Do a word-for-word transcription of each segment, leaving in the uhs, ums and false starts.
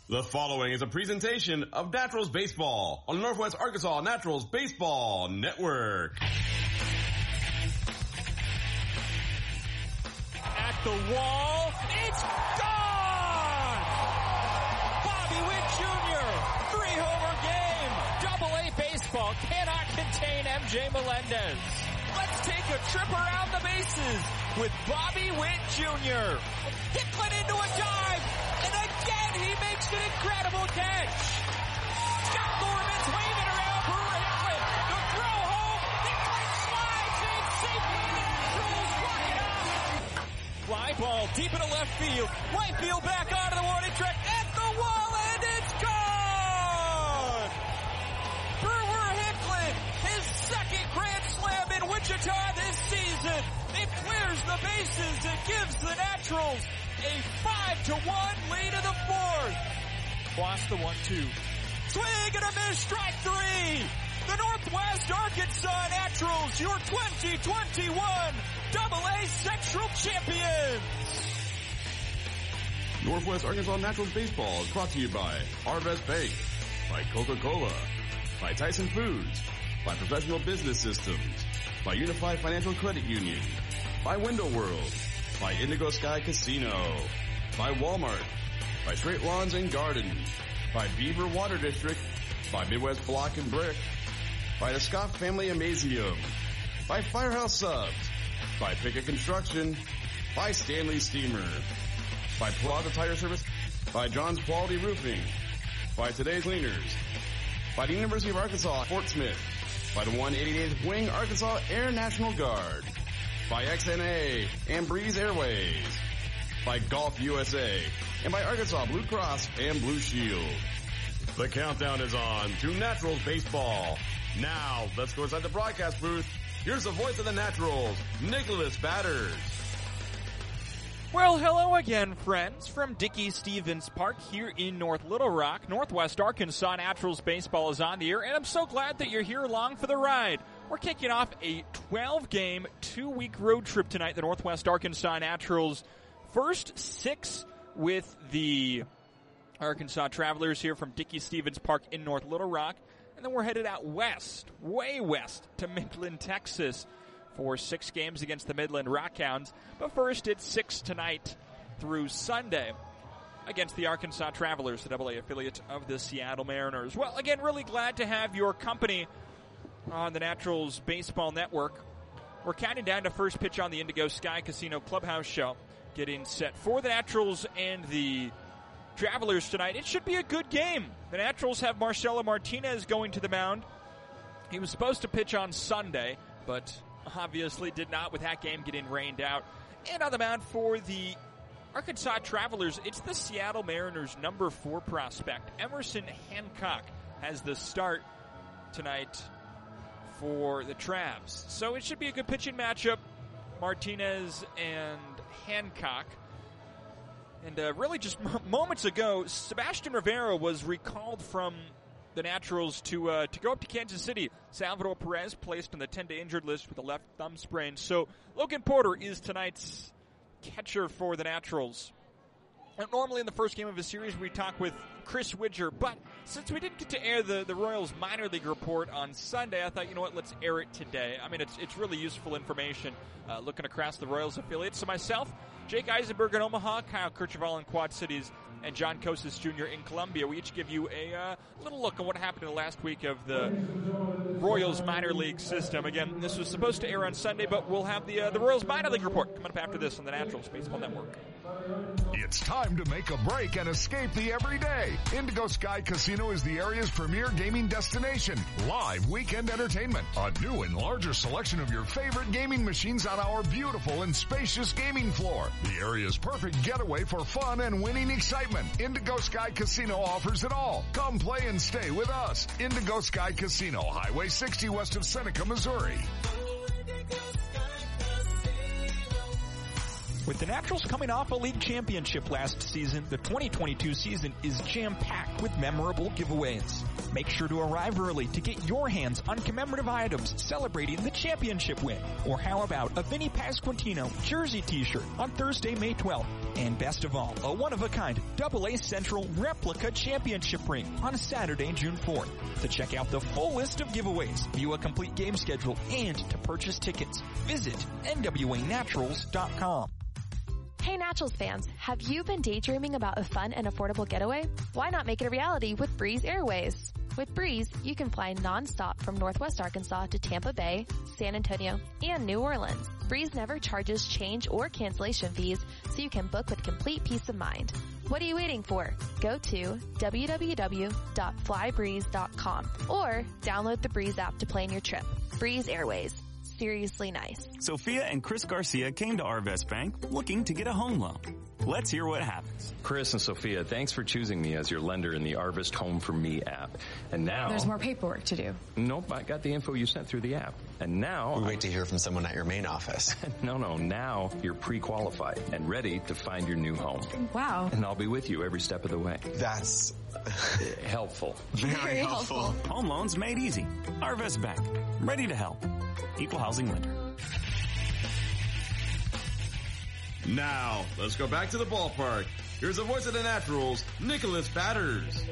The following is a presentation of Naturals Baseball on the Northwest Arkansas Naturals Baseball Network. At the wall, it's gone! Bobby Witt Junior, three-homer game. Double A baseball cannot contain M J Melendez. Let's take a trip around the bases with Bobby Witt Junior Hicklin into a dive, and again he makes an incredible catch. Scott Thorman's waving around Brewer Hicklin. The throw home. Hicklin slides in safely. The Naturals walk it off. Fly ball deep into left field. Right field back onto the warning track. At the wall, and it's gone. Brewer Hicklin, his second grand slam in Wichita this season. It clears the bases and gives the Naturals a five to one lead in the fourth. Lost the one two. Swing and a miss, strike three. The Northwest Arkansas Naturals, your twenty twenty-one Double A Central champions. Northwest Arkansas Naturals Baseball is brought to you by Arvest Bank, by Coca-Cola, by Tyson Foods, by Professional Business Systems, by Unified Financial Credit Union, by Window World, by Indigo Sky Casino, by Walmart, by Straight Lawns and Gardens, by Beaver Water District, by Midwest Block and Brick, by the Scott Family Amazium, by Firehouse Subs, by Pickett Construction, by Stanley Steamer, by Plaza Tire Service, by John's Quality Roofing, by Today's Cleaners, by the University of Arkansas, Fort Smith, by the one eighty-eighth Wing Arkansas Air National Guard, by X N A and Breeze Airways, by Golf U S A, and by Arkansas Blue Cross and Blue Shield. The countdown is on to Naturals Baseball. Now, let's go inside the broadcast booth. Here's the voice of the Naturals, Nicholas Batters. Well, hello again, friends, from Dickey Stevens Park here in North Little Rock. Northwest Arkansas Naturals Baseball is on the air, and I'm so glad that you're here along for the ride. We're kicking off a twelve-game, two-week road trip tonight, the Northwest Arkansas Naturals. First six with the Arkansas Travelers here from Dickey Stevens Park in North Little Rock. And then we're headed out west, way west, to Midland, Texas for six games against the Midland Rockhounds. But first, it's six tonight through Sunday against the Arkansas Travelers, the double A affiliate of the Seattle Mariners. Well, again, really glad to have your company on the Naturals Baseball Network. We're counting down to first pitch on the Indigo Sky Casino Clubhouse Show, getting set for the Naturals and the Travelers tonight. It should be a good game. The Naturals have Marcelo Martinez going to the mound. He was supposed to pitch on Sunday, but obviously did not, with that game getting rained out. And on the mound for the Arkansas Travelers, it's the Seattle Mariners' number four prospect, Emerson Hancock, has the start tonight for the Travs. So it should be a good pitching matchup, Martinez and Hancock. And uh, really just m- moments ago, Sebastian Rivera was recalled from the Naturals to uh, to go up to Kansas City. Salvador Perez placed on the ten-day injured list with a left thumb sprain. So Logan Porter is tonight's catcher for the Naturals. And normally in the first game of a series we talk with Chris Widger, but since we didn't get to air the, the Royals minor league report on Sunday, I thought, you know what, let's air it today. I mean, it's it's really useful information uh, looking across the Royals affiliates. So myself, Jake Eisenberg in Omaha, Kyle Kercheval in Quad Cities, and John Kosas Junior in Columbia. We each give you a uh, little look at what happened in the last week of the Royals minor league system. Again, this was supposed to air on Sunday, but we'll have the uh, the Royals minor league report coming up after this on the Naturals Baseball Network. It's time to make a break and escape the everyday. Indigo Sky Casino is the area's premier gaming destination. Live weekend entertainment. A new and larger selection of your favorite gaming machines on our beautiful and spacious gaming floor. The area's perfect getaway for fun and winning excitement. Indigo Sky Casino offers it all. Come play and stay with us. Indigo Sky Casino, Highway sixty west of Seneca, Missouri. With the Naturals coming off a league championship last season, the twenty twenty-two season is jam-packed with memorable giveaways. Make sure to arrive early to get your hands on commemorative items celebrating the championship win. Or how about a Vinny Pasquantino jersey t-shirt on Thursday, May twelfth. And best of all, a one-of-a-kind double A Central replica championship ring on Saturday, June fourth. To check out the full list of giveaways, view a complete game schedule, and to purchase tickets, visit N W A naturals dot com. Hey Naturals fans, have you been daydreaming about a fun and affordable getaway? Why not make it a reality with Breeze Airways? With Breeze, you can fly nonstop from Northwest Arkansas to Tampa Bay, San Antonio, and New Orleans. Breeze never charges change or cancellation fees, so you can book with complete peace of mind. What are you waiting for? Go to w w w dot fly breeze dot com or download the Breeze app to plan your trip. Breeze Airways. Seriously nice. Sophia and Chris Garcia came to Arvest Bank looking to get a home loan. Let's hear what happens. Chris and Sophia, thanks for choosing me as your lender in the Arvest Home for Me app. And now... There's more paperwork to do. Nope, I got the info you sent through the app. And now... We wait I'm... to hear from someone at your main office. no, no, now you're pre-qualified and ready to find your new home. Wow. And I'll be with you every step of the way. That's... helpful. Very, Very helpful. helpful. Home loans made easy. Arvest Bank. Ready to help. Equal housing lender. Now, let's go back to the ballpark. Here's the voice of the Naturals, Nicholas Batters.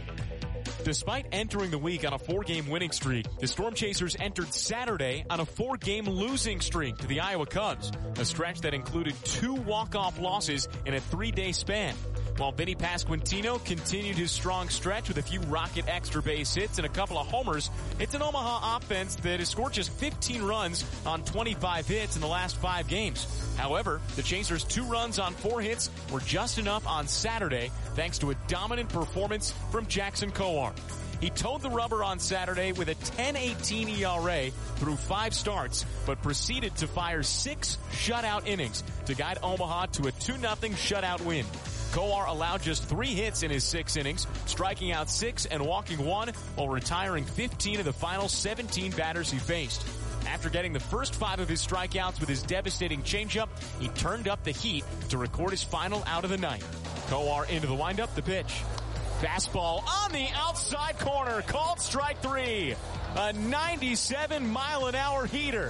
Despite entering the week on a four-game winning streak, the Storm Chasers entered Saturday on a four-game losing streak to the Iowa Cubs, a stretch that included two walk-off losses in a three-day span. While Vinny Pasquantino continued his strong stretch with a few rocket extra base hits and a couple of homers, it's an Omaha offense that has scored just fifteen runs on twenty-five hits in the last five games. However, the Chasers' two runs on four hits were just enough on Saturday thanks to a dominant performance from Jackson Kowar. He towed the rubber on Saturday with a ten eighteen E R A through five starts, but proceeded to fire six shutout innings to guide Omaha to a two nothing shutout win. Kowar allowed just three hits in his six innings, striking out six and walking one while retiring fifteen of the final seventeen batters he faced. After getting the first five of his strikeouts with his devastating changeup, he turned up the heat to record his final out of the night. Kowar into the windup, the pitch. Fastball on the outside corner, called strike three. A ninety-seven mile an hour heater.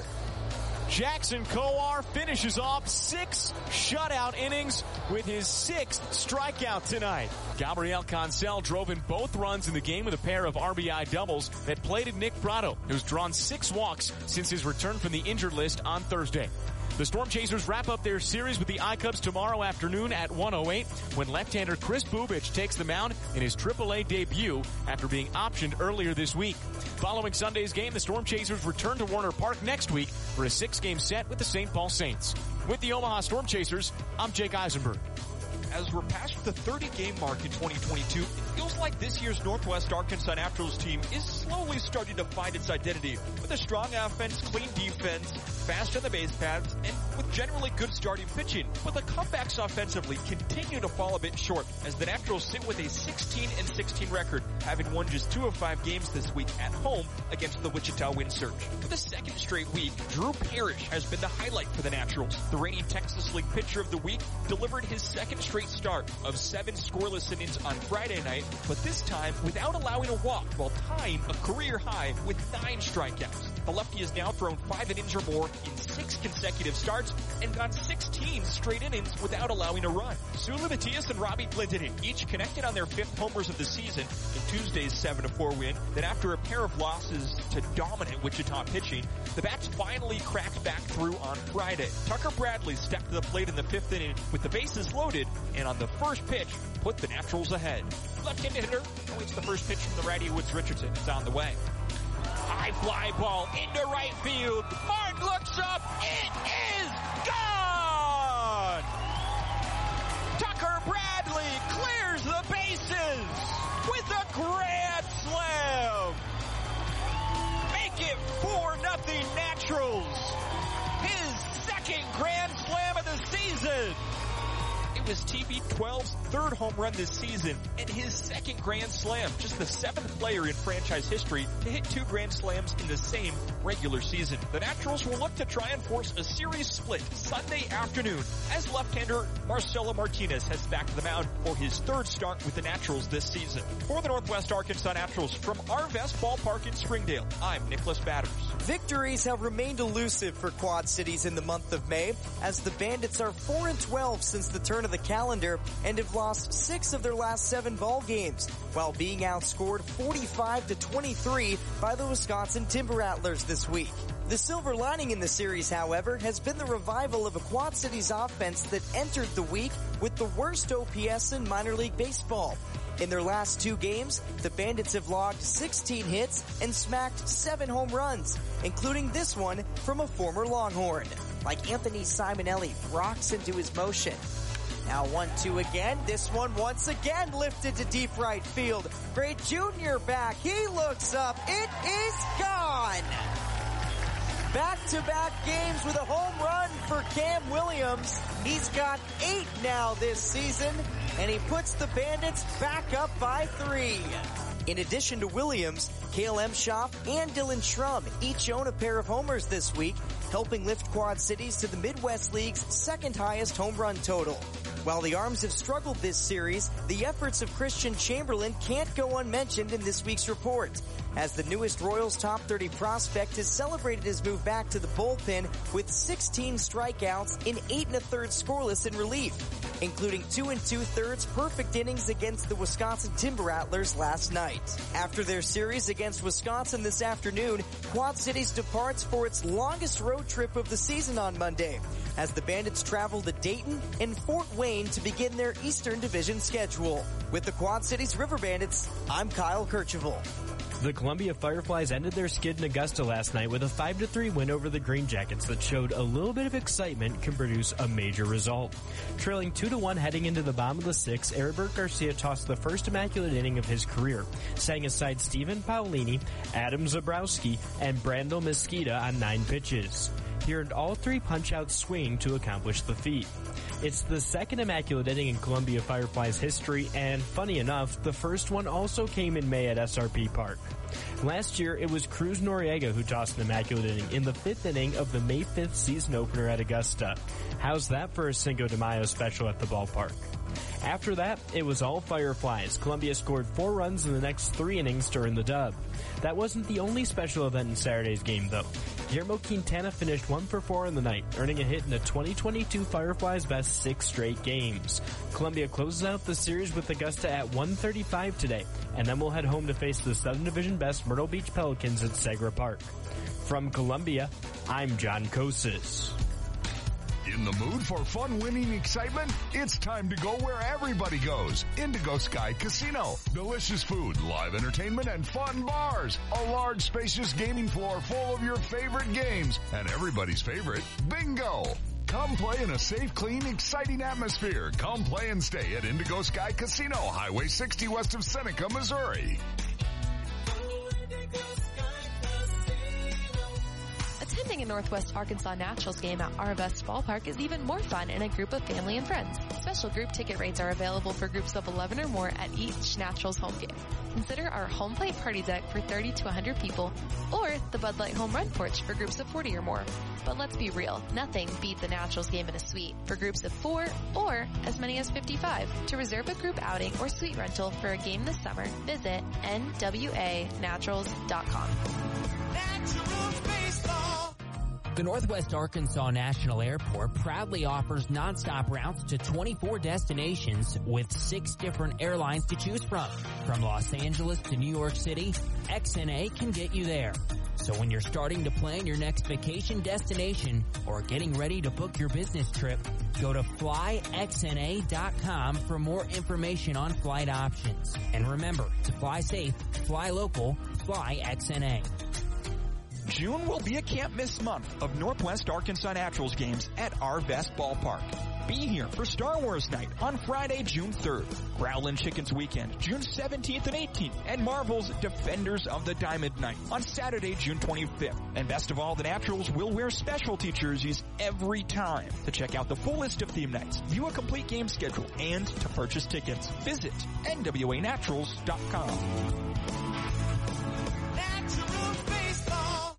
Jackson Kowar finishes off six shutout innings with his sixth strikeout tonight. Gabriel Cancel drove in both runs in the game with a pair of R B I doubles that plated Nick Pratto, who's drawn six walks since his return from the injured list on Thursday. The Storm Chasers wrap up their series with the I-Cubs tomorrow afternoon at one oh eight when left-hander Chris Bubich takes the mound in his triple A debut after being optioned earlier this week. Following Sunday's game, the Storm Chasers return to Warner Park next week for a six-game set with the Saint Paul Saints. With the Omaha Storm Chasers, I'm Jake Eisenberg. As we're past the thirty-game mark in twenty twenty-two, it feels like this year's Northwest Arkansas Naturals team is slowly starting to find its identity with a strong offense, clean defense, fast on the base paths, and with generally good starting pitching. But the comebacks offensively continue to fall a bit short as the Naturals sit with a sixteen and sixteen record, having won just two of five games this week at home against the Wichita Wind Surge. For the second straight week, Drew Parrish has been the highlight for the Naturals. The reigning Texas League Pitcher of the Week delivered his second straight start of seven scoreless innings on Friday night, but this time without allowing a walk while tying a career high with nine strikeouts. The lefty has now thrown five innings or more in six consecutive starts and gone sixteen straight innings without allowing a run. Sulu Matias and Robbie Glendening each connected on their fifth homers of the season in Tuesday's seven to four win. Then after a pair of losses to dominant Wichita pitching, the bats finally cracked back through on Friday. Tucker Bradley stepped to the plate in the fifth inning with the bases loaded, and on the first pitch, put the Naturals ahead. Left-handed hitter awaits the first pitch from the righty Woods Richardson. It's on the way. High fly ball into right field. Martin looks up. It is gone! Tucker Bradley clears the bases with a grand slam. Make it four nothing Naturals. His second grand slam of the season. It was T B twelve's third home run this season and his second grand slam, just the seventh player in franchise history to hit two grand slams in the same regular season. The Naturals will look to try and force a series split Sunday afternoon as left-hander Marcelo Martinez heads back to the mound for his third start with the Naturals this season. For the Northwest Arkansas Naturals from Arvest Ballpark in Springdale, I'm Nicholas Batters. Victories have remained elusive for Quad Cities in the month of May, as the Bandits are four and twelve since the turn of the calendar and have lost six of their last seven ball games, while being outscored forty-five to twenty-three by the Wisconsin Timber Rattlers this week. The silver lining in the series, however, has been the revival of a Quad Cities offense that entered the week with the worst O P S in minor league baseball. In their last two games, the Bandits have logged sixteen hits and smacked seven home runs, including this one from a former Longhorn. Like Anthony Simonelli rocks into his motion. Now one two again. This one once again lifted to deep right field. Gray Junior back. He looks up. It is gone. Back-to-back games with a home run for Cam Williams. He's got eight now this season, and he puts the Bandits back up by three. In addition to Williams, Cale Emshoff and Dylan Schrum each own a pair of homers this week, helping lift Quad Cities to the Midwest League's second highest home run total. While the Arms have struggled this series, the efforts of Christian Chamberlain can't go unmentioned in this week's report, as the newest Royals top thirty prospect has celebrated his move back to the bullpen with sixteen strikeouts in eight and a third scoreless in relief, including two and two thirds perfect innings against the Wisconsin Timber Rattlers last night. After their series against Wisconsin this afternoon, Quad Cities departs for its longest road trip of the season on Monday, as the Bandits travel to Dayton and Fort Wayne to begin their Eastern Division schedule. With the Quad Cities River Bandits, I'm Kyle Kercheval. The Columbia Fireflies ended their skid in Augusta last night with a five to three win over the Green Jackets that showed a little bit of excitement can produce a major result. Trailing two to one heading into the bottom of the sixth, Eribert Garcia tossed the first immaculate inning of his career, setting aside Stephen Paolini, Adam Zabrowski, and Brandel Mesquita on nine pitches. He earned all three punch-outs swinging to accomplish the feat. It's the second immaculate inning in Columbia Fireflies history, and funny enough, the first one also came in May at S R P Park. Last year, it was Cruz Noriega who tossed an immaculate inning in the fifth inning of the May fifth season opener at Augusta. How's that for a Cinco de Mayo special at the ballpark? After that, it was all Fireflies. Columbia scored four runs in the next three innings during the dub. That wasn't the only special event in Saturday's game, though. Guillermo Quintana finished one for four in the night, earning a hit in the twenty twenty-two Fireflies' best six straight games. Columbia closes out the series with Augusta at one thirty-five today, and then we'll head home to face the Southern Division best Myrtle Beach Pelicans at Segra Park. From Columbia, I'm John Kosis. In the mood for fun winning excitement? It's time to go where everybody goes. Indigo Sky Casino. Delicious food, live entertainment, and fun bars. A large, spacious gaming floor full of your favorite games. And everybody's favorite, bingo. Come play in a safe, clean, exciting atmosphere. Come play and stay at Indigo Sky Casino, Highway sixty west of Seneca, Missouri. Attending a Northwest Arkansas Naturals game at Arvest Ballpark is even more fun in a group of family and friends. Special group ticket rates are available for groups of eleven or more at each Naturals home game. Consider our home plate party deck for thirty to one hundred people, or the Bud Light home run porch for groups of forty or more. But let's be real, nothing beats a Naturals game in a suite for groups of four or as many as fifty-five. To reserve a group outing or suite rental for a game this summer, visit N W A naturals dot com. Naturals Baseball. The Northwest Arkansas National Airport proudly offers nonstop routes to twenty-four destinations with six different airlines to choose from. From Los Angeles to New York City, X N A can get you there. So when you're starting to plan your next vacation destination or getting ready to book your business trip, go to fly X N A dot com for more information on flight options. And remember, to fly safe, fly local, fly X N A. June will be a can't-miss month of Northwest Arkansas Naturals games at Arvest Ballpark. Be here for Star Wars Night on Friday, June third, Growlin' Chickens Weekend, June seventeenth and eighteenth, and Marvel's Defenders of the Diamond Night on Saturday, June twenty-fifth. And best of all, the Naturals will wear specialty jerseys every time. To check out the full list of theme nights, view a complete game schedule, and to purchase tickets, visit N W A naturals dot com. Naturals Baseball.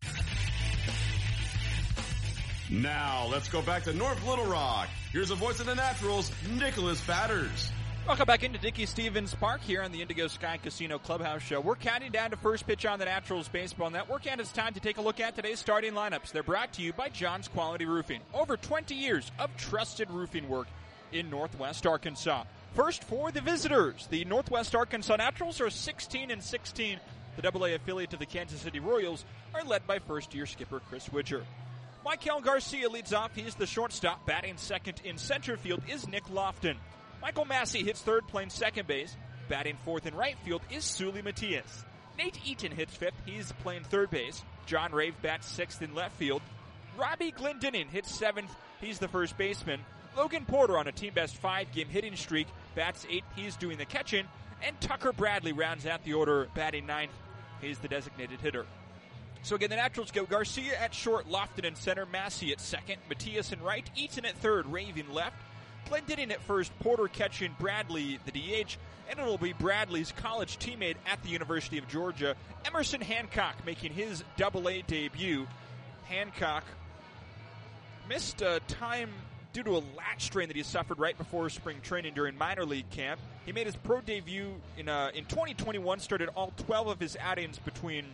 Now, let's go back to North Little Rock. Here's the voice of the Naturals, Nicholas Batters. Welcome back into Dickey Stevens Park here on the Indigo Sky Casino Clubhouse Show. We're counting down to first pitch on the Naturals Baseball Network, and it's time to take a look at today's starting lineups. They're brought to you by John's Quality Roofing. Over twenty years of trusted roofing work in Northwest Arkansas. First for the visitors, the Northwest Arkansas Naturals are sixteen and sixteen. The double A affiliate of the Kansas City Royals are led by first-year skipper Chris Widger. Michael Garcia leads off. He's the shortstop. Batting second in center field is Nick Lofton. Michael Massey hits third, playing second base. Batting fourth in right field is Sully Matias. Nate Eaton hits fifth. He's playing third base. John Rave bats sixth in left field. Robbie Glendinning hits seventh. He's the first baseman. Logan Porter on a team-best five-game hitting streak bats eighth. He's doing the catching. And Tucker Bradley rounds out the order, batting ninth. He's the designated hitter. So again, the Naturals go Garcia at short, Lofton in center, Massey at second, Matias in right, Eaton at third, Raving left, Glendinning at first, Porter catching, Bradley the D H, and it'll be Bradley's college teammate at the University of Georgia, Emerson Hancock, making his double A debut. Hancock missed uh, time due to a lat strain that he suffered right before spring training during minor league camp. He made his pro debut in uh, in twenty twenty-one, started all twelve of his outings between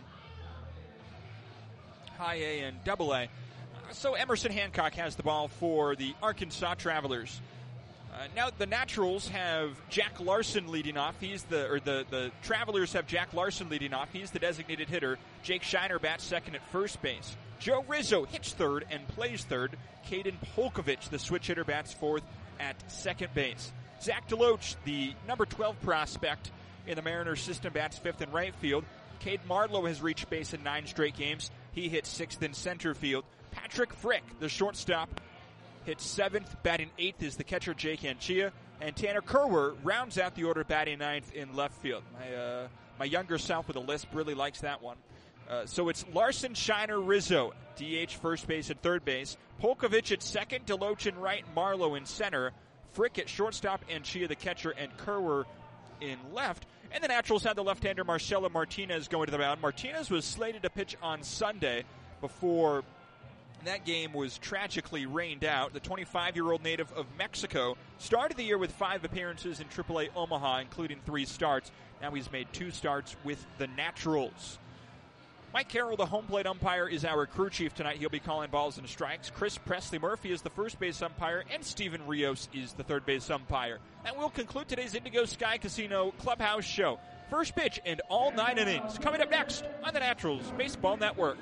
High A and Double A. Uh, so Emerson Hancock has the ball for the Arkansas Travelers. Uh, now the Naturals have Jack Larson leading off. He's the or the the Travelers have Jack Larson leading off. He's the designated hitter. Jake Shiner bats second at first base. Joe Rizzo hits third and plays third. Caden Polkovich, the switch hitter, bats fourth at second base. Zach Deloach, the number twelve prospect in the Mariners system, bats fifth in right field. Cade Marlowe has reached base in nine straight games. He hits sixth in center field. Patrick Frick, the shortstop, hits seventh. Batting eighth is the catcher, Jake Anchia. And Tanner Kerwer rounds out the order, batting ninth in left field. My, uh, my younger self with a lisp really likes that one. Uh, so it's Larson, Shiner, Rizzo, D H, first base, and third base. Polkovich at second, Deloach in right, Marlowe in center. Frick at shortstop, Anchia the catcher, and Kerwer in left. And the Naturals had the left-hander Marcelo Martinez going to the mound. Martinez was slated to pitch on Sunday before that game was tragically rained out. The twenty-five-year-old native of Mexico started the year with five appearances in triple A Omaha, including three starts. Now he's made two starts with the Naturals. Mike Carroll, the home plate umpire, is our crew chief tonight. He'll be calling balls and strikes. Chris Presley Murphy is the first base umpire, and Steven Rios is the third base umpire. And we'll conclude today's Indigo Sky Casino Clubhouse Show. First pitch and all nine innings. Coming up next on the Naturals Baseball Network.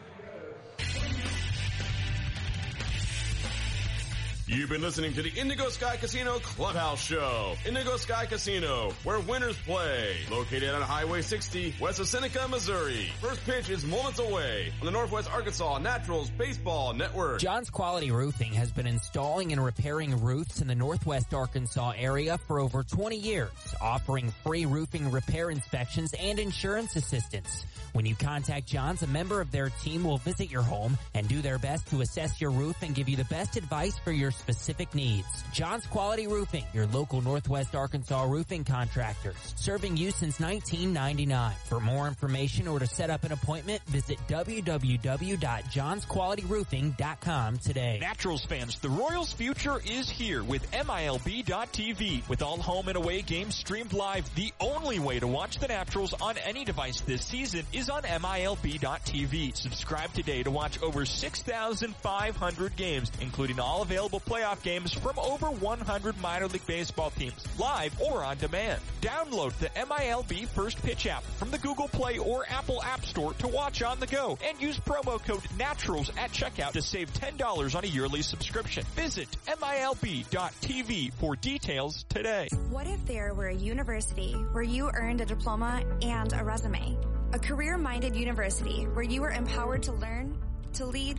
You've been listening to the Indigo Sky Casino Clubhouse Show. Indigo Sky Casino, where winners play. Located on Highway sixty, west of Seneca, Missouri. First pitch is moments away on the Northwest Arkansas Naturals Baseball Network. John's Quality Roofing has been installing and repairing roofs in the Northwest Arkansas area for over twenty years, offering free roofing repair inspections and insurance assistance. When you contact John's, a member of their team will visit your home and do their best to assess your roof and give you the best advice for your specific needs. John's Quality Roofing, your local Northwest Arkansas roofing contractors, serving you since nineteen ninety-nine. For more information or to set up an appointment, visit w w w dot johns quality roofing dot com today. Naturals fans, the Royals' future is here with M I L B dot T V. With all home and away games streamed live, the only way to watch the Naturals on any device this season is on M I L B dot T V. Subscribe today to watch over six thousand five hundred games, including all available playoff games from over one hundred minor league baseball teams, live or on demand. Download the M I L B First Pitch app from the Google Play or Apple App Store to watch on the go, and use promo code NATURALS at checkout to save ten dollars on a yearly subscription. Visit M I L B dot T V for details today. What if there were a university where you earned a diploma and a resume? A career-minded university where you were empowered to learn, to lead,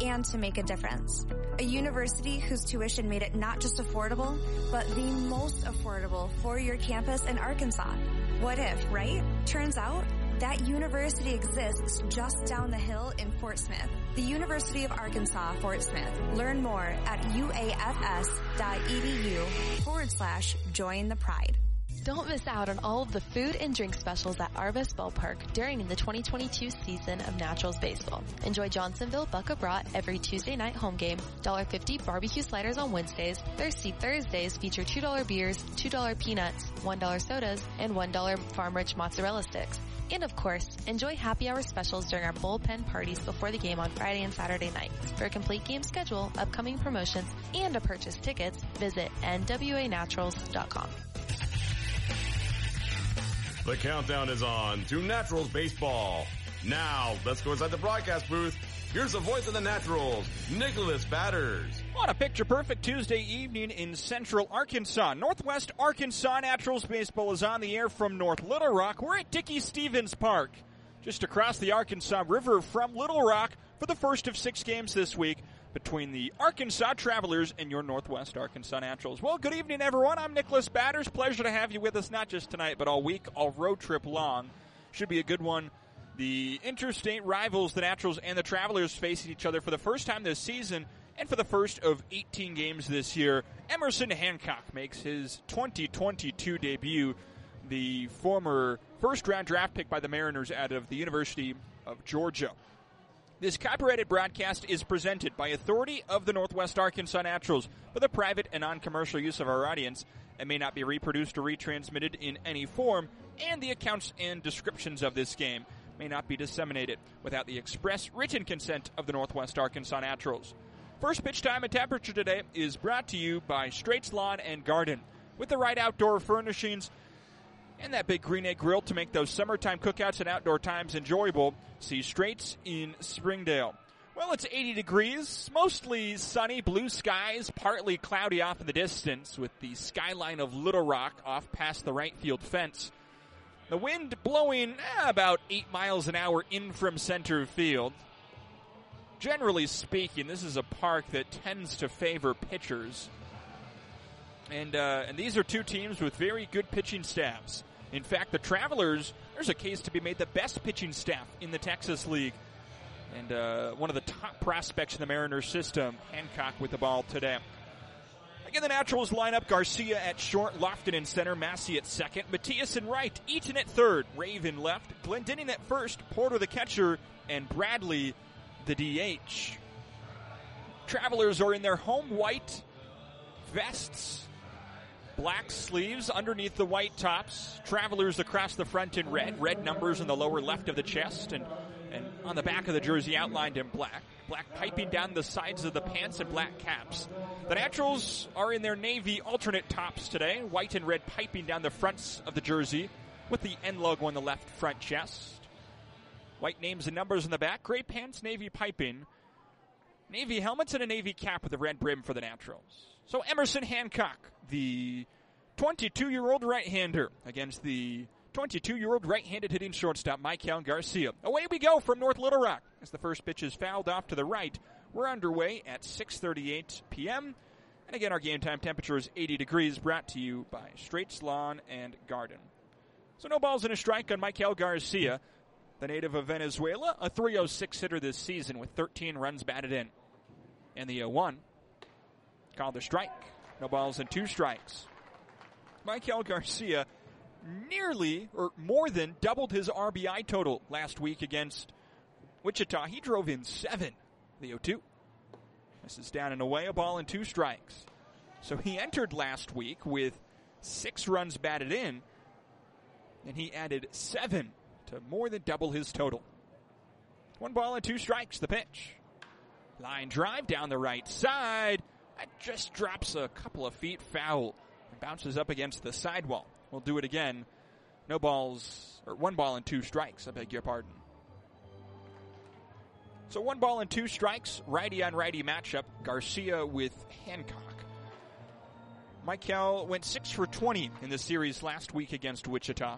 and to make a difference. A university whose tuition made it not just affordable, but the most affordable for your campus in Arkansas. What if, right? Turns out, that university exists just down the hill in Fort Smith. The University of Arkansas, Fort Smith. Learn more at uafs.edu forward slash join the pride. Don't miss out on all of the food and drink specials at Arvest Ballpark during the twenty twenty-two season of Naturals Baseball. Enjoy Johnsonville Bucka Brat every Tuesday night home game, one dollar fifty barbecue sliders on Wednesdays, Thirsty Thursdays feature two dollar beers, two dollar peanuts, one dollar sodas, and one dollar Farm Rich mozzarella sticks. And of course, enjoy happy hour specials during our bullpen parties before the game on Friday and Saturday nights. For a complete game schedule, upcoming promotions, and to purchase tickets, visit N W A naturals dot com. The countdown is on to Naturals Baseball. Now, let's go inside the broadcast booth. Here's the voice of the Naturals, Nicholas Batters. On a picture-perfect Tuesday evening in central Arkansas, Northwest Arkansas Naturals Baseball is on the air from North Little Rock. We're at Dickey-Stevens Park, just across the Arkansas River from Little Rock for the first of six games this week between the Arkansas Travelers and your Northwest Arkansas Naturals. Well, good evening, everyone. I'm Nicholas Batters. Pleasure to have you with us, not just tonight, but all week, all road trip long. Should be a good one. The interstate rivals, the Naturals and the Travelers, facing each other for the first time this season and for the first of eighteen games this year. Emerson Hancock makes his twenty twenty-two debut, the former first-round draft pick by the Mariners out of the University of Georgia. This copyrighted broadcast is presented by authority of the Northwest Arkansas Naturals for the private and non-commercial use of our audience and may not be reproduced or retransmitted in any form, and the accounts and descriptions of this game may not be disseminated without the express written consent of the Northwest Arkansas Naturals. First pitch time and temperature today is brought to you by Straits Lawn and Garden. With the right outdoor furnishings and that big Green Egg Grill to make those summertime cookouts and outdoor times enjoyable, see Straits in Springdale. Well, it's eighty degrees, mostly sunny, blue skies, partly cloudy off in the distance with the skyline of Little Rock off past the right field fence. The wind blowing eh, about eight miles an hour in from center field. Generally speaking, this is a park that tends to favor pitchers. And, uh, and these are two teams with very good pitching staffs. In fact, the Travelers, there's a case to be made the best pitching staff in the Texas League. And uh, one of the top prospects in the Mariners system, Hancock with the ball today. Again, the Naturals line up Garcia at short, Lofton in center, Massey at second, Matias in right, Eaton at third, Raven left, Glendening at first, Porter the catcher, and Bradley the D H. Travelers are in their home white vests, black sleeves underneath the white tops. Travelers across the front in red. Red numbers in the lower left of the chest and, and on the back of the jersey outlined in black. Black piping down the sides of the pants and black caps. The Naturals are in their navy alternate tops today. White and red piping down the fronts of the jersey with the N logo on the left front chest. White names and numbers in the back. Gray pants, navy piping. Navy helmets and a navy cap with a red brim for the Naturals. So Emerson Hancock, the twenty-two-year-old right-hander against the twenty-two-year-old right-handed hitting shortstop Michael Garcia. Away we go from North Little Rock as the first pitch is fouled off to the right. We're underway at six thirty-eight p.m. And again, our game time temperature is eighty degrees, brought to you by Straits Lawn and Garden. So no balls and a strike on Michael Garcia, the native of Venezuela, a three oh six hitter this season with thirteen runs batted in. And the oh one called a strike. No balls and two strikes. Michael Garcia nearly, or more than, doubled his R B I total last week against Wichita. He drove in seven. The oh two. This is down and away, a ball and two strikes. So he entered last week with six runs batted in, and he added seven to more than double his total. One ball and two strikes, the pitch. Line drive down the right side. That just drops a couple of feet foul. And bounces up against the sidewall. We'll do it again. No balls, or one ball and two strikes, I beg your pardon. So one ball and two strikes, righty on righty matchup. Garcia with Hancock. Michael went six for twenty in the series last week against Wichita.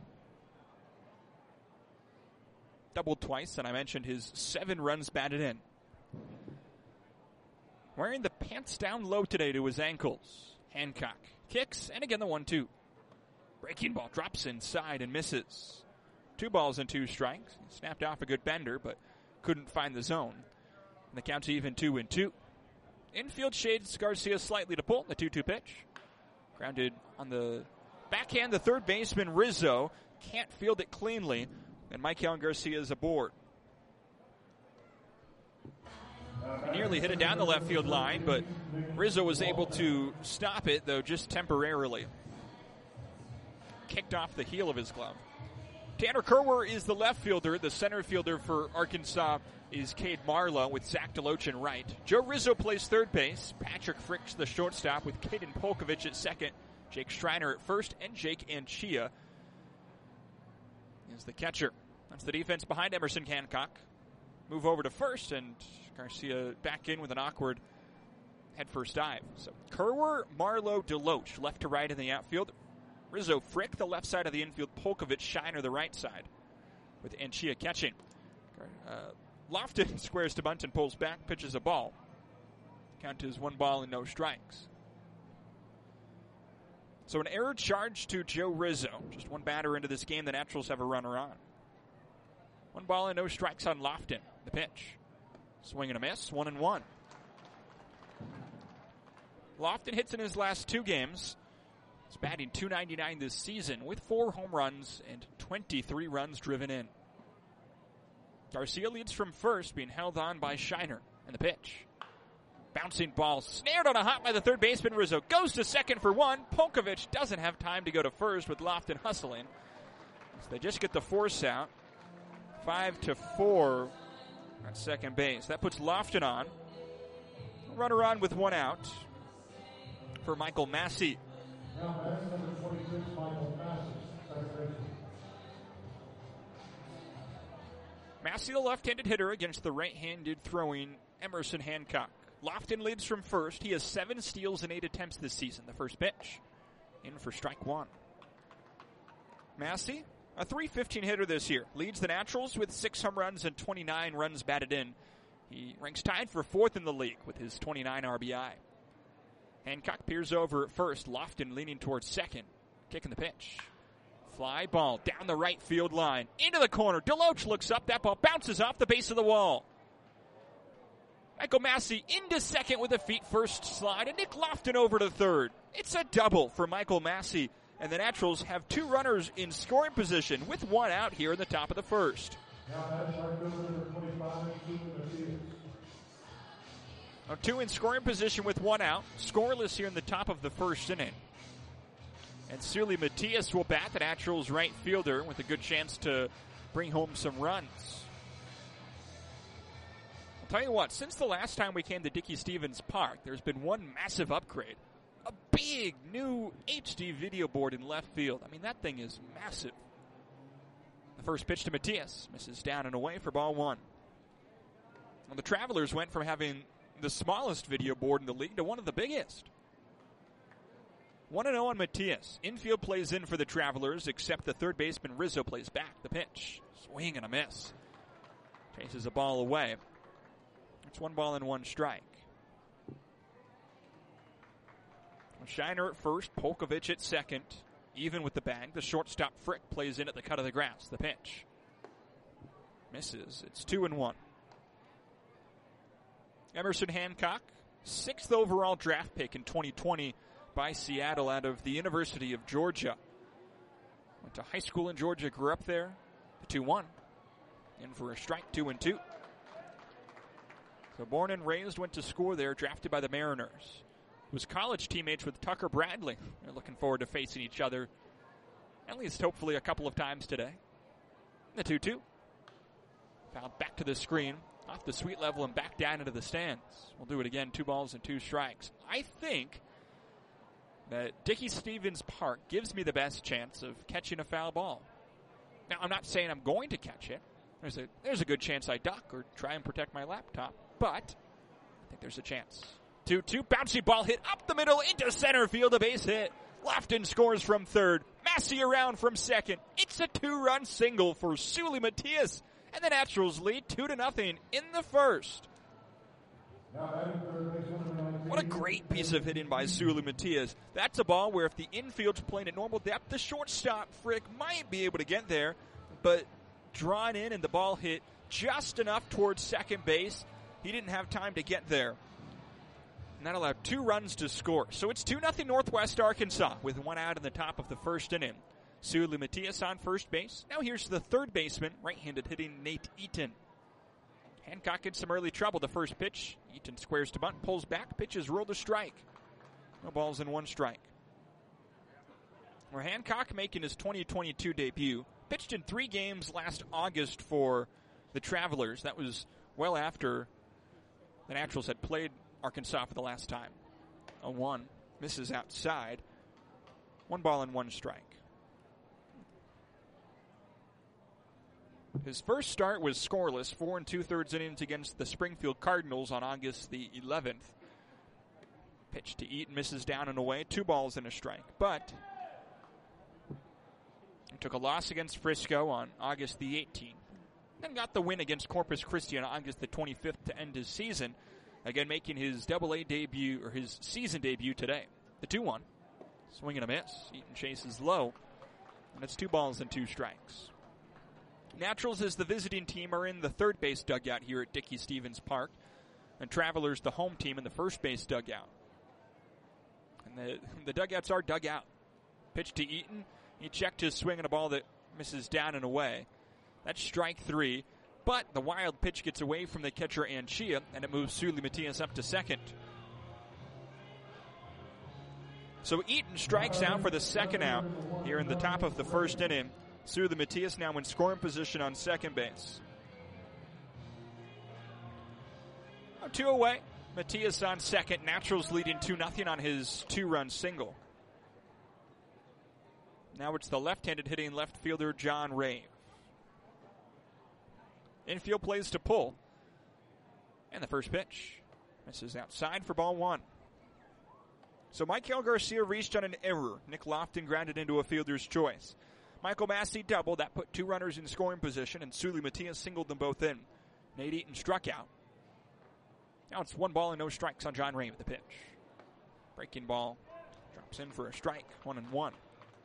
Doubled twice, and I mentioned his seven runs batted in. wearing the pants down low today to his ankles. Hancock kicks, and again the one two. Breaking ball drops inside and misses. Two balls and two strikes. He snapped off a good bender, but couldn't find the zone. And the count's even two and two. Infield shades Garcia slightly to pull. The two two pitch. Grounded on the backhand. The third baseman, Rizzo, can't field it cleanly. And Michael Garcia is aboard. He nearly hit it down the left field line, but Rizzo was able to stop it, though just temporarily. Kicked off the heel of his glove. Tanner Kerwer is the left fielder. The center fielder for Arkansas is Cade Marlowe with Zach Delochin right. Joe Rizzo plays third base. Patrick Frick's the shortstop with Caden Polkovich at second. Jake Schreiner at first, and Jake Anchia is the catcher. That's the defense behind Emerson Hancock. Move over to first, and Garcia back in with an awkward head-first dive. So Kerwer, Marlowe, Deloach, left to right in the outfield. Rizzo, Frick, the left side of the infield. Polkovich, Shiner, the right side, with Anchia catching. Uh, Lofton squares to bunt and pulls back, pitches a ball. Count is one ball and no strikes. So an error charge to Joe Rizzo. Just one batter into this game. The Naturals have a runner on. One ball and no strikes on Lofton. The pitch. Swing and a miss. One and one. Lofton hits in his last two games. He's batting two ninety-nine this season with four home runs and twenty-three runs driven in. Garcia leads from first, being held on by Shiner. And the pitch. Bouncing ball snared on a hop by the third baseman. Rizzo goes to second for one. Polkovich doesn't have time to go to first with Lofton hustling. So they just get the force out. Five to four at second base. That puts Lofton on. Runner on with one out for Michael Massey. Massey, the left-handed hitter, against the right-handed throwing Emerson Hancock. Lofton leads from first. He has seven steals and eight attempts this season. The first pitch. In for strike one. Massey, a three fifteen hitter this year. Leads the Naturals with six home runs and twenty-nine runs batted in. He ranks tied for fourth in the league with his twenty-nine R B I. Hancock peers over at first. Lofton leaning towards second. Kicking the pitch. Fly ball down the right field line. Into the corner. Deloach looks up. That ball bounces off the base of the wall. Michael Massey into second with a feet first slide, and Nick Lofton over to third. It's a double for Michael Massey, and the Naturals have two runners in scoring position with one out here in the top of the first. Now two in scoring position with one out. Scoreless here in the top of the first inning. And Sully Matias will bat, the Naturals right fielder, with a good chance to bring home some runs. I'll tell you what, since the last time we came to Dickey-Stephens Park, there's been one massive upgrade. A big new H D video board in left field. I mean, that thing is massive. The first pitch to Matias. Misses down and away for ball one. Well, the Travelers went from having the smallest video board in the league to one of the biggest. one and oh on Matias. Infield plays in for the Travelers, except the third baseman Rizzo plays back. The pitch. Swing and a miss. Chases a ball away. It's one ball and one strike. Shiner at first, Polkovich at second. Even with the bag, the shortstop Frick plays in at the cut of the grass. The pitch. Misses. It's two and one. Emerson Hancock, sixth overall draft pick in twenty twenty by Seattle out of the University of Georgia. Went to high school in Georgia, grew up there. The two one. In for a strike, two and two. So born and raised, went to school there, drafted by the Mariners. He was college teammates with Tucker Bradley. They're looking forward to facing each other, at least hopefully a couple of times today. The two two. Fouled back to the screen, off the sweet level and back down into the stands. We'll do it again, two balls and two strikes. I think that Dickey-Stephens Park gives me the best chance of catching a foul ball. Now, I'm not saying I'm going to catch it. There's a, there's a good chance I duck or try and protect my laptop, but I think there's a chance. two two, bouncy ball hit up the middle into center field, a base hit. Lofton scores from third. Massey around from second. It's a two-run single for Sully Matias, and the Naturals lead two to nothing in the first. Now batting third base number What a great piece of hitting by Suli Matias. That's a ball where if the infield's playing at normal depth, the shortstop, Frick, might be able to get there, but drawn in and the ball hit just enough towards second base. He didn't have time to get there. And that allowed two runs to score. So it's two nothing Northwest Arkansas with one out in the top of the first inning. Suli Matias on first base. Now here's the third baseman, right-handed hitting Nate Eaton. Hancock in some early trouble. The first pitch, Eaton squares to bunt, pulls back, pitches rolled a strike. No balls in one strike. Where Hancock making his twenty twenty-two debut. Pitched in three games last August for the Travelers. That was well after the Naturals had played Arkansas for the last time. A one, misses outside. One ball and one strike. His first start was scoreless, four and two-thirds innings against the Springfield Cardinals on August the eleventh. Pitch to Eaton, misses down and away, two balls and a strike. But he took a loss against Frisco on August the eighteenth. Then got the win against Corpus Christi on August the twenty-fifth to end his season. Again, making his double A debut, or his season debut today. The two one. Swing and a miss. Eaton chases low. And it's two balls and two strikes. Naturals, as the visiting team, are in the third base dugout here at Dickey-Stephens Park. And Travelers, the home team, in the first base dugout. And the, the dugouts are dug out. Pitch to Eaton. He checked his swing on a ball that misses down and away. That's strike three. But the wild pitch gets away from the catcher Anchia, and it moves Suli Matias up to second. So Eaton strikes out for the second out here in the top of the first inning. Suli Matias now in scoring position on second base. Oh, two away. Matias on second. Naturals leading two nothing on his two-run single. Now it's the left-handed hitting left fielder John Rave. Infield plays to pull. And the first pitch misses outside for ball one. So Michael Garcia reached on an error. Nick Lofton grounded into a fielder's choice. Michael Massey doubled. That put two runners in scoring position, and Suli Matias singled them both in. Nate Eaton struck out. Now it's one ball and no strikes on John Ray with the pitch. Breaking ball drops in for a strike, one and one.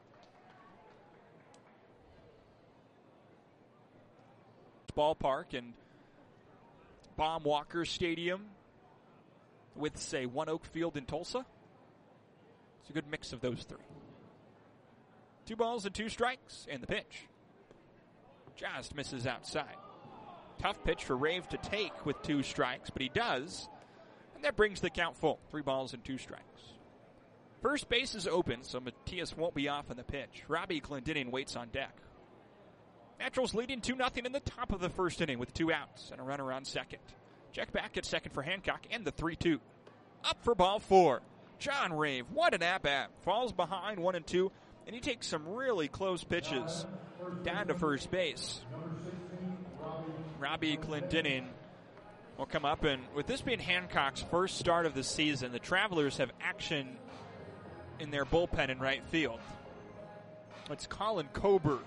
Ballpark and Baum Walker Stadium with, say, One Oak Field in Tulsa. It's a good mix of those three. Two balls and two strikes, and the pitch just misses outside. Tough pitch for Rave to take with two strikes, but he does, and that brings the count full. Three balls and two strikes. First base is open, so Matias won't be off on the pitch. Robbie Glendinning waits on deck. Naturals leading two nothing in the top of the first inning with two outs and a runner on second. Check back at second for Hancock and the three two. Up for ball four. John Rave, what an at-bat. Falls behind one and two, and he takes some really close pitches down to first base. Robbie Glendinning will come up, and with this being Hancock's first start of the season, the Travelers have action in their bullpen in right field. It's Colin Coburn,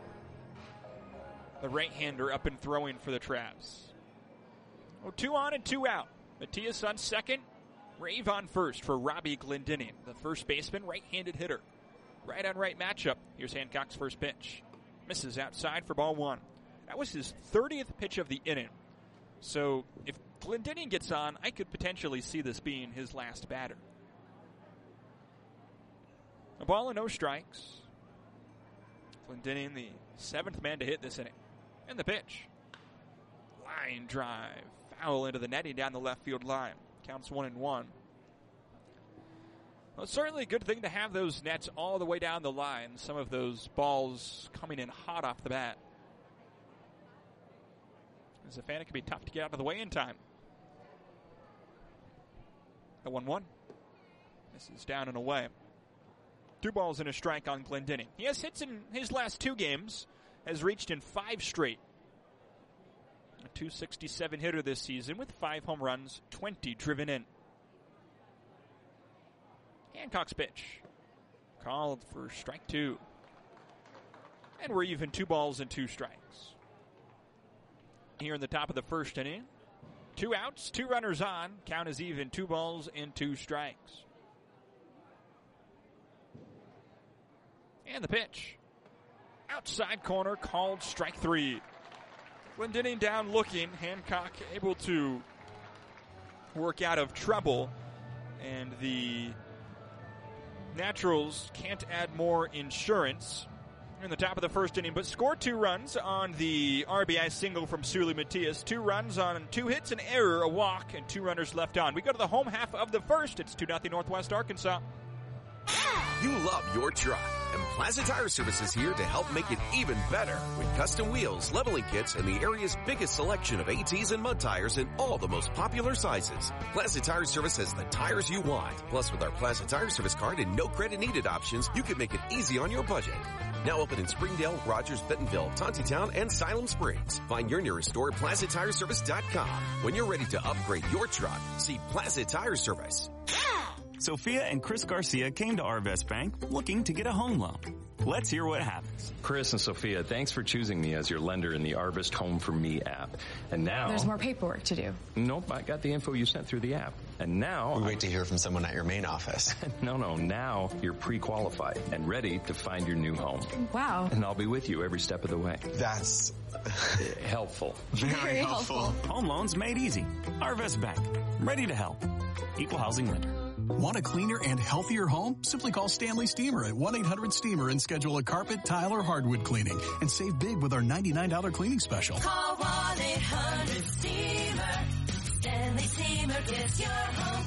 the right-hander, up and throwing for the Travs. Oh, two on and two out. Matias on second, Rave on first for Robbie Glendinning, the first baseman, right-handed hitter. Right on right matchup. Here's Hancock's first pitch. Misses outside for ball one. That was his thirtieth pitch of the inning. So if Glendinning gets on, I could potentially see this being his last batter. A ball and no strikes. Glendinning, the seventh man to hit this inning. And the pitch. Line drive. Foul into the netting down the left field line. Counts one and one. Well, it's certainly a good thing to have those nets all the way down the line. Some of those balls coming in hot off the bat. As a fan, it can be tough to get out of the way in time. The one one. This is down and away. Two balls and a strike on Glendinning. He has hits in his last two games. Has reached in five straight. A two sixty-seven hitter this season with five home runs, twenty driven in. Hancock's pitch. Called for strike two. And we're even two balls and two strikes. Here in the top of the first inning, Two outs, two runners on. Count is even, two balls and two strikes. And the pitch. Outside corner, called strike three. Glendinning down looking. Hancock able to work out of trouble. And the Naturals can't add more insurance in the top of the first inning, but scored two runs on the R B I single from Sully Matias. Two runs on two hits, an error, a walk, and two runners left on. We go to the home half of the first. It's two nothing Northwest Arkansas. You love your truck, and Plaza Tire Service is here to help make it even better with custom wheels, leveling kits, and the area's biggest selection of ATs and mud tires in all the most popular sizes. Plaza Tire Service has the tires you want. Plus, with our Plaza Tire Service card and no credit needed options, you can make it easy on your budget. Now open in Springdale, Rogers, Bentonville, Tontitown, and Siloam Springs. Find your nearest store at plaza tire service dot com. When you're ready to upgrade your truck, see Plaza Tire Service. Sophia and Chris Garcia came to Arvest Bank looking to get a home loan. Let's hear what happens. Chris and Sophia, thanks for choosing me as your lender in the Arvest Home for Me app. And now... There's more paperwork to do. Nope, I got the info you sent through the app. And now... We wait to hear from someone at your main office. no, no, now you're pre-qualified and ready to find your new home. Wow. And I'll be with you every step of the way. That's... helpful. Very, Very helpful. helpful. Home loans made easy. Arvest Bank. Ready to help. Equal housing lender. Want a cleaner and healthier home? Simply call Stanley Steamer at one eight hundred steamer and schedule a carpet, tile, or hardwood cleaning. And save big with our ninety-nine dollars cleaning special. Call one eight hundred steamer. Stanley Steamer gets your home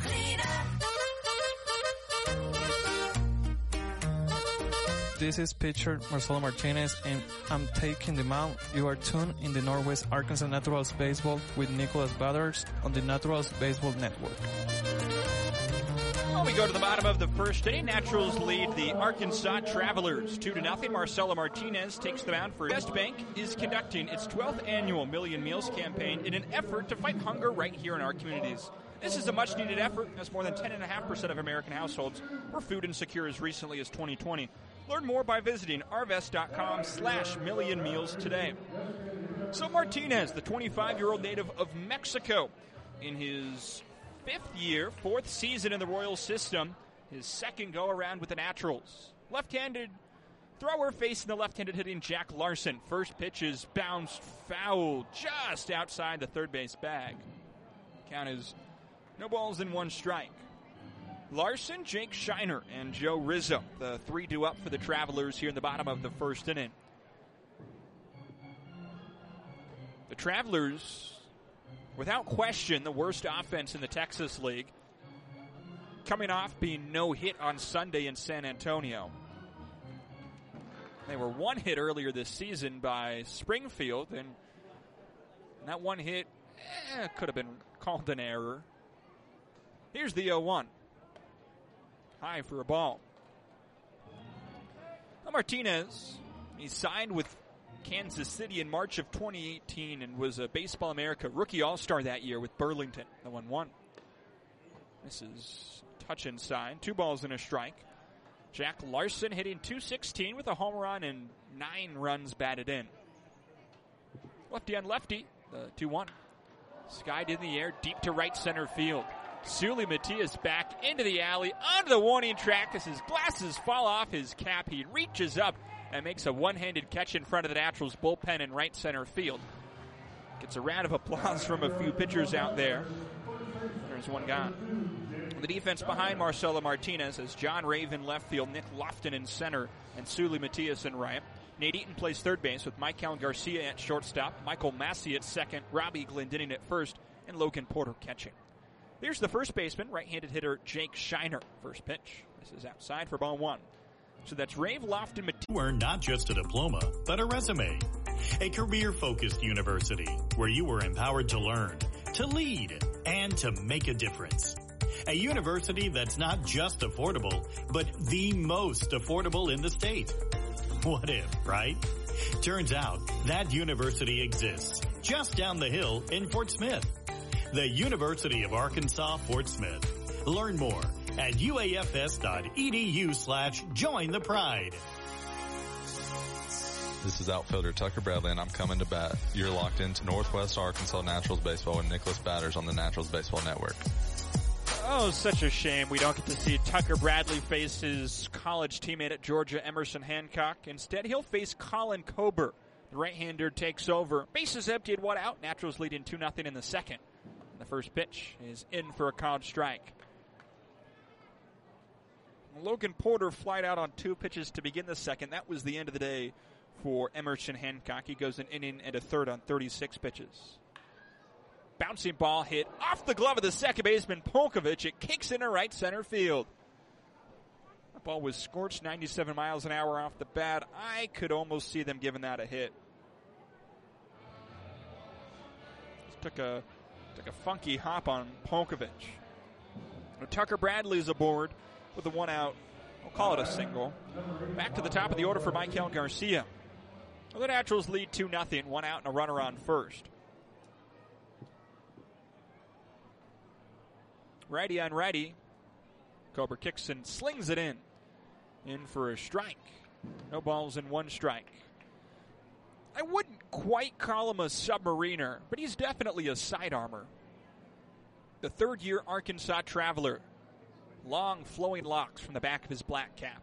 cleaner. This is pitcher Marcelo Martinez, and I'm taking the mound. You are tuned in the Northwest Arkansas Naturals Baseball with Nicholas Batters on the Naturals Baseball Network. Well, we go to the bottom of the first inning. Naturals lead the Arkansas Travelers two to nothing. Marcelo Martinez takes the mound for Arvest Bank is conducting its twelfth annual Million Meals campaign in an effort to fight hunger right here in our communities. This is a much-needed effort, as more than ten point five percent of American households were food insecure as recently as twenty twenty. Learn more by visiting arvest.com slash million meals today. So Martinez, the twenty-five-year-old native of Mexico, in his fifth year, fourth season in the Royal system, his second go-around with the Naturals. Left-handed thrower facing the left-handed hitting Jack Larson. First pitch is bounced foul just outside the third base bag. Count is no balls and one strike. Larson, Jake Shiner, and Joe Rizzo, the three due up for the Travelers here in the bottom of the first inning. The Travelers, without question, the worst offense in the Texas League, coming off being no hit on Sunday in San Antonio. They were one hit earlier this season by Springfield, and that one hit eh, could have been called an error. Here's the oh one. High for a ball. Now Martinez, he signed with Kansas City in March of twenty eighteen and was a Baseball America Rookie All-Star that year with Burlington, the one one. This is touch inside. Two balls and a strike. Jack Larson hitting two sixteen with a home run and nine runs batted in. Lefty on lefty, the two one. Skied in the air, deep to right center field. Sully Matias back into the alley, onto the warning track as his glasses fall off his cap. He reaches up and makes a one-handed catch in front of the Naturals bullpen in right center field. Gets a round of applause from a few pitchers out there. There's one gone. The defense behind Marcelo Martinez is John Raven left field, Nick Lofton in center, and Sully Matias in right. Nate Eaton plays third base with Michael Garcia at shortstop, Michael Massey at second, Robbie Glendinning at first, and Logan Porter catching. Here's the first baseman, right-handed hitter Jake Shiner. First pitch. This is outside for ball one. So that's Rave Lofton. Matias. Earn not just a diploma, but a resume. A career-focused university where you were empowered to learn, to lead, and to make a difference. A university that's not just affordable, but the most affordable in the state. What if, right? Turns out that university exists just down the hill in Fort Smith. The University of Arkansas, Fort Smith. Learn more at uafs.edu slash join the pride. This is outfielder Tucker Bradley, and I'm coming to bat. You're locked into Northwest Arkansas Naturals Baseball with Nicholas Batters on the Naturals Baseball Network. Oh, such a shame we don't get to see Tucker Bradley face his college teammate at Georgia, Emerson Hancock. Instead, he'll face Colin Kober. The right-hander takes over. Bases emptied, one out. Naturals leading two nothing in the second. The first pitch is in for a called strike. Logan Porter flied out on two pitches to begin the second. That was the end of the day for Emerson Hancock. He goes an inning and a third on thirty-six pitches. Bouncing ball hit off the glove of the second baseman, Polkovich. It kicks into right center field. That ball was scorched ninety-seven miles an hour off the bat. I could almost see them giving that a hit. Just took a, took a funky hop on Polkovich. Tucker Bradley's aboard with a one out. We'll call it a single. Back to the top of the order for Michael Garcia. Well, the Naturals lead two nothing, one out and a runner on first. Righty on righty. Kober kicks and slings it in. In for a strike. No balls and one strike. I wouldn't quite call him a submariner, but he's definitely a side armor. The third-year Arkansas Traveler. Long flowing locks from the back of his black cap.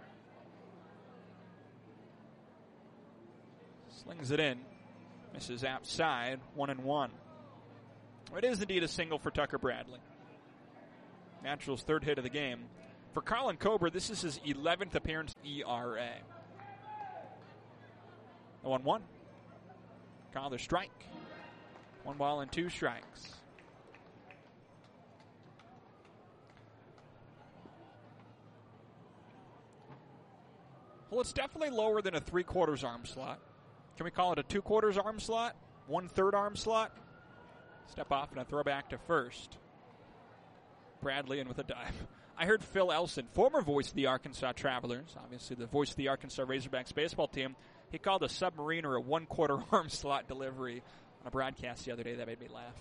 Slings it in. Misses outside. One and one. It is indeed a single for Tucker Bradley. Naturals' third hit of the game. For Colin Kober, this is his eleventh appearance E R A. The one one. Call the strike. One ball and two strikes. Well, it's definitely lower than a three-quarters arm slot. Can we call it a two-quarters arm slot? One-third arm slot? Step off and a throwback to first. Bradley in with a dive. I heard Phil Elson, former voice of the Arkansas Travelers, obviously the voice of the Arkansas Razorbacks baseball team. He called a submarine or a one-quarter arm slot delivery on a broadcast the other day. That made me laugh.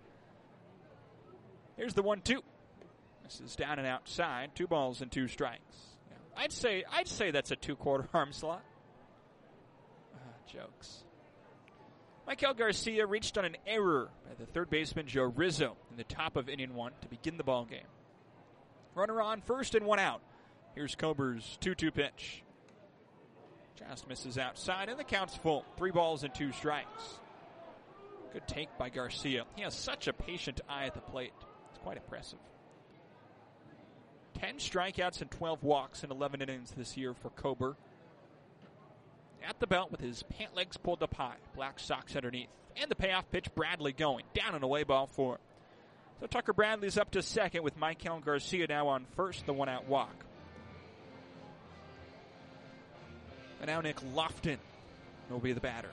Here's the one two. This is down and outside. Two balls and two strikes. Yeah. I'd say I'd say that's a two-quarter arm slot. Ah, jokes. Michael Garcia reached on an error by the third baseman Joe Rizzo in the top of inning one to begin the ball game. Runner on first and one out. Here's Kober's two two pitch. Just misses outside, and the count's full. Three balls and two strikes. Good take by Garcia. He has such a patient eye at the plate. It's quite impressive. Ten strikeouts and twelve walks in eleven innings this year for Kober. At the belt with his pant legs pulled up high. Black socks underneath. And the payoff pitch, Bradley going. Down and away, ball four. So Tucker Bradley's up to second with Michael Garcia now on first, the one-out walk. And now Nick Lofton will be the batter.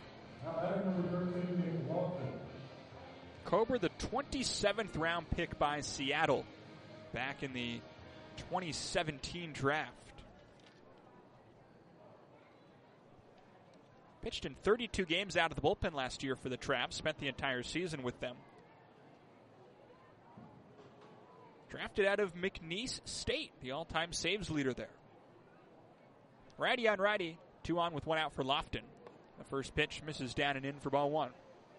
Kober, the twenty-seventh round pick by Seattle back in the twenty seventeen draft. Pitched in thirty-two games out of the bullpen last year for the Travs. Spent the entire season with them. Drafted out of McNeese State, the all-time saves leader there. Righty on righty. Two on with one out for Lofton. The first pitch misses down and in for ball one.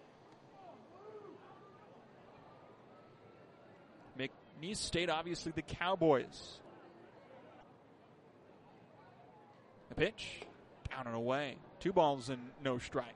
McNeese State, obviously the Cowboys. The pitch, down and away. Two balls and no strikes.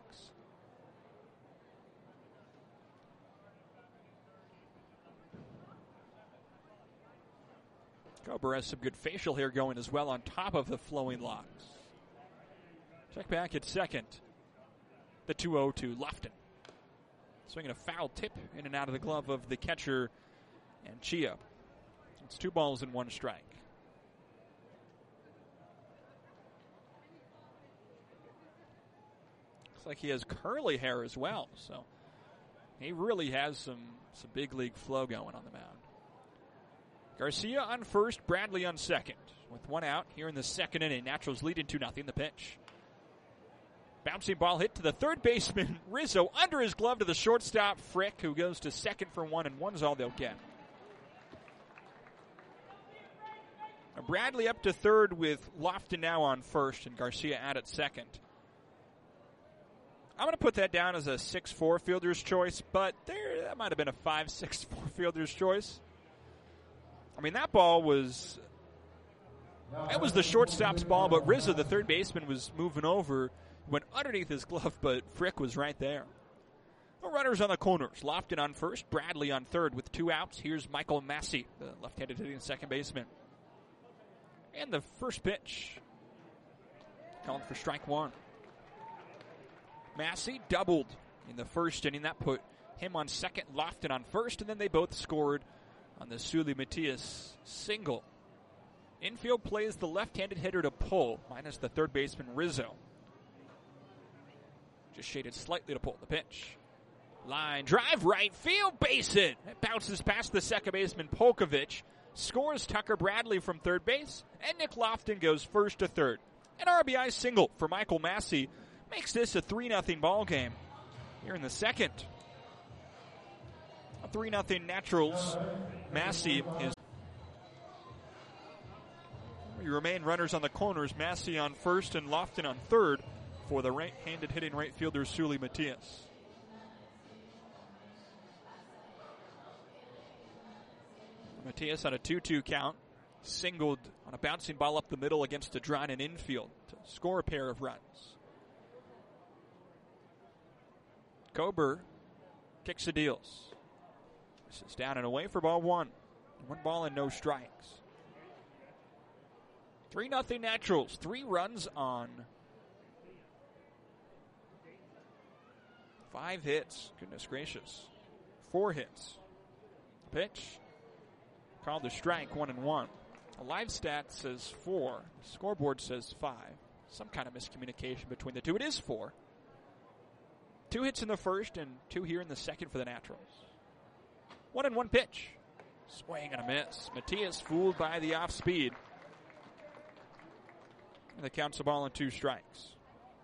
Kober has some good facial hair going as well on top of the flowing locks. Check back at second. The two oh to Lofton. Swinging a foul tip in and out of the glove of the catcher and Chia. It's two balls and one strike. Looks like he has curly hair as well, so he really has some, some big league flow going on the mound. Garcia on first, Bradley on second. With one out here in the second inning, Naturals leading two nothing. The pitch. Bouncing ball hit to the third baseman, Rizzo, under his glove to the shortstop, Frick, who goes to second for one, and one's all they'll get. Bradley up to third with Lofton now on first, and Garcia out at second. I'm going to put that down as a six four fielder's choice, but there that might have been a five six four fielder's choice. I mean, that ball was it was the shortstop's ball, but Rizzo, the third baseman, was moving over, went underneath his glove, but Frick was right there. The runners on the corners. Lofton on first, Bradley on third with two outs. Here's Michael Massey, the left-handed hitting second baseman. And the first pitch, calling for strike one. Massey doubled in the first inning. That put him on second, Lofton on first, and then they both scored on the Sully Matias single. Infield plays the left-handed hitter to pull, minus the third baseman Rizzo. Just shaded slightly to pull the pitch. Line drive, right field, base hit. It bounces past the second baseman Polkovich. Scores Tucker Bradley from third base, and Nick Lofton goes first to third. An R B I single for Michael Massey makes this a three nothing ball game. Here in the second, a three nothing Naturals. Massey is. We remain runners on the corners. Massey on first and Lofton on third for the right-handed hitting right fielder Sully Matias. Matias on a two two count, singled on a bouncing ball up the middle against Adron in infield to score a pair of runs. Kober kicks the deals. This is down and away for ball one. One ball and no strikes. three nothing Naturals. Three runs on five hits. Goodness gracious. Four hits. Pitch. Called the strike, one and one. A live stat says four. The scoreboard says five. Some kind of miscommunication between the two. It is four. Two hits in the first and two here in the second for the Naturals. One and one pitch. Swing and a miss. Matias fooled by the off speed. And the count's a ball and two strikes.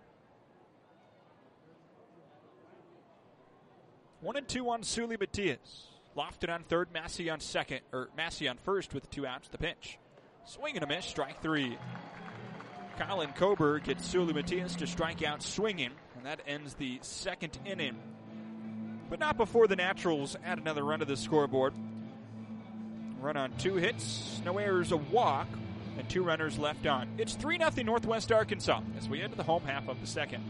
One and two on Sully Matias. Lofton on third, Massey on second, or Massey on first with two outs. The pitch. Swing and a miss, strike three. Colin Kober gets Sully Matias to strike out swinging, and that ends the second inning. But not before the Naturals add another run to the scoreboard. Run on two hits, no errors, a walk, and two runners left on. It's three nothing Northwest Arkansas as we enter the home half of the second.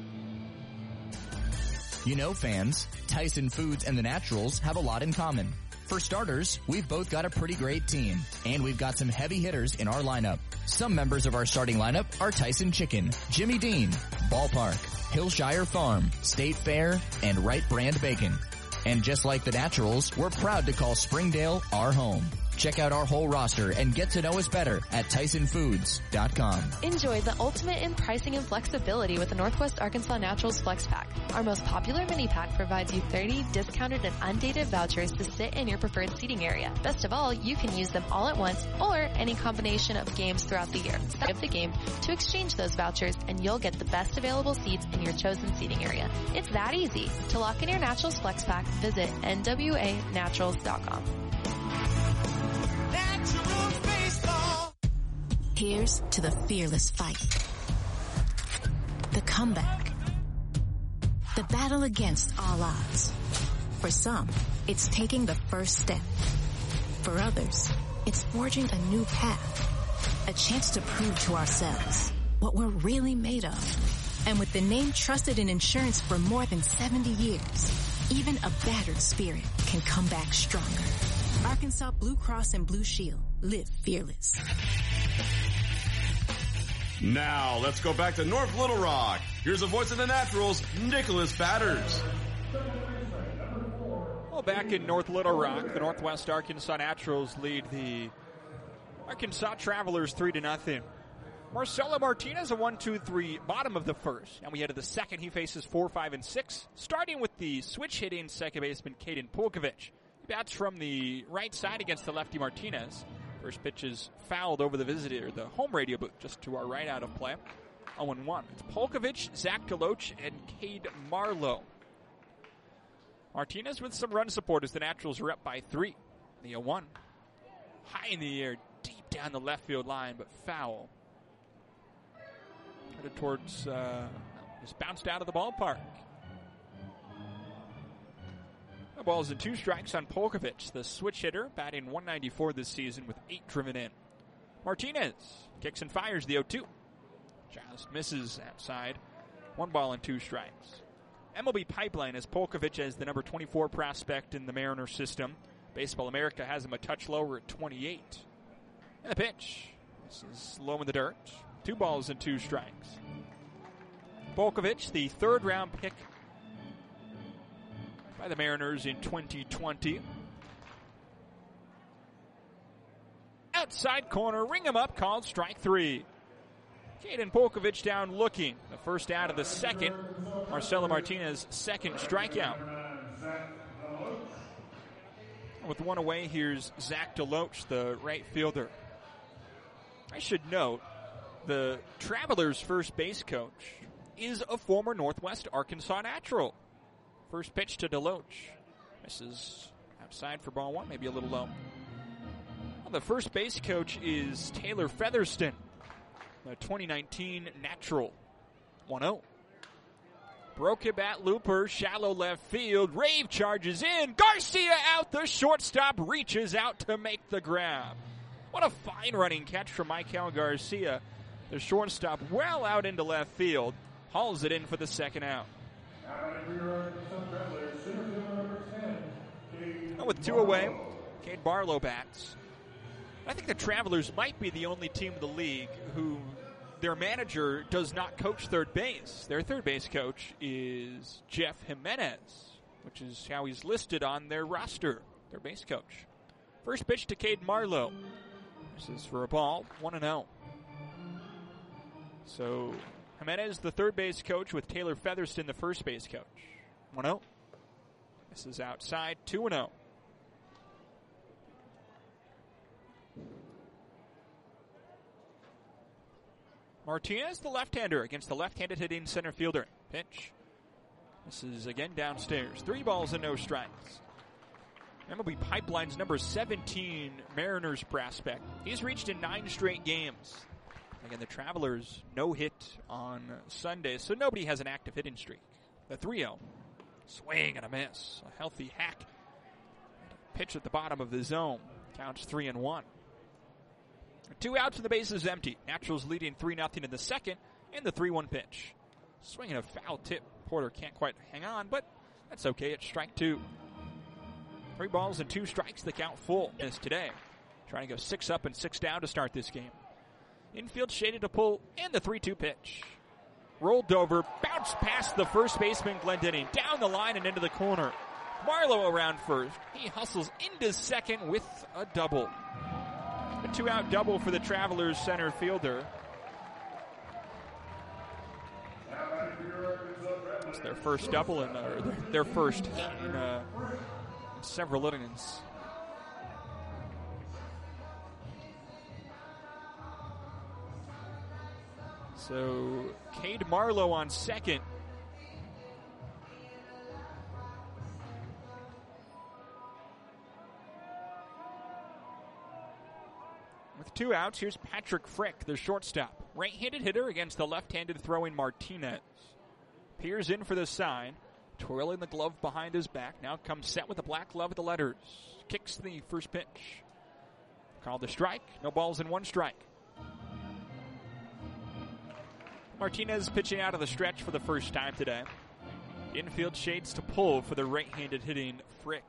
You know, fans, Tyson Foods and the Naturals have a lot in common. For starters, we've both got a pretty great team, and we've got some heavy hitters in our lineup. Some members of our starting lineup are Tyson Chicken, Jimmy Dean, Ballpark, Hillshire Farm, State Fair, and Wright Brand Bacon. And just like the Naturals, we're proud to call Springdale our home. Check out our whole roster and get to know us better at Tyson Foods dot com. Enjoy the ultimate in pricing and flexibility with the Northwest Arkansas Naturals Flex Pack. Our most popular mini pack provides you thirty discounted and undated vouchers to sit in your preferred seating area. Best of all, you can use them all at once or any combination of games throughout the year. Skip the game to exchange those vouchers and you'll get the best available seats in your chosen seating area. It's that easy. To lock in your Naturals Flex Pack, visit N W A naturals dot com. Here's to the fearless fight, the comeback, the battle against all odds. For some, it's taking the first step. For others, it's forging a new path, a chance to prove to ourselves what we're really made of. And with the name trusted in insurance for more than seventy years, even a battered spirit can come back stronger. Arkansas Blue Cross and Blue Shield. Live fearless. Now, let's go back to North Little Rock. Here's the voice of the Naturals, Nicholas Batters. Well, back in North Little Rock, the Northwest Arkansas Naturals lead the Arkansas Travelers three to nothing. Marcelo Martinez, a one two three, bottom of the first. And we head to the second. He faces four, five, and six, starting with the switch-hitting second baseman, Caden Pulkovich. He bats from the right side against the lefty Martinez. First pitch is fouled over the visitor, the home radio booth, just to our right out of play. oh and one. It's Polkovich, Zach Deloach, and Cade Marlowe. Martinez with some run support as the Naturals are up by three. The oh one. High in the air, deep down the left field line, but foul. Headed towards, uh, just bounced out of the ballpark. No balls and two strikes on Polkovich, the switch hitter, batting one ninety-four this season with eight driven in. Martinez kicks and fires the oh two. Just misses outside. One ball and two strikes. M L B Pipeline has Polkovich as the number twenty-four prospect in the Mariner system. Baseball America has him a touch lower at twenty-eight. And the pitch. This is low in the dirt. Two balls and two strikes. Polkovich, the third round pick by the Mariners in twenty twenty. Outside corner, ring him up, called strike three. Caden Polkovich down looking. The first out of the second. Marcelo Martinez, second strikeout. With one away, here's Zach DeLoach, the right fielder. I should note, the Travelers' first base coach is a former Northwest Arkansas natural. First pitch to DeLoach. Misses outside for ball one, maybe a little low. Well, the first base coach is Taylor Featherston, the twenty nineteen natural. one oh. Broke it at Looper, shallow left field. Rave charges in. Garcia out. The shortstop reaches out to make the grab. What a fine running catch from Michael Garcia. The shortstop well out into left field. Hauls it in for the second out. And with two away, Cade Barlow bats. I think the Travelers might be the only team in the league who their manager does not coach third base. Their third base coach is Jeff Jimenez, which is how he's listed on their roster, their base coach. First pitch to Cade Marlowe. This is for a ball, one and oh. So Jimenez, the third base coach, with Taylor Featherston, the first base coach. one oh. This is outside, two and oh. Martinez, the left-hander, against the left-handed hitting center fielder. Pitch. This is again downstairs. Three balls and no strikes. M L B Pipeline's number seventeen Mariners prospect. He's reached in nine straight games. Again, the Travelers no hit on Sunday, so nobody has an active hitting streak. The three oh. Swing and a miss. A healthy hack. Pitch at the bottom of the zone. Counts three and one. Two outs and the base is empty. Naturals leading three nothing in the second, and the three one pitch. Swinging a foul tip. Porter can't quite hang on, but that's okay. It's strike two. Three balls and two strikes, the count full is today. Trying to go six up and six down to start this game. Infield shaded to pull, and the three two pitch. Rolled over, bounced past the first baseman Glendening, down the line and into the corner. Marlowe around first. He hustles into second with a double. A two-out double for the Travelers center fielder. It's their first double, in, or their, their first hit in uh, several innings. So, Cade Marlowe on second. With two outs, here's Patrick Frick, the shortstop. Right-handed hitter against the left-handed throwing Martinez. Peers in for the sign, twirling the glove behind his back. Now comes set with the black glove with the letters. Kicks the first pitch. Called the strike. No balls in one strike. Martinez pitching out of the stretch for the first time today. Infield shades to pull for the right-handed hitting Frick.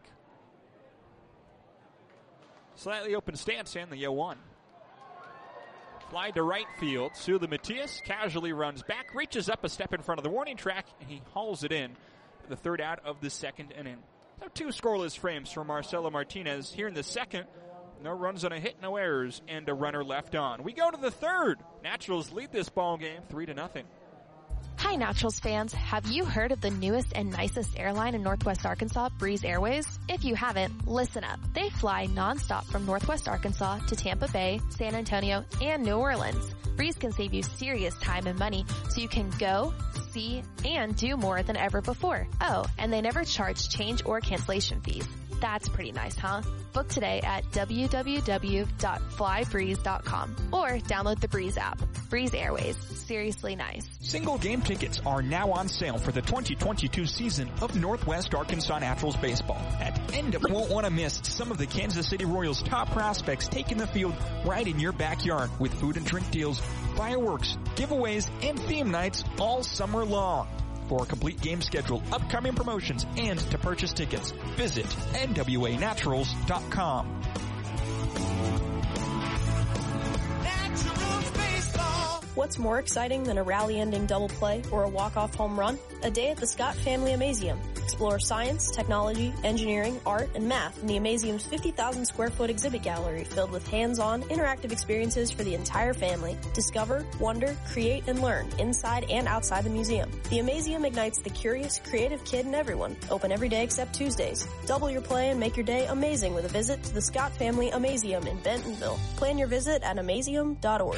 Slightly open stance and the oh one. Fly to right field. Sula Matias casually runs back, reaches up a step in front of the warning track, and he hauls it in for the third out of the second inning. So two scoreless frames for Marcelo Martinez here in the second. No runs on a hit, no errors, and a runner left on. We go to the third. Naturals lead this ball game three to nothing. Hi, Naturals fans. Have you heard of the newest and nicest airline in Northwest Arkansas, Breeze Airways? If you haven't, listen up. They fly nonstop from Northwest Arkansas to Tampa Bay, San Antonio, and New Orleans. Breeze can save you serious time and money so you can go, see, and do more than ever before. Oh, and they never charge change or cancellation fees. That's pretty nice, huh? Book today at w w w dot fly breeze dot com or download the Breeze app. Breeze Airways. Seriously nice. Single game tickets are now on sale for the twenty twenty-two season of Northwest Arkansas Naturals baseball. At End Up, won't want to miss some of the Kansas City Royals' top prospects taking the field right in your backyard with food and drink deals, fireworks, giveaways, and theme nights all summer long. For a complete game schedule, upcoming promotions, and to purchase tickets, visit N W A naturals dot com. What's more exciting than a rally-ending double play or a walk-off home run? A day at the Scott Family Amazeum. Explore science, technology, engineering, art, and math in the Amazeum's fifty thousand square foot exhibit gallery filled with hands-on, interactive experiences for the entire family. Discover, wonder, create, and learn inside and outside the museum. The Amazeum ignites the curious, creative kid in everyone. Open every day except Tuesdays. Double your play and make your day amazing with a visit to the Scott Family Amazeum in Bentonville. Plan your visit at amazeum dot org.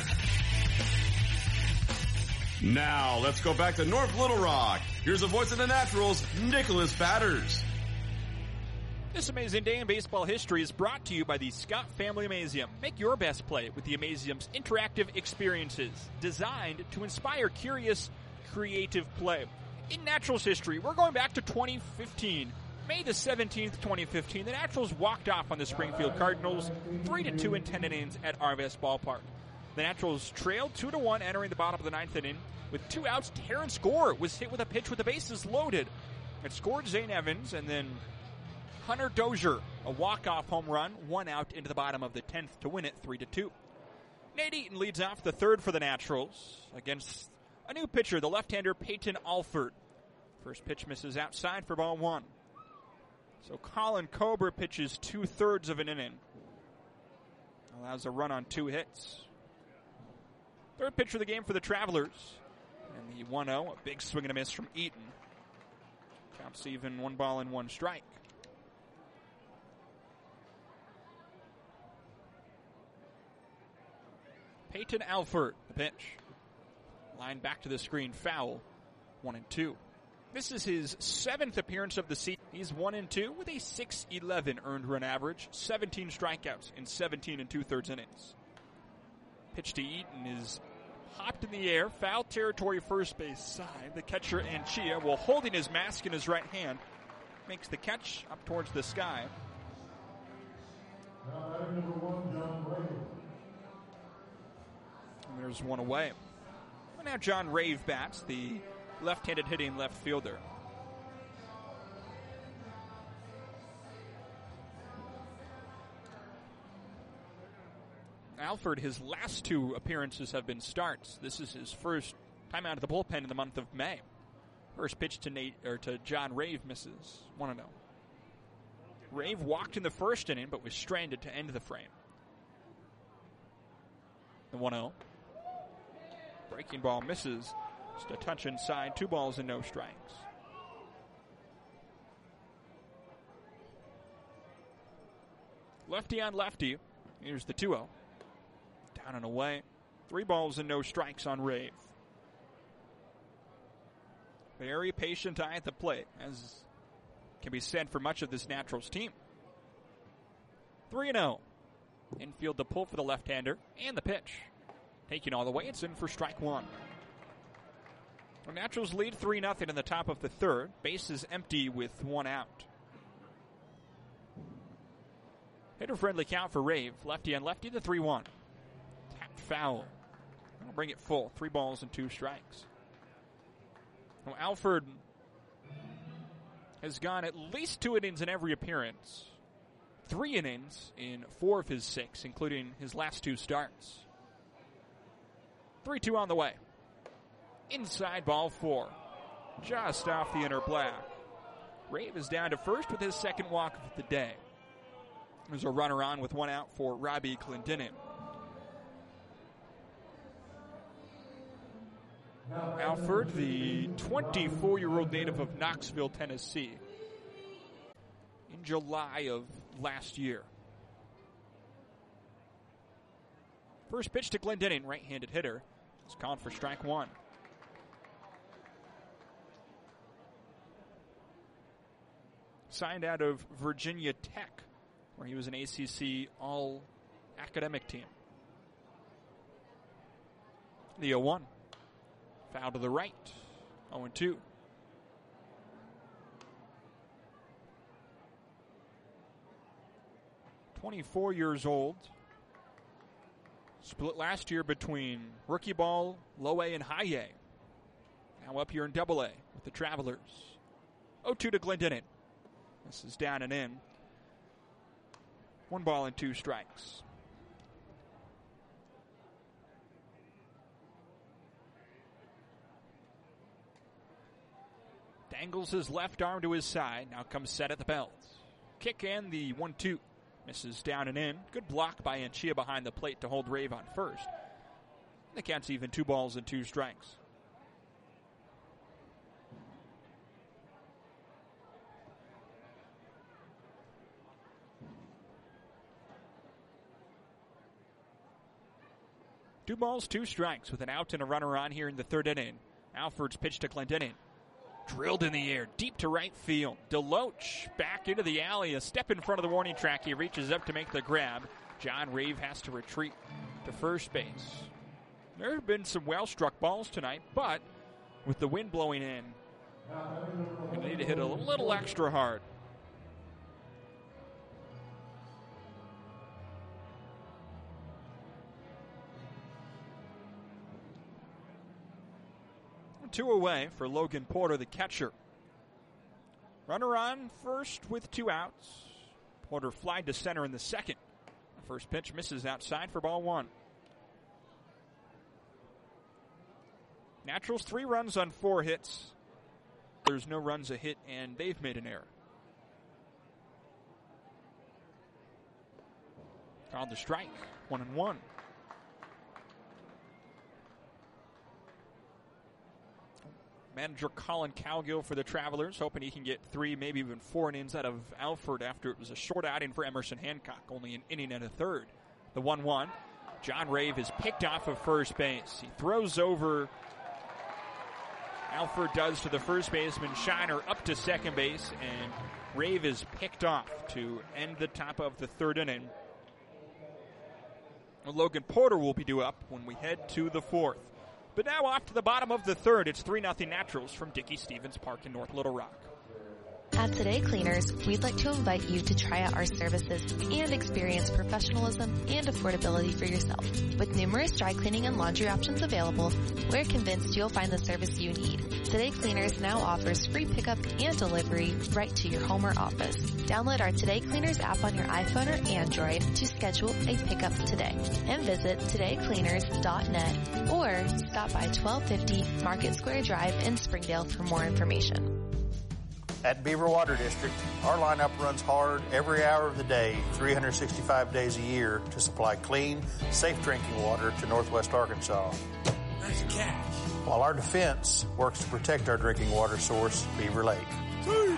Now, let's go back to North Little Rock. Here's the voice of the Naturals, Nicholas Batters. This amazing day in baseball history is brought to you by the Scott Family Amazeum. Make your best play with the Amazeum's interactive experiences, designed to inspire curious, creative play. In Naturals history, we're going back to twenty fifteen. May the seventeenth, twenty fifteen, the Naturals walked off on the Springfield Cardinals, three to two in ten innings at Arvest Ballpark. The Naturals trailed two to one entering the bottom of the ninth inning. With two outs, Terrence Gore was hit with a pitch with the bases loaded. It scored Zane Evans, and then Hunter Dozier, a walk-off home run, one out into the bottom of the tenth to win it three to two. Nate Eaton leads off the third for the Naturals against a new pitcher, the left-hander Peyton Alford. First pitch misses outside for ball one. So Colin Cobra pitches two-thirds of an inning. Allows a run on two hits. Third pitch of the game for the Travelers. And the one oh, a big swing and a miss from Eaton. Counts even, one ball and one strike. Peyton Alford, the pitch. Line back to the screen, foul. One and two. This is his seventh appearance of the season. He's one and two with a six eleven earned run average, seventeen strikeouts in seventeen and two-thirds innings. Pitch to Eaton is hopped in the air, foul territory first base side. The catcher Anchia, while holding his mask in his right hand, makes the catch up towards the sky. And there's one away. And now John Rave bats, the left-handed hitting left fielder. Alford, his last two appearances have been starts. This is his first time out of the bullpen in the month of May. First pitch to Nate or to John Rave misses. one and oh. Rave walked in the first inning but was stranded to end the frame. The one oh. Breaking ball misses. Just a touch inside. Two balls and no strikes. Lefty on lefty. Here's the two oh. Down and away. Three balls and no strikes on Rave. Very patient eye at the plate, as can be said for much of this Naturals team. three and oh. Infield the pull for the left-hander and the pitch. Taking all the way, it's in for strike one. The Naturals lead three nothing in the top of the third. Bases empty with one out. Hitter-friendly count for Rave. Lefty on lefty, the three one. Tapped foul. That'll bring it full. Three balls and two strikes. Well, Alford has gone at least two innings in every appearance. Three innings in four of his six, including his last two starts. three two on the way. Inside ball four. Just off the inner black. Rave is down to first with his second walk of the day. There's a runner on with one out for Robbie Clendenin. Alford, the twenty-four-year-old native of Knoxville, Tennessee. July of last year. First pitch to Glendening, right-handed hitter. It's called for strike one. Signed out of Virginia Tech, where he was an A C C all-academic team. The oh one. Foul to the right. oh and two. twenty-four years old. Split last year between rookie ball, low A, and high A. Now up here in double A with the Travelers. oh two to Glendening. This is down and in. One ball and two strikes. Dangles his left arm to his side. Now comes set at the belt. Kick and the one two. Misses down and in. Good block by Anchia behind the plate to hold Rave on first. The count's even two balls and two strikes. Two balls, two strikes with an out and a runner on here in the third inning. Alford's pitch to Glendening. Drilled in the air, deep to right field. Deloach back into the alley, a step in front of the warning track. He reaches up to make the grab. John Rave has to retreat to first base. There have been some well-struck balls tonight, but with the wind blowing in, we need to hit a little extra hard. Two away for Logan Porter, the catcher. Runner on first with two outs. Porter flied to center in the second. The first pitch misses outside for ball one. Naturals three runs on four hits. There's no runs a hit, and they've made an error. Called the strike, one and one. Manager Colin Cowgill for the Travelers, hoping he can get three, maybe even four innings out of Alford after it was a short outing for Emerson Hancock, only an inning and a third. The one one. John Rave is picked off of first base. He throws over. Alford does to the first baseman, Shiner up to second base, and Rave is picked off to end the top of the third inning. Logan Porter will be due up when we head to the fourth. But now off to the bottom of the third, it's three nothing Naturals from Dickey-Stevens Park in North Little Rock. At Today Cleaners, we'd like to invite you to try out our services and experience professionalism and affordability for yourself. With numerous dry cleaning and laundry options available, we're convinced you'll find the service you need. Today Cleaners now offers free pickup and delivery right to your home or office. Download our Today Cleaners app on your iPhone or Android to schedule a pickup today. And visit today cleaners dot net or stop by twelve fifty Market Square Drive in Springdale for more information. At Beaver Water District, our lineup runs hard every hour of the day, three hundred sixty-five days a year to supply clean, safe drinking water to Northwest Arkansas. Nice catch. While our defense works to protect our drinking water source, Beaver Lake. Two.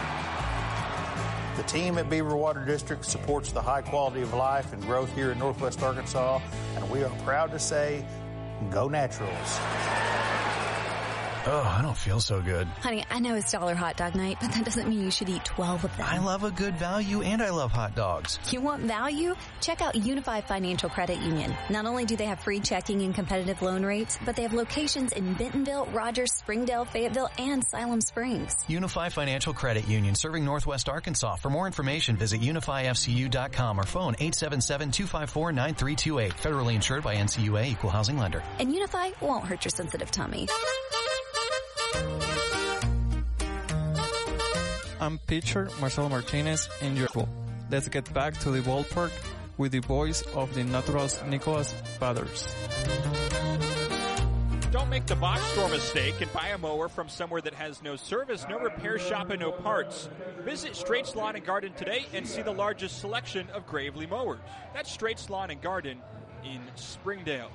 The team at Beaver Water District supports the high quality of life and growth here in Northwest Arkansas, and we are proud to say, go Naturals. Oh, I don't feel so good. Honey, I know it's Dollar Hot Dog Night, but that doesn't mean you should eat twelve of them. I love a good value, and I love hot dogs. You want value? Check out Unified Financial Credit Union. Not only do they have free checking and competitive loan rates, but they have locations in Bentonville, Rogers, Springdale, Fayetteville, and Siloam Springs. Unified Financial Credit Union, serving Northwest Arkansas. For more information, visit unify f c u dot com or phone eight seven seven, two five four, nine three two eight. Federally insured by N C U A, Equal Housing Lender. And Unify won't hurt your sensitive tummy. I'm pitcher Marcelo Martinez, and you're cool. Let's get back to the ballpark with the voice of the Naturals, Nicholas Bathurst. Don't make the box store mistake and buy a mower from somewhere that has no service, no repair shop, and no parts. Visit Straight's Lawn and Garden today and see the largest selection of Gravely mowers. That's Straight's Lawn and Garden in Springdale.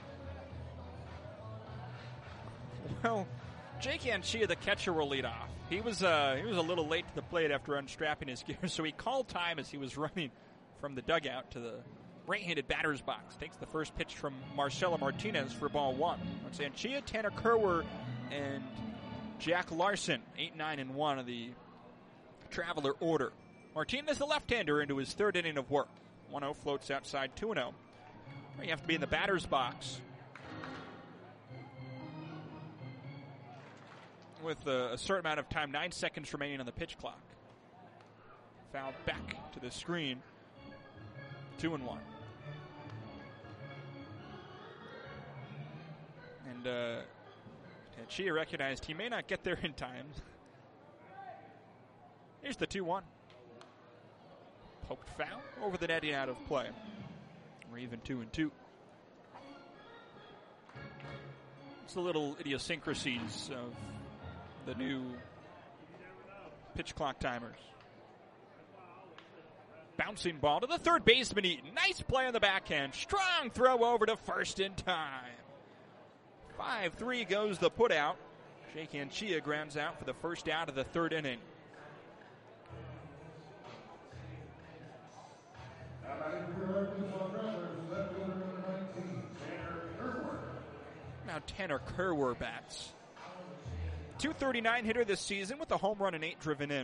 Well, Jake Anchia, the catcher, will lead off. He was uh, he was a little late to the plate after unstrapping his gear, so he called time as he was running from the dugout to the right-handed batter's box. Takes the first pitch from Marcelo Martinez for ball one. That's Anchia, Tanner Kerwer, and Jack Larson, eight, nine, and one of the Traveler order. Martinez, the left-hander, into his third inning of work. one oh floats outside, two and oh. You have to be in the batter's box with a, a certain amount of time, nine seconds remaining on the pitch clock. Fouled back to the screen, two and one. And uh, Chia recognized he may not get there in time. Here's the two one. Poked foul over the netting, out of play. We're even two and two. It's the little idiosyncrasies of the new pitch clock timers. Bouncing ball to the third baseman, Eaton. Nice play on the backhand. Strong throw over to first in time. five three goes the put out. Jake Anchia grounds out for the first out of the third inning. Now Tanner Kerwer bats. two thirty-nine hitter this season with a home run and eight driven in.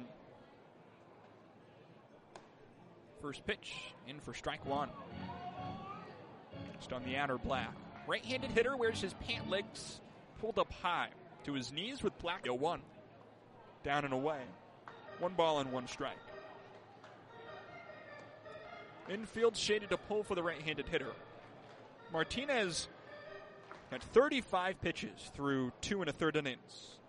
First pitch in for strike one. Just on the outer black. Right-handed hitter wears his pant legs pulled up high to his knees with black. one. Down and away. One ball and one strike. Infield shaded to pull for the right-handed hitter. Martinez had thirty-five pitches through two and a third innings.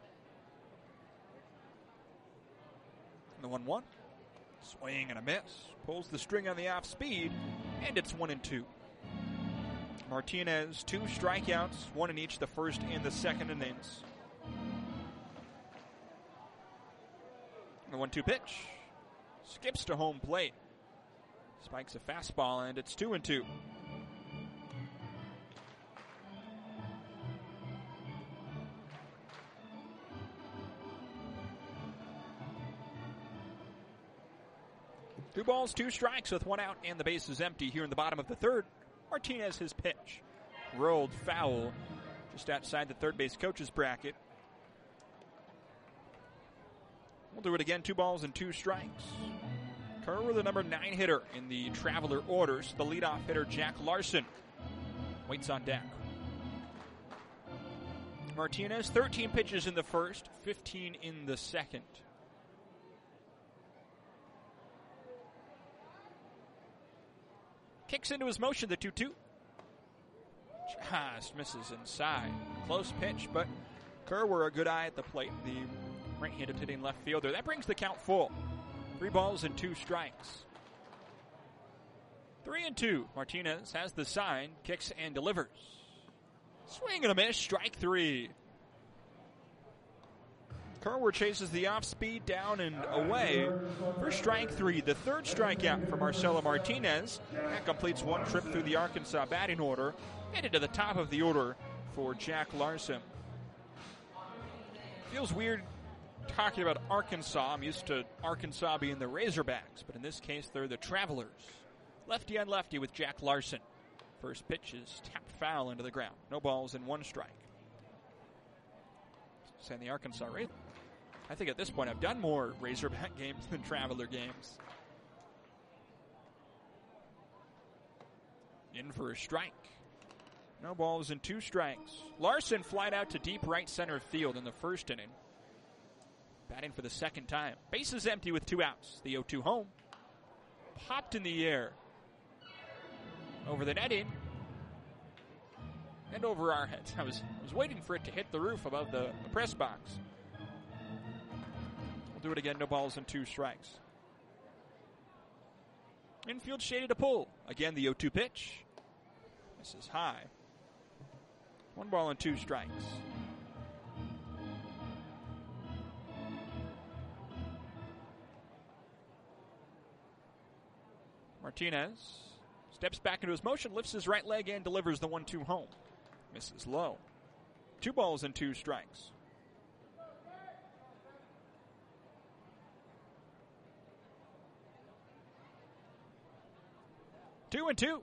And the one one. Swing and a miss. Pulls the string on the off speed, and it's one and two. Martinez, two strikeouts, one in each the first and the second innings. The one two pitch. Skips to home plate. Spikes a fastball, and it's two and two. Two balls, two strikes with one out and the base is empty here in the bottom of the third. Martinez, his pitch. Rolled foul just outside the third base coach's bracket. We'll do it again. Two balls and two strikes. Kerr, the number nine hitter in the Traveler orders. The leadoff hitter, Jack Larson, waits on deck. Martinez, thirteen pitches in the first, fifteen in the second. Kicks into his motion, the two two. Just misses inside. Close pitch, but Kerr, a good eye at the plate. The right-handed hitting left fielder. That brings the count full. Three balls and two strikes. Three and two. Martinez has the sign, kicks and delivers. Swing and a miss, strike three. Kerr chases the off-speed down and away for strike three. The third strikeout for Marcelo Martinez. That completes one trip through the Arkansas batting order. Headed to the top of the order for Jack Larson. Feels weird talking about Arkansas. I'm used to Arkansas being the Razorbacks, but in this case, they're the Travelers. Lefty on lefty with Jack Larson. First pitch is tapped foul into the ground. No balls and one strike. Saying the Arkansas Razorbacks. I think at this point I've done more Razorback games than Traveler games. In for a strike. No balls and two strikes. Larson flied out to deep right center field in the first inning. Batting for the second time. Bases empty with two outs. The oh two home. Popped in the air. Over the netting. And over our heads. I was, I was waiting for it to hit the roof above the, the press box. We'll do it again. No balls and two strikes. Infield shaded to pull. Again, the oh two pitch. This is high. One ball and two strikes. Martinez steps back into his motion, lifts his right leg and delivers the one two home. Misses low. Two balls and two strikes. Two and two.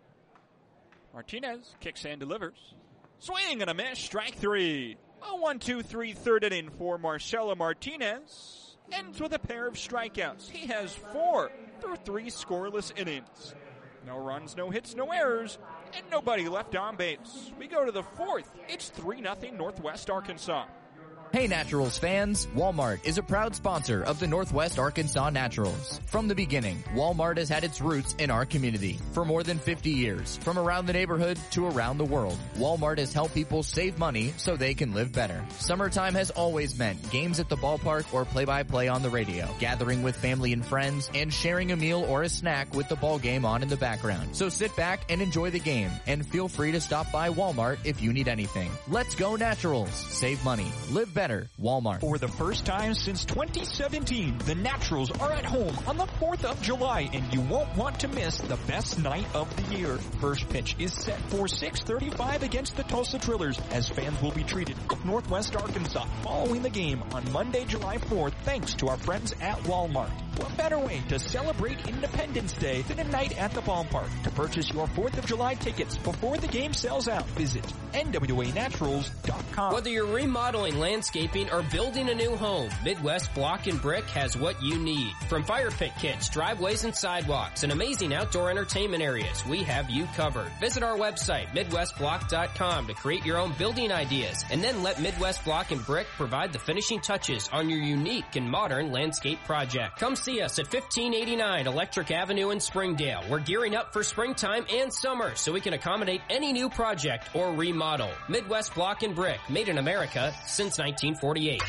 Martinez kicks and delivers. Swing and a miss. Strike three. A one two three third inning for Marcelo Martinez. Ends with a pair of strikeouts. He has four through three scoreless innings. No runs, no hits, no errors, and nobody left on base. We go to the fourth. It's three nothing Northwest Arkansas. Hey Naturals fans, Walmart is a proud sponsor of the Northwest Arkansas Naturals. From the beginning, Walmart has had its roots in our community for more than fifty years. From around the neighborhood to around the world, Walmart has helped people save money so they can live better. Summertime has always meant games at the ballpark or play-by-play on the radio, gathering with family and friends, and sharing a meal or a snack with the ball game on in the background. So sit back and enjoy the game, and feel free to stop by Walmart if you need anything. Let's go Naturals. Save money. Live better. Better, Walmart. For the first time since twenty seventeen, the Naturals are at home on the fourth of July, and you won't want to miss the best night of the year. First pitch is set for six thirty-five against the Tulsa Trillers, as fans will be treated with Northwest Arkansas following the game on Monday, July fourth, thanks to our friends at Walmart. What better way to celebrate Independence Day than a night at the ballpark? To purchase your fourth of July tickets before the game sells out, visit N W A naturals dot com. Whether you're remodeling, landscaping, or building a new home, Midwest Block and Brick has what you need. From fire pit kits, driveways and sidewalks, and amazing outdoor entertainment areas, we have you covered. Visit our website, midwest block dot com, to create your own building ideas, and then let Midwest Block and Brick provide the finishing touches on your unique and modern landscape project. Come see us at fifteen eighty-nine Electric Avenue in Springdale. We're gearing up for springtime and summer, so we can accommodate any new project or remodel. Midwest Block and Brick, made in America since nineteen forty-eight.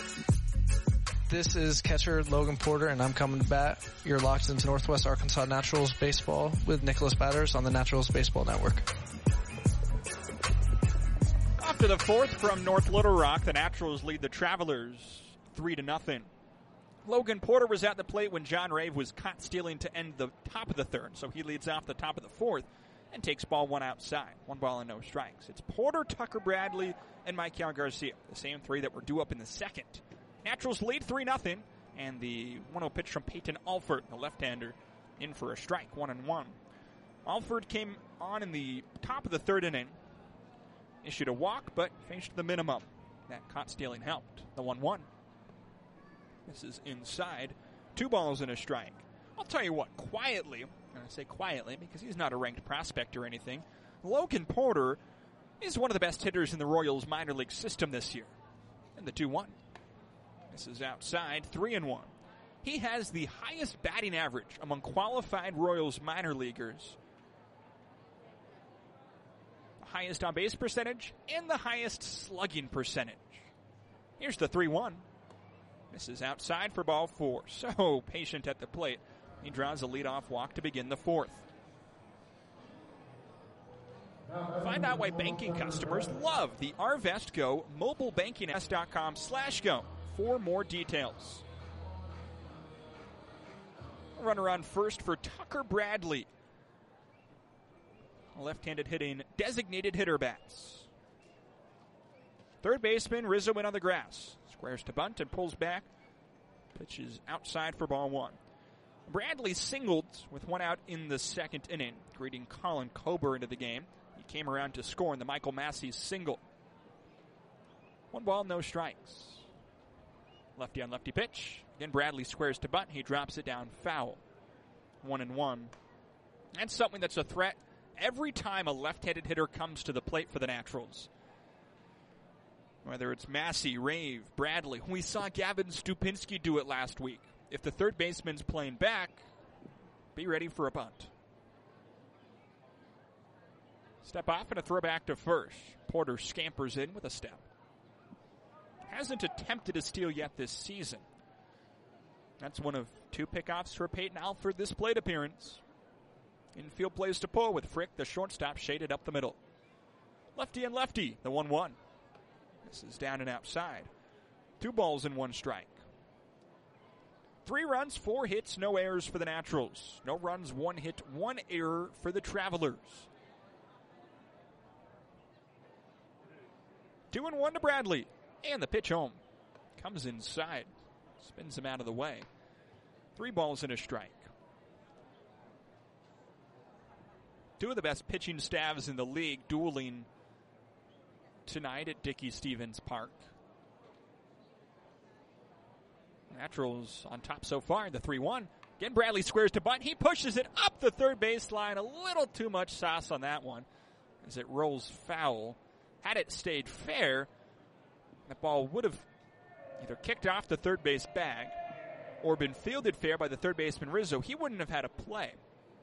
This is catcher Logan Porter, and I'm coming to bat. You're locked into Northwest Arkansas Naturals Baseball with Nicholas Batters on the Naturals Baseball Network. After the fourth from North Little Rock, the Naturals lead the Travelers three to nothing. Logan Porter was at the plate when John Rave was caught stealing to end the top of the third, so he leads off the top of the fourth and takes ball one outside. One ball and no strikes. It's Porter, Tucker Bradley, and Michael Garcia, the same three that were due up in the second. Naturals lead three nothing, and the one oh pitch from Peyton Alford, the left-hander, in for a strike, one and one. Alford came on in the top of the third inning, issued a walk, but finished the minimum. That caught stealing helped. The one one. This is inside. Two balls and a strike. I'll tell you what, quietly, and I say quietly because he's not a ranked prospect or anything, Logan Porter is one of the best hitters in the Royals minor league system this year. And the two one. This is outside, three and one. He has the highest batting average among qualified Royals minor leaguers, the highest on base percentage, and the highest slugging percentage. Here's the three one. This is outside for ball four. So patient at the plate. He draws a leadoff walk to begin the fourth. Find out why banking customers love the Arvest Go mobile banking dot com slash go for more details. Runner on first for Tucker Bradley. Left-handed hitting designated hitter bats. Third baseman Rizzo in on the grass. Squares to bunt and pulls back. Pitches outside for ball one. Bradley singled with one out in the second inning, greeting Colin Kober into the game. He came around to score in the Michael Massey single. One ball, no strikes. Lefty on lefty pitch. Again, Bradley squares to bunt. He drops it down foul. One and one. That's something that's a threat every time a left-handed hitter comes to the plate for the Naturals. Whether it's Massey, Rave, Bradley. We saw Gavin Stupinski do it last week. If the third baseman's playing back, be ready for a bunt. Step off and a throw back to first. Porter scampers in with a step. Hasn't attempted a steal yet this season. That's one of two pickoffs for Peyton Alford this plate appearance. Infield plays to pull with Frick, the shortstop, shaded up the middle. Lefty and lefty, the one one. This is down and outside. Two balls and one strike. Three runs, four hits, no errors for the Naturals. No runs, one hit, one error for the Travelers. Two and one to Bradley. And the pitch home. Comes inside. Spins him out of the way. Three balls and a strike. Two of the best pitching staffs in the league dueling tonight at Dickey-Stephens Park. Naturals on top so far in the three one. Again, Bradley squares to bunt. He pushes it up the third baseline. A little too much sauce on that one as it rolls foul. Had it stayed fair, that ball would have either kicked off the third base bag or been fielded fair by the third baseman Rizzo. He wouldn't have had a play.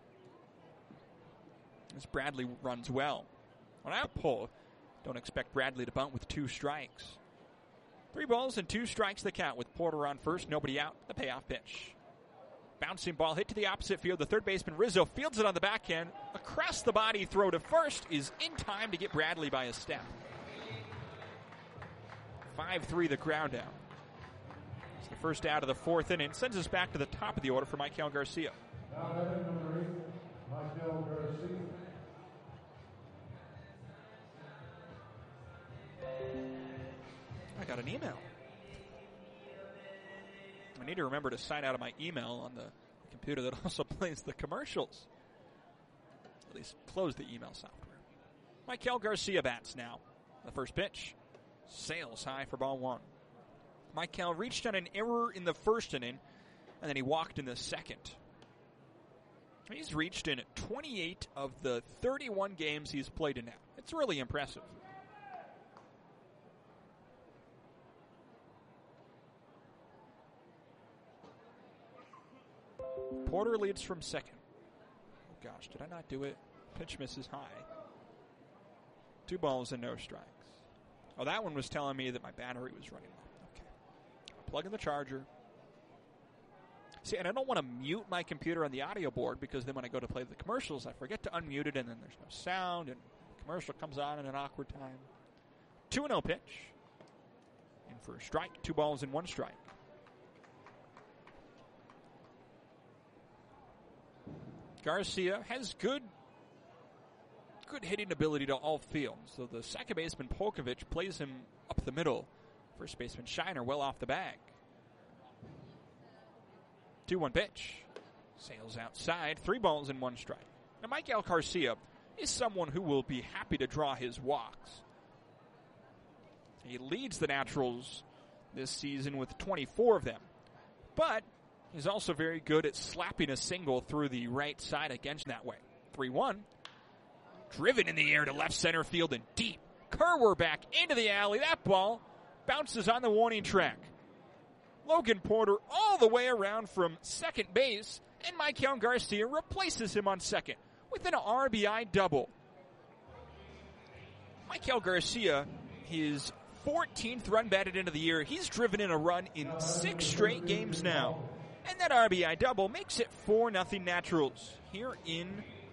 As Bradley runs well. On our pull, don't expect Bradley to bunt with two strikes. Three balls and two strikes the count with Porter on first, nobody out, the payoff pitch. Bouncing ball hit to the opposite field. The third baseman Rizzo fields it on the backhand. Across the body throw to first is in time to get Bradley by a step. five three the ground out. It's the first out of the fourth inning. Sends us back to the top of the order for Michael Garcia. Now batting number eight, Michael Garcia. I got an email. I need to remember to sign out of my email on the computer that also plays the commercials. At least close the email software. Michael Garcia bats now. The first pitch sails high for ball one. Michael reached on an error in the first inning, and then he walked in the second. He's reached in twenty-eight of the thirty-one games he's played in now. It's really impressive. Porter leads from second. Oh gosh, did I not do it? Pitch misses high. Two balls and no strikes. Oh, that one was telling me that my battery was running low. Okay. Plug in the charger. See, and I don't want to mute my computer on the audio board because then when I go to play the commercials, I forget to unmute it and then there's no sound and the commercial comes on in an awkward time. two and oh pitch. In for a strike. Two balls and one strike. Garcia has good good hitting ability to all fields. So the second baseman Polkovich plays him up the middle. First baseman Shiner well off the bag. two one pitch. Sails outside. Three balls and one strike. Now Michael Garcia is someone who will be happy to draw his walks. He leads the Naturals this season with twenty-four of them. But he's also very good at slapping a single through the right side against that way. three one. Driven in the air to left center field and deep. Kerr back into the alley. That ball bounces on the warning track. Logan Porter all the way around from second base, and Michael Garcia replaces him on second with an R B I double. Michael Garcia, his fourteenth run batted into the year. He's driven in a run in six straight games now. And that R B I double makes it four nothing Naturals here in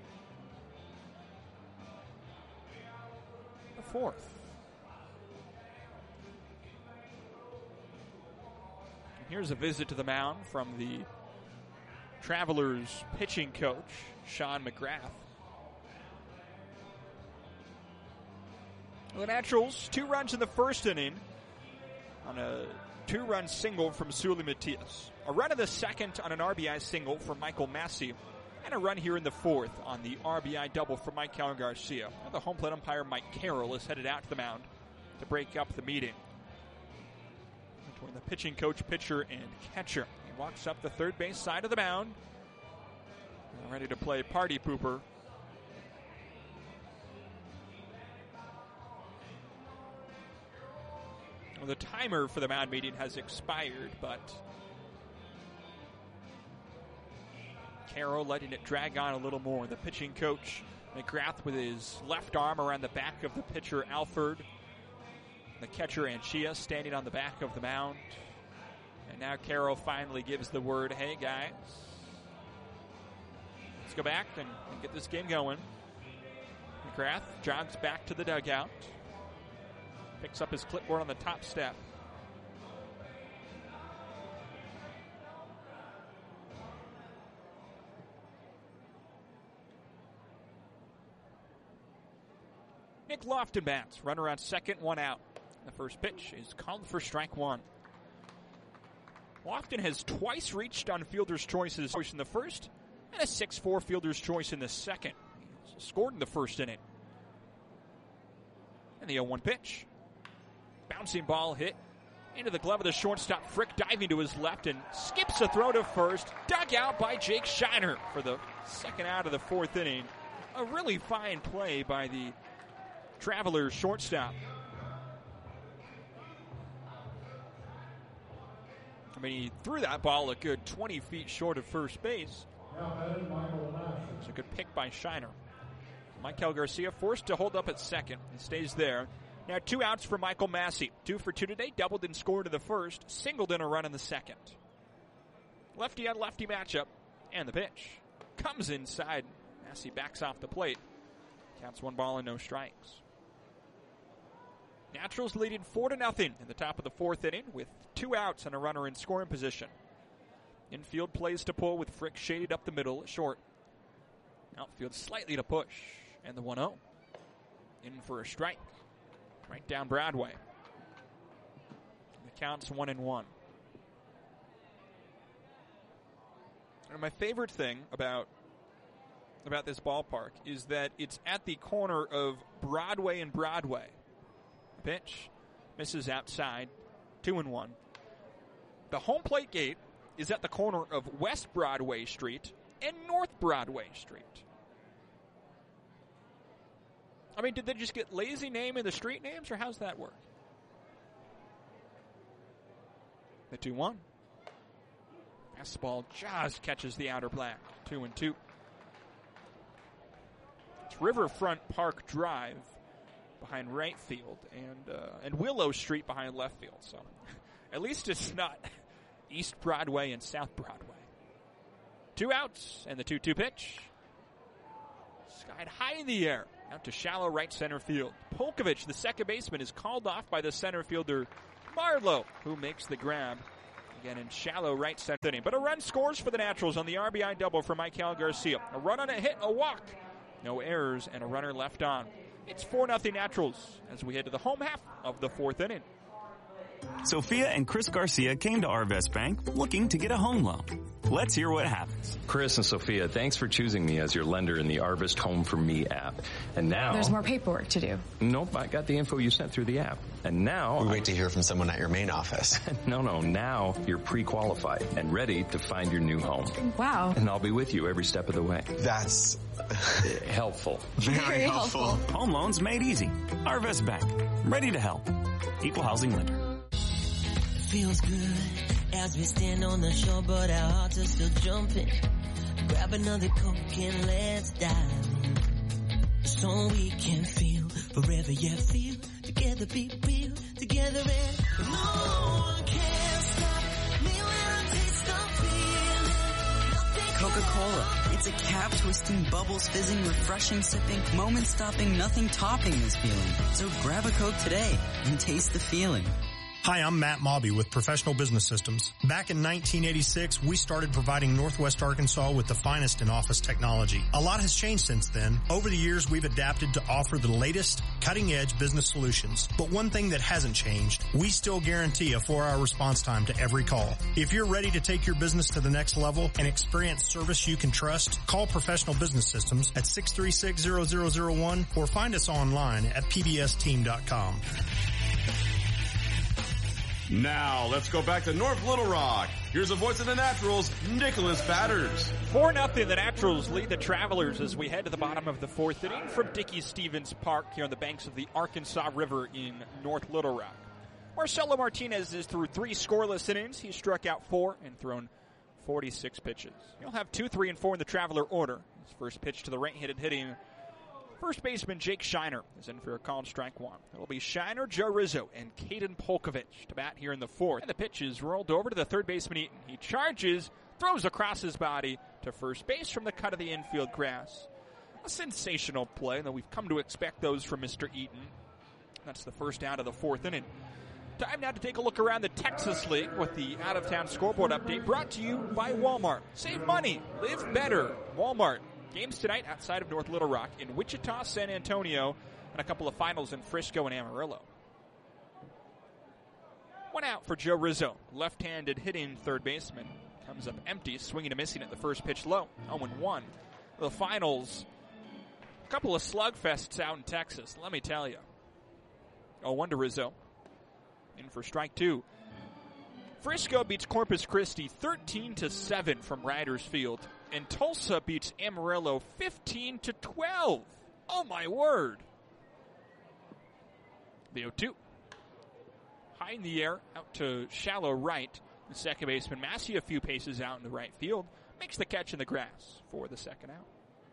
the fourth. And here's a visit to the mound from the Travelers pitching coach, Sean McGrath. The Naturals, two runs in the first inning on a two-run single from Sully Matias. A run in the second on an R B I single from Michael Massey. And a run here in the fourth on the R B I double from Michael Garcia. And the home plate umpire, Mike Carroll, is headed out to the mound to break up the meeting between the pitching coach, pitcher, and catcher. He walks up the third base side of the mound. Ready to play party pooper. Well, the timer for the mound meeting has expired, but Carroll letting it drag on a little more. The pitching coach, McGrath, with his left arm around the back of the pitcher, Alford. The catcher, Anchia, standing on the back of the mound. And now Carroll finally gives the word, hey, guys, let's go back and, and get this game going. McGrath jogs back to the dugout. Picks up his clipboard on the top step. Nick Lofton bats. Runner on second, one out. The first pitch is called for strike one. Lofton has twice reached on fielder's choices in the first and a six four fielder's choice in the second. He's scored in the first inning. And the oh one pitch. Bouncing ball hit into the glove of the shortstop. Frick diving to his left and skips a throw to first. Dug out by Jake Shiner for the second out of the fourth inning. A really fine play by the Travelers shortstop. I mean, he threw that ball a good twenty feet short of first base. It's a good pick by Shiner. Michael Garcia forced to hold up at second. He stays there. Now two outs for Michael Massey. Two for two today. Doubled and scored in the first. Singled in a run in the second. Lefty on lefty matchup. And the pitch comes inside. Massey backs off the plate. Counts one ball and no strikes. Naturals leading four to nothing in the top of the fourth inning with two outs and a runner in scoring position. Infield plays to pull with Frick shaded up the middle at short. Outfield slightly to push. And the one oh. In for a strike. Right down Broadway. The count's one and one. And my favorite thing about about this ballpark is that it's at the corner of Broadway and Broadway. Pitch misses outside. Two and one. The home plate gate is at the corner of West Broadway Street and North Broadway Street. I mean, did they just get lazy name in the street names, or how's that work? The two one. Fastball just catches the outer black. Two and two. It's Riverfront Park Drive behind right field and uh, and Willow Street behind left field. So at least it's not East Broadway and South Broadway. Two outs and the two two pitch. Skied high in the air. Out to shallow right center field. Polkovich, the second baseman, is called off by the center fielder Marlowe, who makes the grab. Again in shallow right center inning. But a run scores for the Naturals on the R B I double for Michael Garcia. A run on a hit, a walk. No errors, and a runner left on. It's four nothing Naturals as we head to the home half of the fourth inning. Sophia and Chris Garcia came to Arvest Bank looking to get a home loan. Let's hear what happens. Chris and Sophia, thanks for choosing me as your lender in the Arvest Home for Me app. And now... There's more paperwork to do. Nope, I got the info you sent through the app. And now... We wait I... to hear from someone at your main office. no, no, now you're pre-qualified and ready to find your new home. Wow. And I'll be with you every step of the way. That's... helpful. Very, Very helpful. helpful. Home loans made easy. Arvest Bank. Ready to help. Equal housing lender. Feels good as we stand on the shore, but our hearts are still jumping. Grab another Coke and let's dive in, so we can feel forever. Yeah, feel together, be real together, and no one can stop me when I taste the feeling. Coca-Cola. It's a cap twisting, bubbles fizzing, refreshing sipping, moment stopping, nothing topping this feeling. So grab a Coke today and taste the feeling. Hi, I'm Matt Mobby with Professional Business Systems. Back in nineteen eighty-six, we started providing Northwest Arkansas with the finest in office technology. A lot has changed since then. Over the years, we've adapted to offer the latest, cutting-edge business solutions. But one thing that hasn't changed, we still guarantee a four-hour response time to every call. If you're ready to take your business to the next level and experience service you can trust, call Professional Business Systems at six three six, zero zero zero one or find us online at p b s team dot com. Now, let's go back to North Little Rock. Here's the voice of the Naturals, Nicholas Batters. four nothing, the Naturals lead the Travelers as we head to the bottom of the fourth inning from Dickey-Stevens Park here on the banks of the Arkansas River in North Little Rock. Marcelo Martinez is through three scoreless innings. He struck out four and thrown forty-six pitches. He'll have two, three, and four in the Traveler order. His first pitch to the right-handed hitting first baseman Jake Shiner is in for a called strike one. It'll be Shiner, Joe Rizzo, and Caden Polkovich to bat here in the fourth. And the pitch is rolled over to the third baseman Eaton. He charges, throws across his body to first base from the cut of the infield grass. A sensational play, though we've come to expect those from Mister Eaton. That's the first out of the fourth inning. Time now to take a look around the Texas League with the out-of-town scoreboard update brought to you by Walmart. Save money, live better. Walmart. Games tonight outside of North Little Rock in Wichita, San Antonio, and a couple of finals in Frisco and Amarillo. One out for Joe Rizzo, left-handed hitting third baseman. Comes up empty, swinging and missing at the first pitch low. oh and one. The finals A couple of slugfests out in Texas, let me tell you. oh one to Rizzo. In for strike two. Frisco beats Corpus Christi thirteen to seven from Riders Field. And Tulsa beats Amarillo fifteen to twelve. Oh, my word. The oh two. High in the air, out to shallow right. The second baseman, Massey, a few paces out in the right field, makes the catch in the grass for the second out.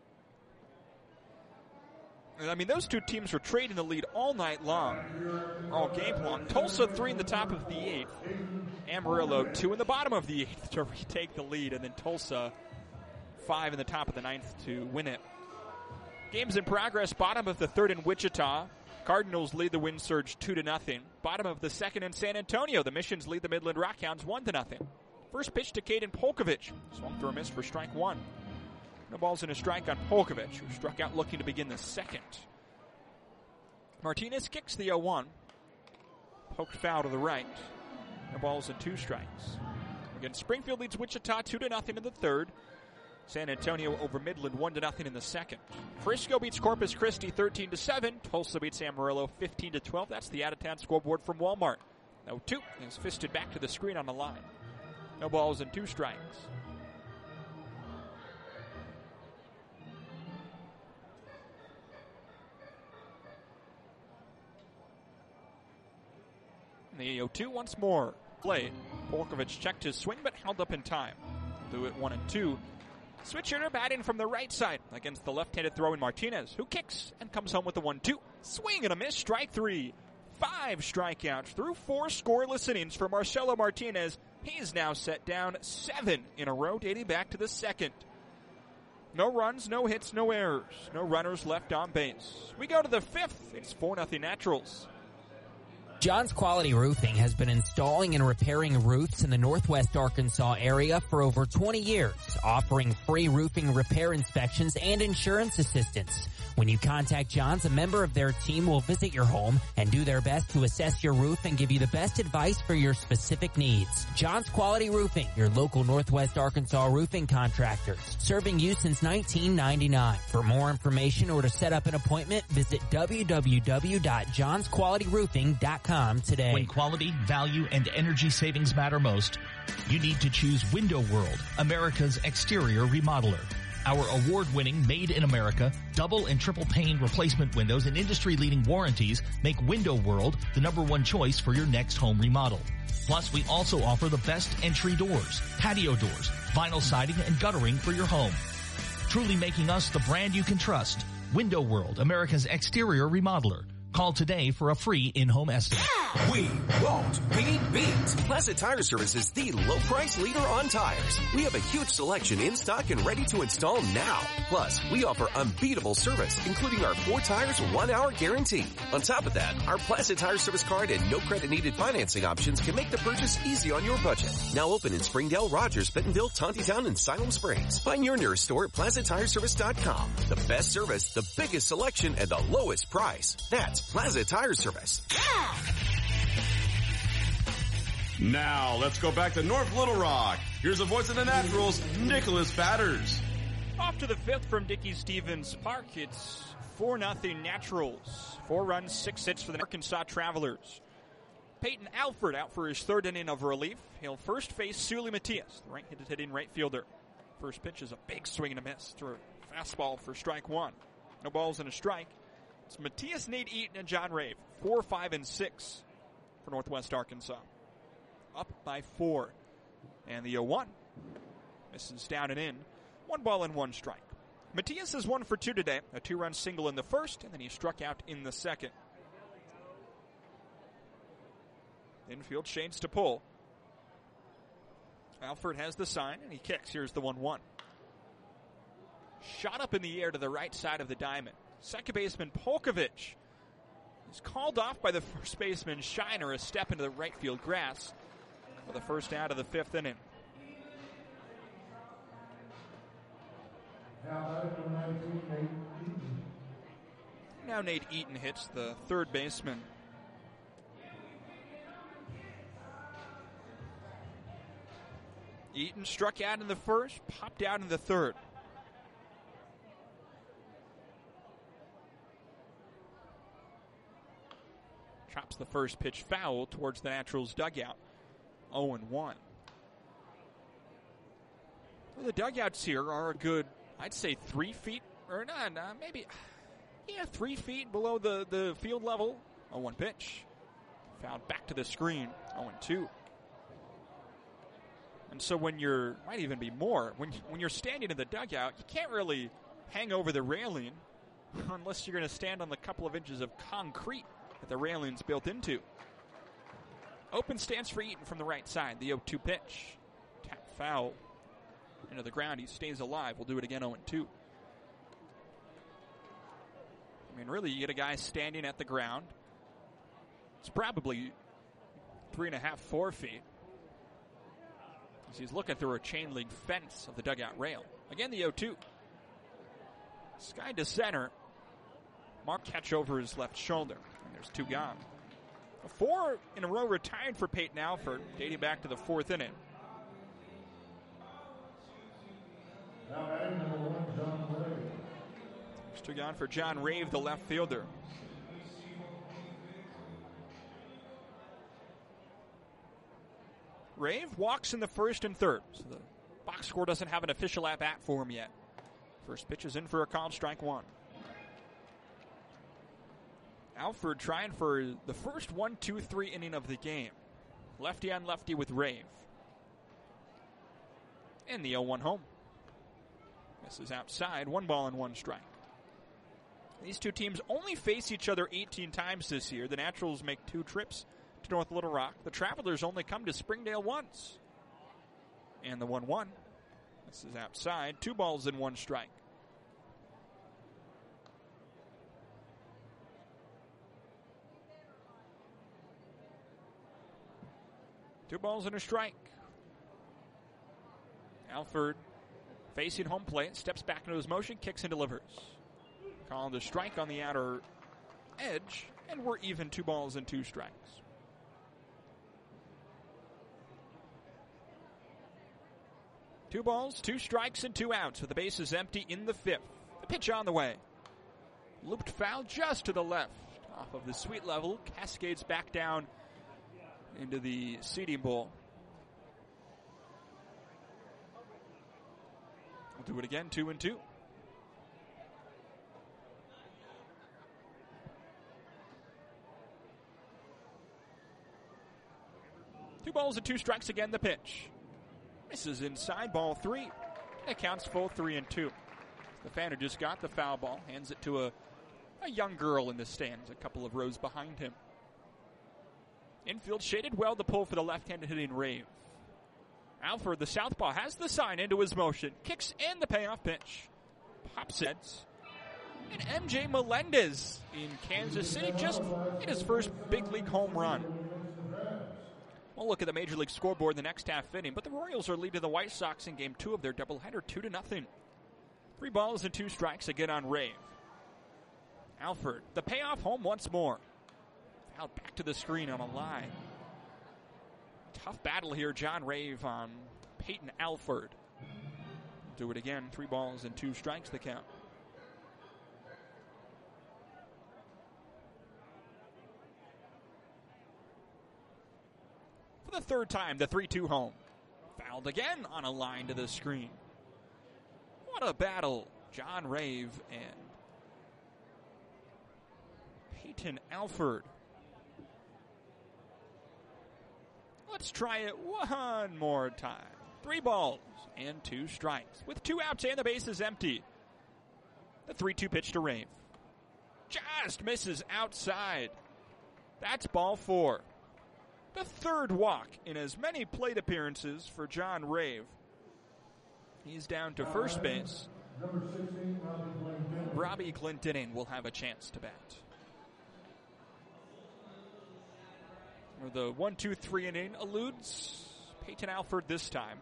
And, I mean, those two teams were trading the lead all night long, all game long. Tulsa three in the top of the eighth. Amarillo two in the bottom of the eighth to retake the lead. And then Tulsa five in the top of the ninth to win it. Games in progress, bottom of the third in Wichita. Cardinals lead the Wind Surge two to nothing. Bottom of the second in San Antonio. The Missions lead the Midland Rockhounds one to nothing. First pitch to Caden Polkovich. Swung through a miss for strike one. No balls and a strike on Polkovich, who struck out looking to begin the second. Martinez kicks the oh one. Poked foul to the right. No balls and two strikes. Again, Springfield leads Wichita two to nothing in the third. San Antonio over Midland one to nothing in the second. Frisco beats Corpus Christi thirteen to seven. Tulsa beats Amarillo fifteen to twelve. That's the out-of-town scoreboard from Walmart. oh two is fisted back to the screen on the line. No balls and two strikes. The oh two once more played. Polkovich checked his swing but held up in time. Do it one and two. Switch hitter batting from the right side against the left-handed throw in Martinez, who kicks and comes home with a one two. Swing and a miss, strike three. Five strikeouts through four scoreless innings for Marcelo Martinez. He's now set down seven in a row, dating back to the second. No runs, no hits, no errors. No runners left on base. We go to the fifth. It's four nothing Naturals. John's Quality Roofing has been installing and repairing roofs in the Northwest Arkansas area for over twenty years, offering free roofing repair inspections and insurance assistance. When you contact John's, a member of their team will visit your home and do their best to assess your roof and give you the best advice for your specific needs. John's Quality Roofing, your local Northwest Arkansas roofing contractors, serving you since nineteen ninety-nine. For more information or to set up an appointment, visit w w w dot johns quality roofing dot com today. When quality, value, and energy savings matter most, you need to choose Window World, America's exterior remodeler. Our award-winning Made in America, double and triple pane replacement windows and industry-leading warranties make Window World the number one choice for your next home remodel. Plus, we also offer the best entry doors, patio doors, vinyl siding, and guttering for your home. Truly making us the brand you can trust. Window World, America's exterior remodeler. Call today for a free in-home estimate. We won't be beat. Plaza Tire Service is the low price leader on tires. We have a huge selection in stock and ready to install now. Plus, we offer unbeatable service, including our four tires, one hour guarantee. On top of that, our Plaza Tire Service card and no credit needed financing options can make the purchase easy on your budget. Now open in Springdale, Rogers, Bentonville, Tontitown, and Siloam Springs. Find your nearest store at plaza tire service dot com. The best service, the biggest selection, and the lowest price. That's Plaza Tire Service. Yeah! Now, let's go back to North Little Rock. Here's the voice of the Naturals, Nicholas Batters. Off to the fifth from Dickey Stevens Park. It's four nothing Naturals. Four runs, six hits for the Arkansas Travelers. Peyton Alford out for his third inning of relief. He'll first face Sully Matias, the right-handed hitting right fielder. First pitch is a big swing and a miss through a fastball for strike one. No balls and a strike. It's Matias, Nate Eaton, and John Rave. Four, five, and six for Northwest Arkansas. Up by four. And the oh one misses down and in. One ball and one strike. Matias is one for two today. A two-run single in the first, and then he struck out in the second. Infield shades to pull. Alford has the sign, and he kicks. Here's the one one. Shot up in the air to the right side of the diamond. Second baseman Polkovich is called off by the first baseman Shiner, a step into the right field grass for the first out of the fifth inning. Now Nate Eaton hits the third baseman. Eaton struck out in the first, popped out in the third. Chops the first pitch foul towards the Naturals dugout. oh and one. Well, the dugouts here are a good, I'd say three feet, or not, nah, maybe, yeah, three feet below the, the field level. oh one pitch. Fouled back to the screen. oh and two. And so when you're, might even be more, when, when you're standing in the dugout, you can't really hang over the railing unless you're going to stand on the couple of inches of concrete that the railing's built into. Open stance for Eaton from the right side. The oh two pitch. Tap foul. Into the ground. He stays alive. We'll do it again. oh and two. I mean, really, you get a guy standing at the ground. It's probably three and a half, four feet. As he's looking through a chain link fence of the dugout rail. Again, the oh two. Sky to center. Mark catch over his left shoulder. And there's two gone. Four in a row retired for Peyton Alford, dating back to the fourth inning. There's two gone for John Rave, the left fielder. Rave walks in the first and third, so the box score doesn't have an official at-bat for him yet. First pitch is in for a called strike one. Alford trying for the first one, two, three inning of the game. Lefty on lefty with Rave. And the oh one home. This is outside, one ball and one strike. These two teams only face each other eighteen times this year. The Naturals make two trips to North Little Rock. The Travelers only come to Springdale once. And the one one. This is outside, two balls and one strike. Two balls and a strike. Alford facing home plate, steps back into his motion, kicks and delivers. Calling the strike on the outer edge, and we're even two balls and two strikes. Two balls, two strikes, and two outs with the bases empty in the fifth. The pitch on the way. Looped foul just to the left. Off of the sweet level, cascades back down into the seating bowl. We'll do it again, two and two. Two balls and two strikes again, the pitch. Misses inside, ball three. It counts full three and two. The fan who just got the foul ball hands it to a, a young girl in the stands, a couple of rows behind him. Infield shaded well to pull for the left-handed hitting Rave. Alford, the southpaw, has the sign into his motion. Kicks in the payoff pitch. Pops it. And M J Melendez in Kansas City just hit his first big league home run. We'll look at the Major League scoreboard in the next half inning, but the Royals are leading the White Sox in game two of their doubleheader, two to nothing. Three balls and two strikes again on Rave. Alford, the payoff home once more. Out back to the screen on a line. Tough battle here, John Rave on Peyton Alford. Do it again, three balls and two strikes the count. For the third time, the three two home. Fouled again on a line to the screen. What a battle. John Rave and Peyton Alford. Let's try it one more time. Three balls and two strikes. With two outs and the bases empty. The three two pitch to Rave. Just misses outside. That's ball four. The third walk in as many plate appearances for John Rave. He's down to first base. Robbie Glendening will have a chance to bat. Or the one, two, three inning eludes Peyton Alford this time.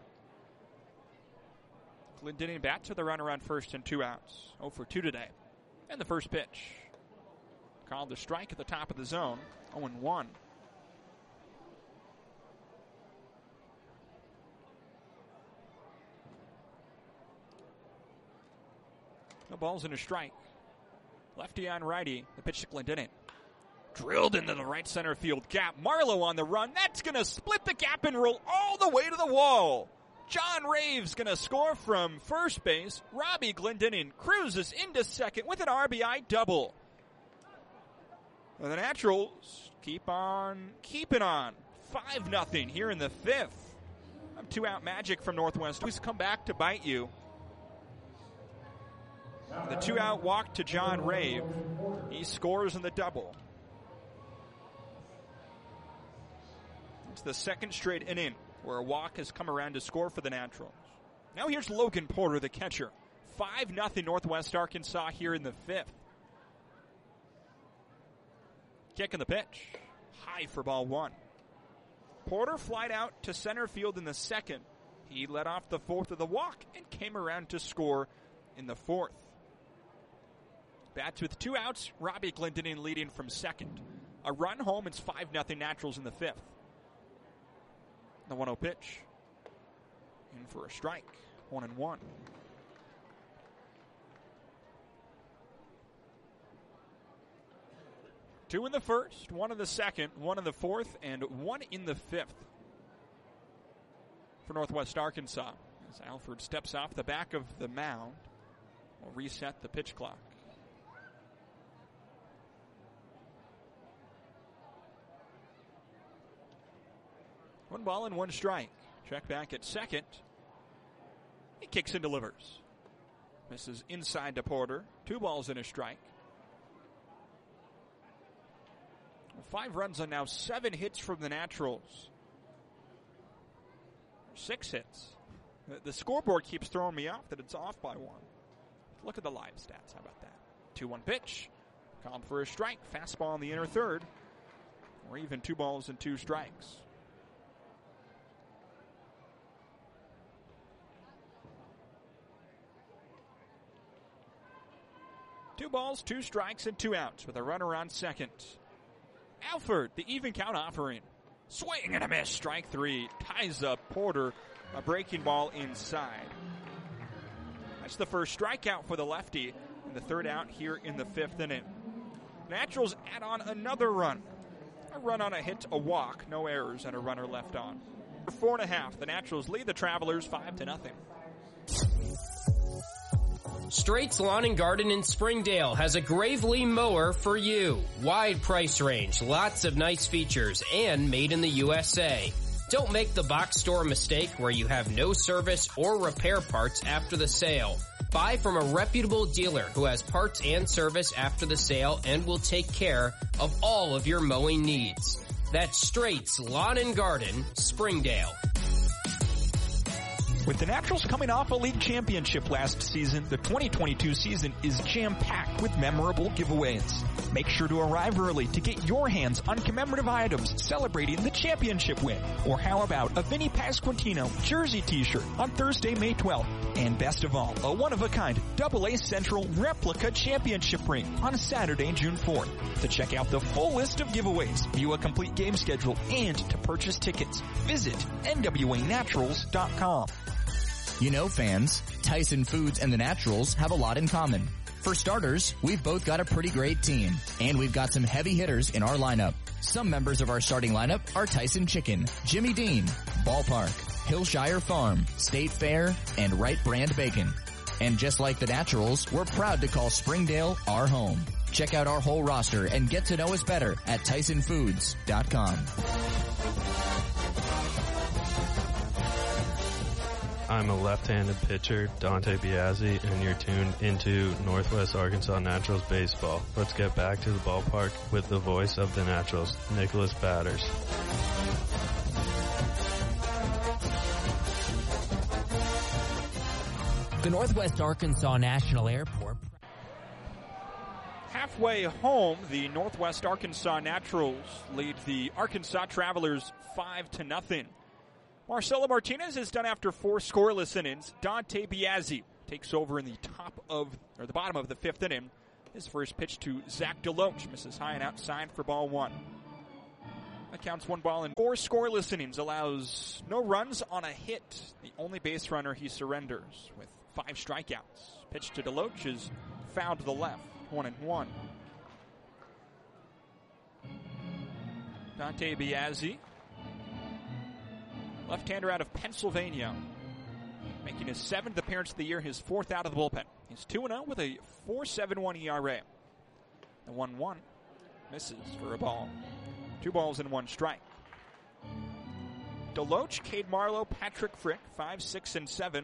Glendening bats with a runner on first and two outs. oh for two today. And the first pitch. Called the strike at the top of the zone. oh and one. No balls and a strike. Lefty on righty. The pitch to Glendening. Drilled into the right center field gap. Marlowe on the run. That's going to split the gap and roll all the way to the wall. John Rave's going to score from first base. Robbie Glendening cruises into second with an R B I double. And the Naturals keep on keeping on. five nothing here in the fifth. Two-out magic from Northwest. Who's come back to bite you. The two-out walk to John Rave. He scores in the double. It's the second straight inning where a walk has come around to score for the Naturals. Now here's Logan Porter, the catcher. five nothing Northwest Arkansas here in the fifth. Kick in the pitch. High for ball one. Porter flied out to center field in the second. He led off the fourth of the walk and came around to score in the fourth. Bats with two outs. Robbie Glendening leading from second. A run home. It's five nothing Naturals in the fifth. The one oh pitch. In for a strike. One and one. Two in the first, one in the second, one in the fourth, and one in the fifth for Northwest Arkansas. As Alford steps off the back of the mound, we'll reset the pitch clock. One ball and one strike. Check back at second. He kicks and delivers. Misses inside to Porter. Two balls and a strike. Five runs on now seven hits from the Naturals. Six hits. The, the scoreboard keeps throwing me off that it's off by one. Look at the live stats. How about that? two one pitch. Called for a strike. Fastball in the inner third. Or even two balls and two strikes. Two balls, two strikes, and two outs with a runner on second. Alford, the even count offering. Swing and a miss. Strike three. Ties up Porter. A breaking ball inside. That's the first strikeout for the lefty. And the third out here in the fifth inning. Naturals add on another run. A run on a hit, a walk, no errors, and a runner left on. Four and a half. The Naturals lead the Travelers five to nothing. Straits Lawn and Garden in Springdale has a Gravely mower for you. Wide price range, lots of nice features, and made in the U S A. Don't make the box store mistake where you have no service or repair parts after the sale. Buy from a reputable dealer who has parts and service after the sale and will take care of all of your mowing needs. That's Straits Lawn and Garden, Springdale. With the Naturals coming off a league championship last season, the twenty twenty-two season is jam-packed with memorable giveaways. Make sure to arrive early to get your hands on commemorative items celebrating the championship win. Or how about a Vinny Pasquantino jersey t-shirt on Thursday, May twelfth. And best of all, a one-of-a-kind double A Central replica championship ring on Saturday, June fourth. To check out the full list of giveaways, view a complete game schedule, and to purchase tickets, visit N W A naturals dot com. You know, fans, Tyson Foods and the Naturals have a lot in common. For starters, we've both got a pretty great team, and we've got some heavy hitters in our lineup. Some members of our starting lineup are Tyson Chicken, Jimmy Dean, Ballpark, Hillshire Farm, State Fair, and Wright Brand Bacon. And just like the Naturals, we're proud to call Springdale our home. Check out our whole roster and get to know us better at Tyson Foods dot com. I'm a left-handed pitcher, Dante Biazzi, and you're tuned into Northwest Arkansas Naturals baseball. Let's get back to the ballpark with the voice of the Naturals, Nicholas Batters. The Northwest Arkansas National Airport. Halfway home, the Northwest Arkansas Naturals lead the Arkansas Travelers five to nothing. Marcelo Martinez is done after four scoreless innings. Dante Biazzi takes over in the top of, or the bottom of the fifth inning. His first pitch to Zach DeLoach misses high and outside for ball one. That counts one ball in four scoreless innings, allows no runs on a hit. The only base runner he surrenders with five strikeouts. Pitch to DeLoach is fouled to the left, one and one. Dante Biazzi, left-hander out of Pennsylvania, making his seventh appearance of the year, his fourth out of the bullpen. He's two and oh with a four point seven one E R A. The one one misses for a ball. Two balls and one strike. Deloach, Cade Marlowe, Patrick Frick, five, six, and seven.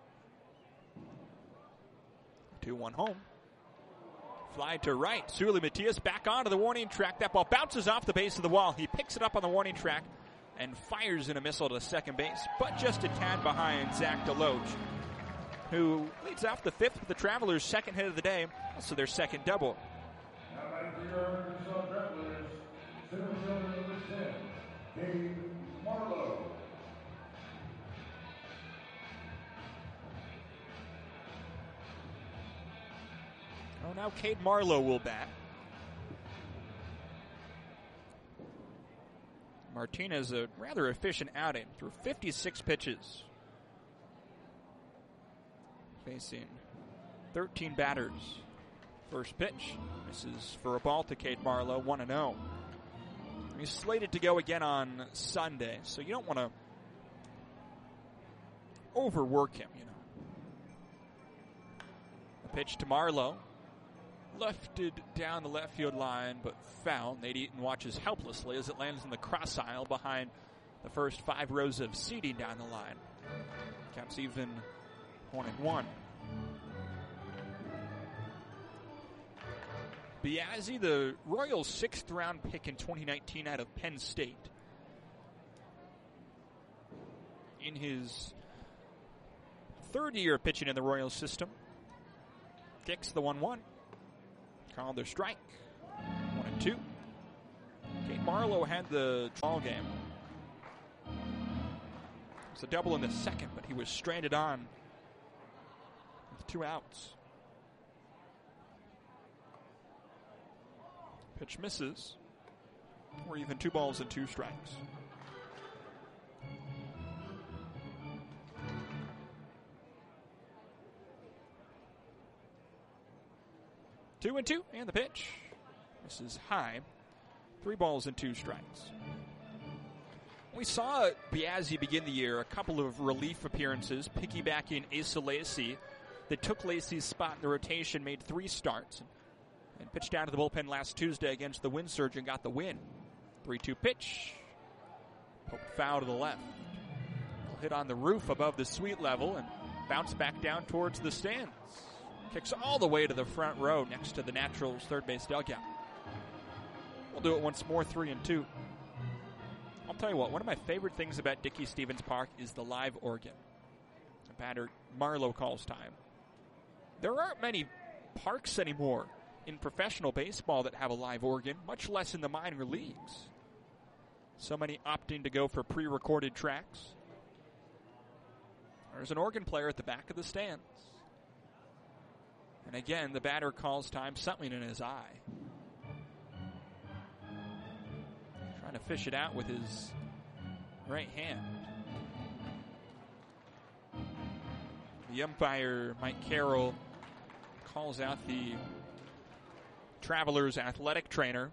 two one home. Fly to right. Suli Matias back onto the warning track. That ball bounces off the base of the wall. He picks it up on the warning track and fires in a missile to second base, but just a tad behind Zach Deloach, who leads off the fifth with the Travelers' second hit of the day, also their second double. Oh, now Cade Marlowe will bat. Martinez, a rather efficient outing through fifty-six pitches. Facing thirteen batters. First pitch misses for a ball to Cade Marlowe, one and oh. He's slated to go again on Sunday, so you don't want to overwork him, you know. A pitch to Marlowe. Lefted down the left field line, but foul. Nate Eaton watches helplessly as it lands in the cross aisle behind the first five rows of seating down the line. Counts even one and one. Biazzi, the Royals' sixth round pick in twenty nineteen out of Penn State. In his third year of pitching in the Royals system, kicks the one one. Called their strike. One and two. Cade Marlowe had the ball game. It's a double in the second, but he was stranded on with two outs. Pitch misses. Or even two balls and two strikes. Two and two, and the pitch. This is high. Three balls and two strikes. We saw Biazzi begin the year, a couple of relief appearances, piggybacking Asa Lacy, that took Lacy's spot in the rotation, made three starts, and pitched down to the bullpen last Tuesday against the Wind Surge and got the win. three two pitch. Poked foul to the left. Hit on the roof above the suite level and bounced back down towards the stands. Kicks all the way to the front row next to the Naturals' third base dugout. We'll do it once more, three and two. I'll tell you what, one of my favorite things about Dickey-Stephens Park is the live organ. The batter Marlowe calls time. There aren't many parks anymore in professional baseball that have a live organ, much less in the minor leagues. So many opting to go for pre-recorded tracks. There's an organ player at the back of the stands. And again, the batter calls time, something in his eye. Trying to fish it out with his right hand. The umpire, Mike Carroll, calls out the Travelers' athletic trainer,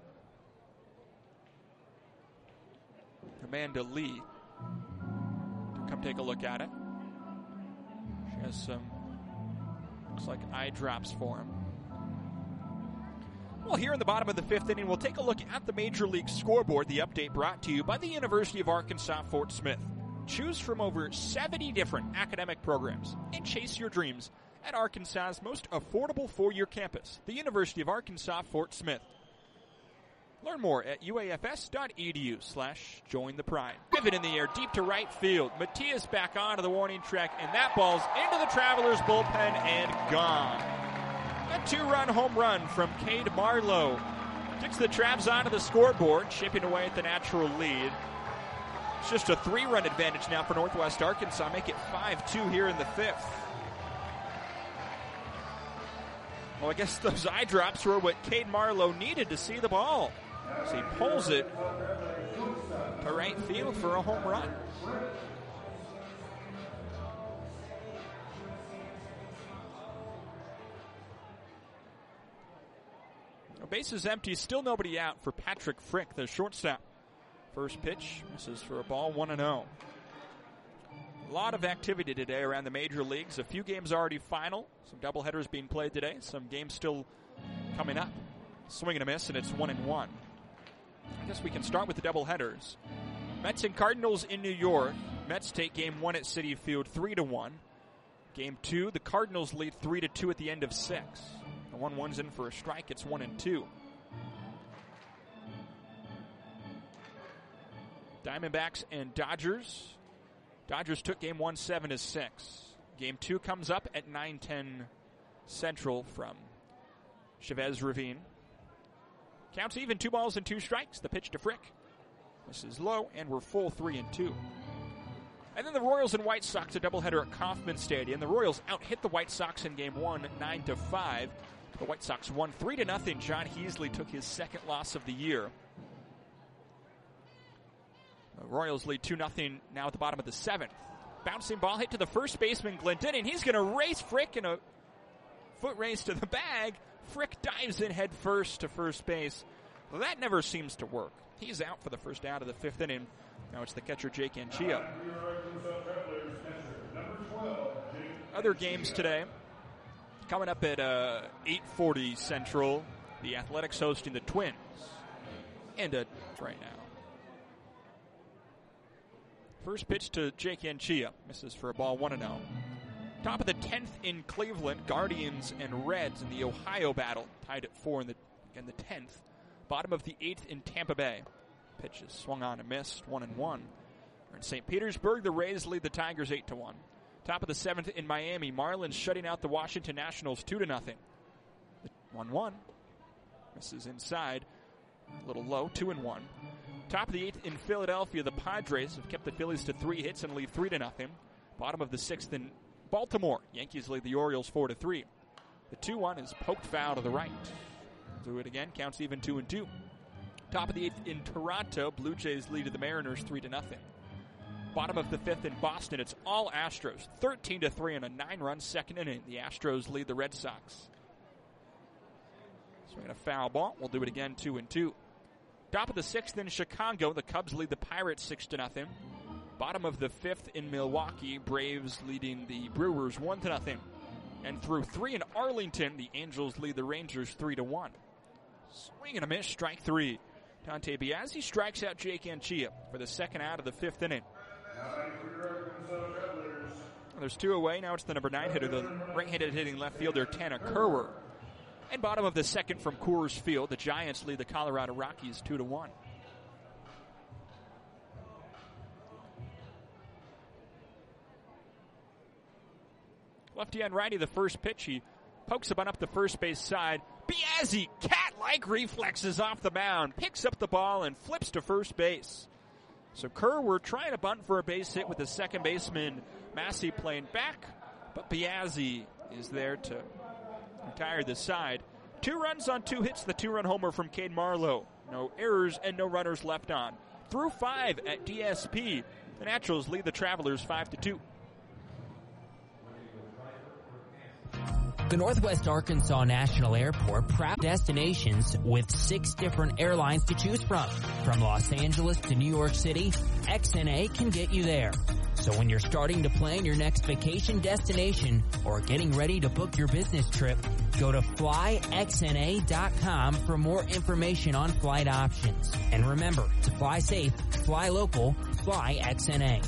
Amanda Lee, to come take a look at it. She has some, looks like eye drops for him. Well, here in the bottom of the fifth inning, we'll take a look at the Major League Scoreboard, the update brought to you by the University of Arkansas Fort Smith. Choose from over seventy different academic programs and chase your dreams at Arkansas's most affordable four-year campus, the University of Arkansas Fort Smith. Learn more at uafs.edu slash join the pride. Pivot in the air, deep to right field. Matias back onto the warning track, and that ball's into the Travelers' bullpen and gone. A two-run home run from Cade Marlowe takes the Travs onto the scoreboard, chipping away at the natural lead. It's just a three-run advantage now for Northwest Arkansas. Make it five two here in the fifth. Well, I guess those eye drops were what Cade Marlowe needed to see the ball. So he pulls it to right field for a home run. No, base is empty, still nobody out for Patrick Frick, the shortstop. First pitch, misses for a ball, one and oh. A lot of activity today around the major leagues. A few games already final. Some doubleheaders being played today. Some games still coming up. Swing and a miss, and it's one and one. I guess we can start with the doubleheaders. Mets and Cardinals in New York. Mets take game one at Citi Field three to one. Game two, the Cardinals lead three to two at the end of six. The one one's in for a strike. It's one and two. Diamondbacks and Dodgers. Dodgers took game one seven to six. Game two comes up at nine ten Central from Chavez Ravine. Counts even, two balls and two strikes. The pitch to Frick. This is low, and we're full three and two. And then the Royals and White Sox, a doubleheader at Kauffman Stadium. The Royals out-hit the White Sox in game one, nine to five. The White Sox won three to nothing. John Heasley took his second loss of the year. The Royals lead two nothing now at the bottom of the seventh. Bouncing ball hit to the first baseman, Glendening. He's going to race Frick in a foot race to the bag. Frick dives in head first to first base. Well, that never seems to work. He's out for the first out of the fifth inning. Now it's the catcher, Jake Anchia. Other games today. Coming up at uh, eight forty Central, the Athletics hosting the Twins. And uh, right now. First pitch to Jake Anchia. Misses for a ball, one and oh. Top of the tenth in Cleveland, Guardians and Reds in the Ohio battle. Tied at four in the, in the tenth. Bottom of the eighth in Tampa Bay. Pitch is swung on and missed, one and one. We're in Saint Petersburg, the Rays lead the Tigers eight to one. Top of the seventh in Miami, Marlins shutting out the Washington Nationals two to nothing. one one. Misses inside. A little low, two and one. Top of the eighth in Philadelphia, the Padres have kept the Phillies to three hits and lead three to nothing. Bottom of the sixth in Baltimore, Yankees lead the Orioles four to three. The two one is poked foul to the right. Do it again, counts even two and two. Top of the eighth in Toronto, Blue Jays lead the Mariners three to nothing. Bottom of the fifth in Boston, it's all Astros, thirteen to three in a nine-run second inning. The Astros lead the Red Sox. Swinging a foul ball. We'll do it again, two and two. Top of the sixth in Chicago, the Cubs lead the Pirates six to nothing. Bottom of the fifth in Milwaukee, Braves leading the Brewers one to nothing. And through three in Arlington, the Angels lead the Rangers three to one. Swing and a miss, strike three. Dante Biazzi strikes out Jake Anchia for the second out of the fifth inning. There's two away. Now it's the number nine hitter, the right-handed hitting left fielder, Tanner Kerwer. And bottom of the second from Coors Field, the Giants lead the Colorado Rockies two to one. Lefty and righty, the first pitch. He pokes a bunt up the first base side. Biazzi, cat-like reflexes off the mound, picks up the ball and flips to first base. So Kerr, trying to bunt for a base hit with the second baseman, Massey, playing back, but Biazzi is there to retire the side. Two runs on two hits, the two-run homer from Cade Marlowe. No errors and no runners left on. Through five at D S P, the Naturals lead the Travelers five to two. The Northwest Arkansas National Airport, proud destinations with six different airlines to choose from. From Los Angeles to New York City, X N A can get you there. So when you're starting to plan your next vacation destination or getting ready to book your business trip, go to fly x n a dot com for more information on flight options. And remember, to fly safe, fly local, fly X N A.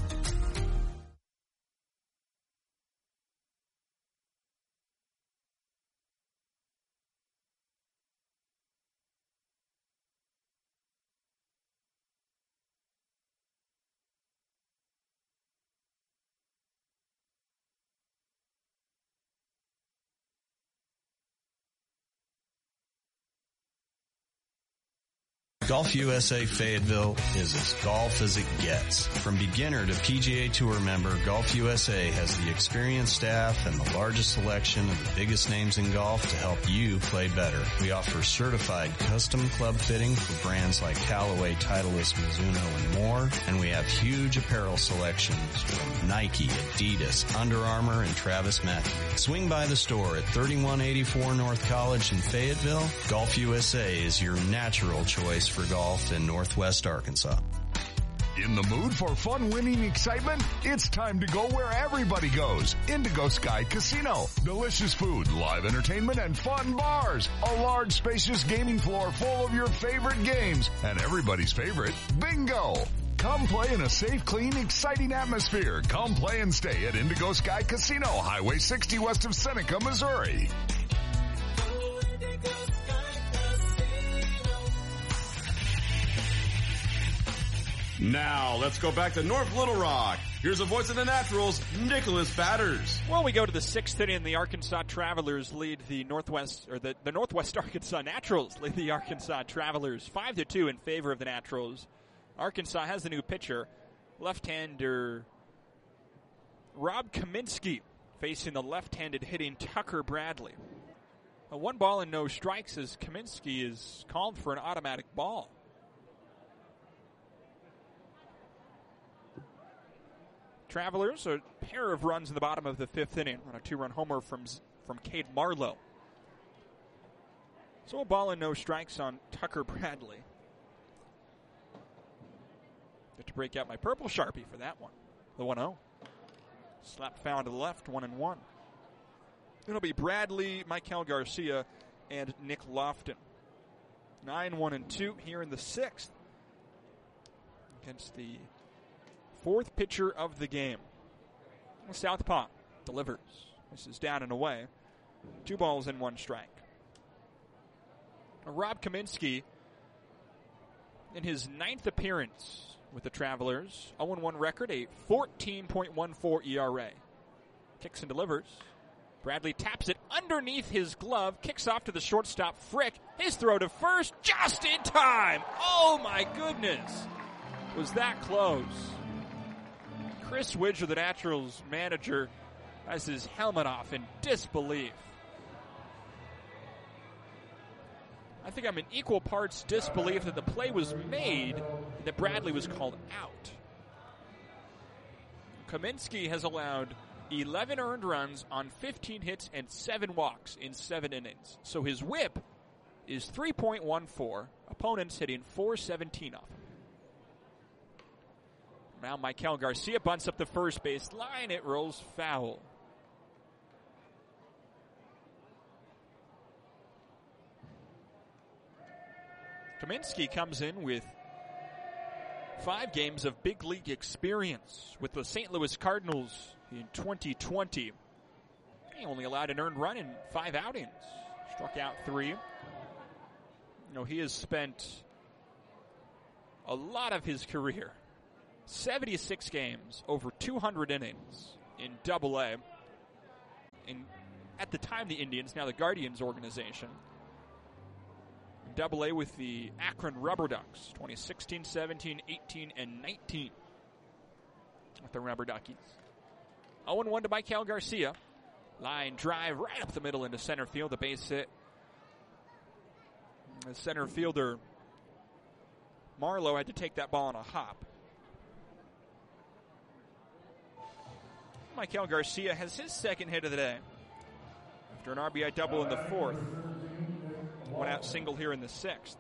Golf U S A Fayetteville is as golf as it gets. From beginner to P G A Tour member, Golf U S A has the experienced staff and the largest selection of the biggest names in golf to help you play better. We offer certified custom club fitting for brands like Callaway, Titleist, Mizuno, and more. And we have huge apparel selections from Nike, Adidas, Under Armour, and Travis Matthew. Swing by the store at thirty-one eighty-four North College in Fayetteville. Golf U S A is your natural choice for golf in Northwest Arkansas. In the mood for fun winning excitement? It's time to go where everybody goes. Indigo Sky Casino. Delicious food, live entertainment, and fun bars. A large spacious gaming floor full of your favorite games. And everybody's favorite, bingo. Come play in a safe, clean, exciting atmosphere. Come play and stay at Indigo Sky Casino, Highway sixty west of Seneca, Missouri. Now, let's go back to North Little Rock. Here's the voice of the Naturals, Nicholas Batters. Well, we go to the sixth inning. The Arkansas Travelers lead the Northwest, or the, the Northwest Arkansas Naturals lead the Arkansas Travelers five to two in favor of the Naturals. Arkansas has a new pitcher, left-hander Rob Kaminsky, facing the left-handed hitting Tucker Bradley. A one ball and no strikes as Kaminsky is called for an automatic ball. Travelers, a pair of runs in the bottom of the fifth inning on a two-run homer from from Cade Marlowe. So a ball and no strikes on Tucker Bradley. Get to break out my purple Sharpie for that one. The one oh. Slap foul to the left, one and one. It'll be Bradley, Michael Garcia, and Nick Lofton. Nine, one, and two here in the sixth against the fourth pitcher of the game. Southpaw delivers. This is down and away. Two balls and one strike. Rob Kaminsky, in his ninth appearance with the Travelers, oh and one record, a fourteen point one four E R A. Kicks and delivers. Bradley taps it underneath his glove, kicks off to the shortstop, Frick. His throw to first, just in time. Oh my goodness. Was that close? Chris Widger, the Naturals manager, has his helmet off in disbelief. I think I'm in equal parts disbelief that the play was made and that Bradley was called out. Kaminsky has allowed eleven earned runs on fifteen hits and seven walks in seven innings. So his whip is three point one four. Opponents hitting four seventeen off him. Now Michael Garcia bunts up the first base line. It rolls foul. Kaminsky comes in with five games of big league experience with the Saint Louis Cardinals in twenty twenty. He only allowed an earned run in five outings. Struck out three. You know, he has spent a lot of his career, seventy-six games, over two hundred innings in Double A. In, at the time, the Indians, now the Guardians organization. Double A with the Akron Rubber Ducks, twenty sixteen, seventeen, eighteen, and nineteen with the Rubber Duckies. oh and one to Michael Garcia. Line drive right up the middle into center field. The base hit. The center fielder, Marlowe, had to take that ball on a hop. Michael Garcia has his second hit of the day after an R B I double in the fourth. One out single here in the sixth.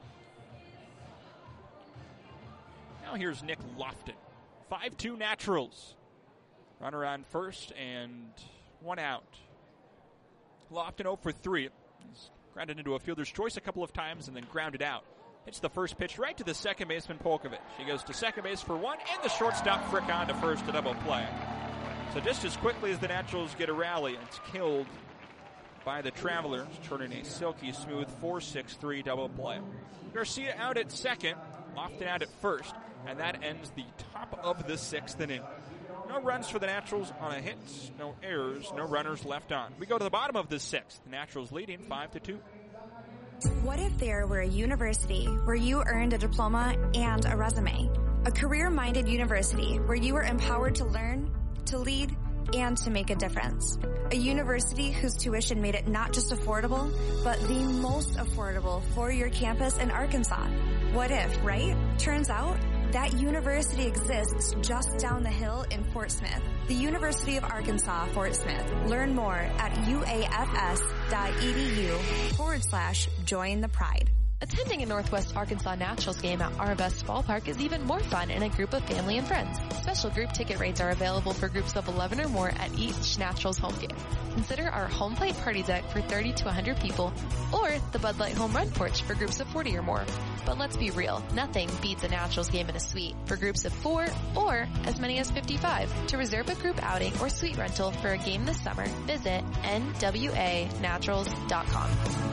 Now here's Nick Lofton. five two Naturals. Runner on first and one out. Lofton oh for three. He's grounded into a fielder's choice a couple of times and then grounded out. Hits the first pitch right to the second baseman, Polkovich. He goes to second base for one, and the shortstop Frick on to first to double play. So just as quickly as the Naturals get a rally, it's killed by the Travelers, turning a silky smooth four six three double play. Garcia out at second, Lofton out at first, and that ends the top of the sixth inning. No runs for the Naturals on a hit, no errors, no runners left on. We go to the bottom of the sixth. The Naturals leading five to two. What if there were a university where you earned a diploma and a resume? A career-minded university where you were empowered to learn, to lead, and to make a difference. A university whose tuition made it not just affordable, but the most affordable for your campus in Arkansas. What if, right? Turns out, that university exists just down the hill in Fort Smith. The University of Arkansas, Fort Smith. Learn more at uafs.edu forward slash join the pride. Attending a Northwest Arkansas Naturals game at Arvest Ballpark is even more fun in a group of family and friends. Special group ticket rates are available for groups of eleven or more at each Naturals home game. Consider our home plate party deck for thirty to one hundred people, or the Bud Light home run porch for groups of forty or more. But let's be real, nothing beats a Naturals game in a suite for groups of four or as many as fifty-five. To reserve a group outing or suite rental for a game this summer, visit N W A naturals dot com.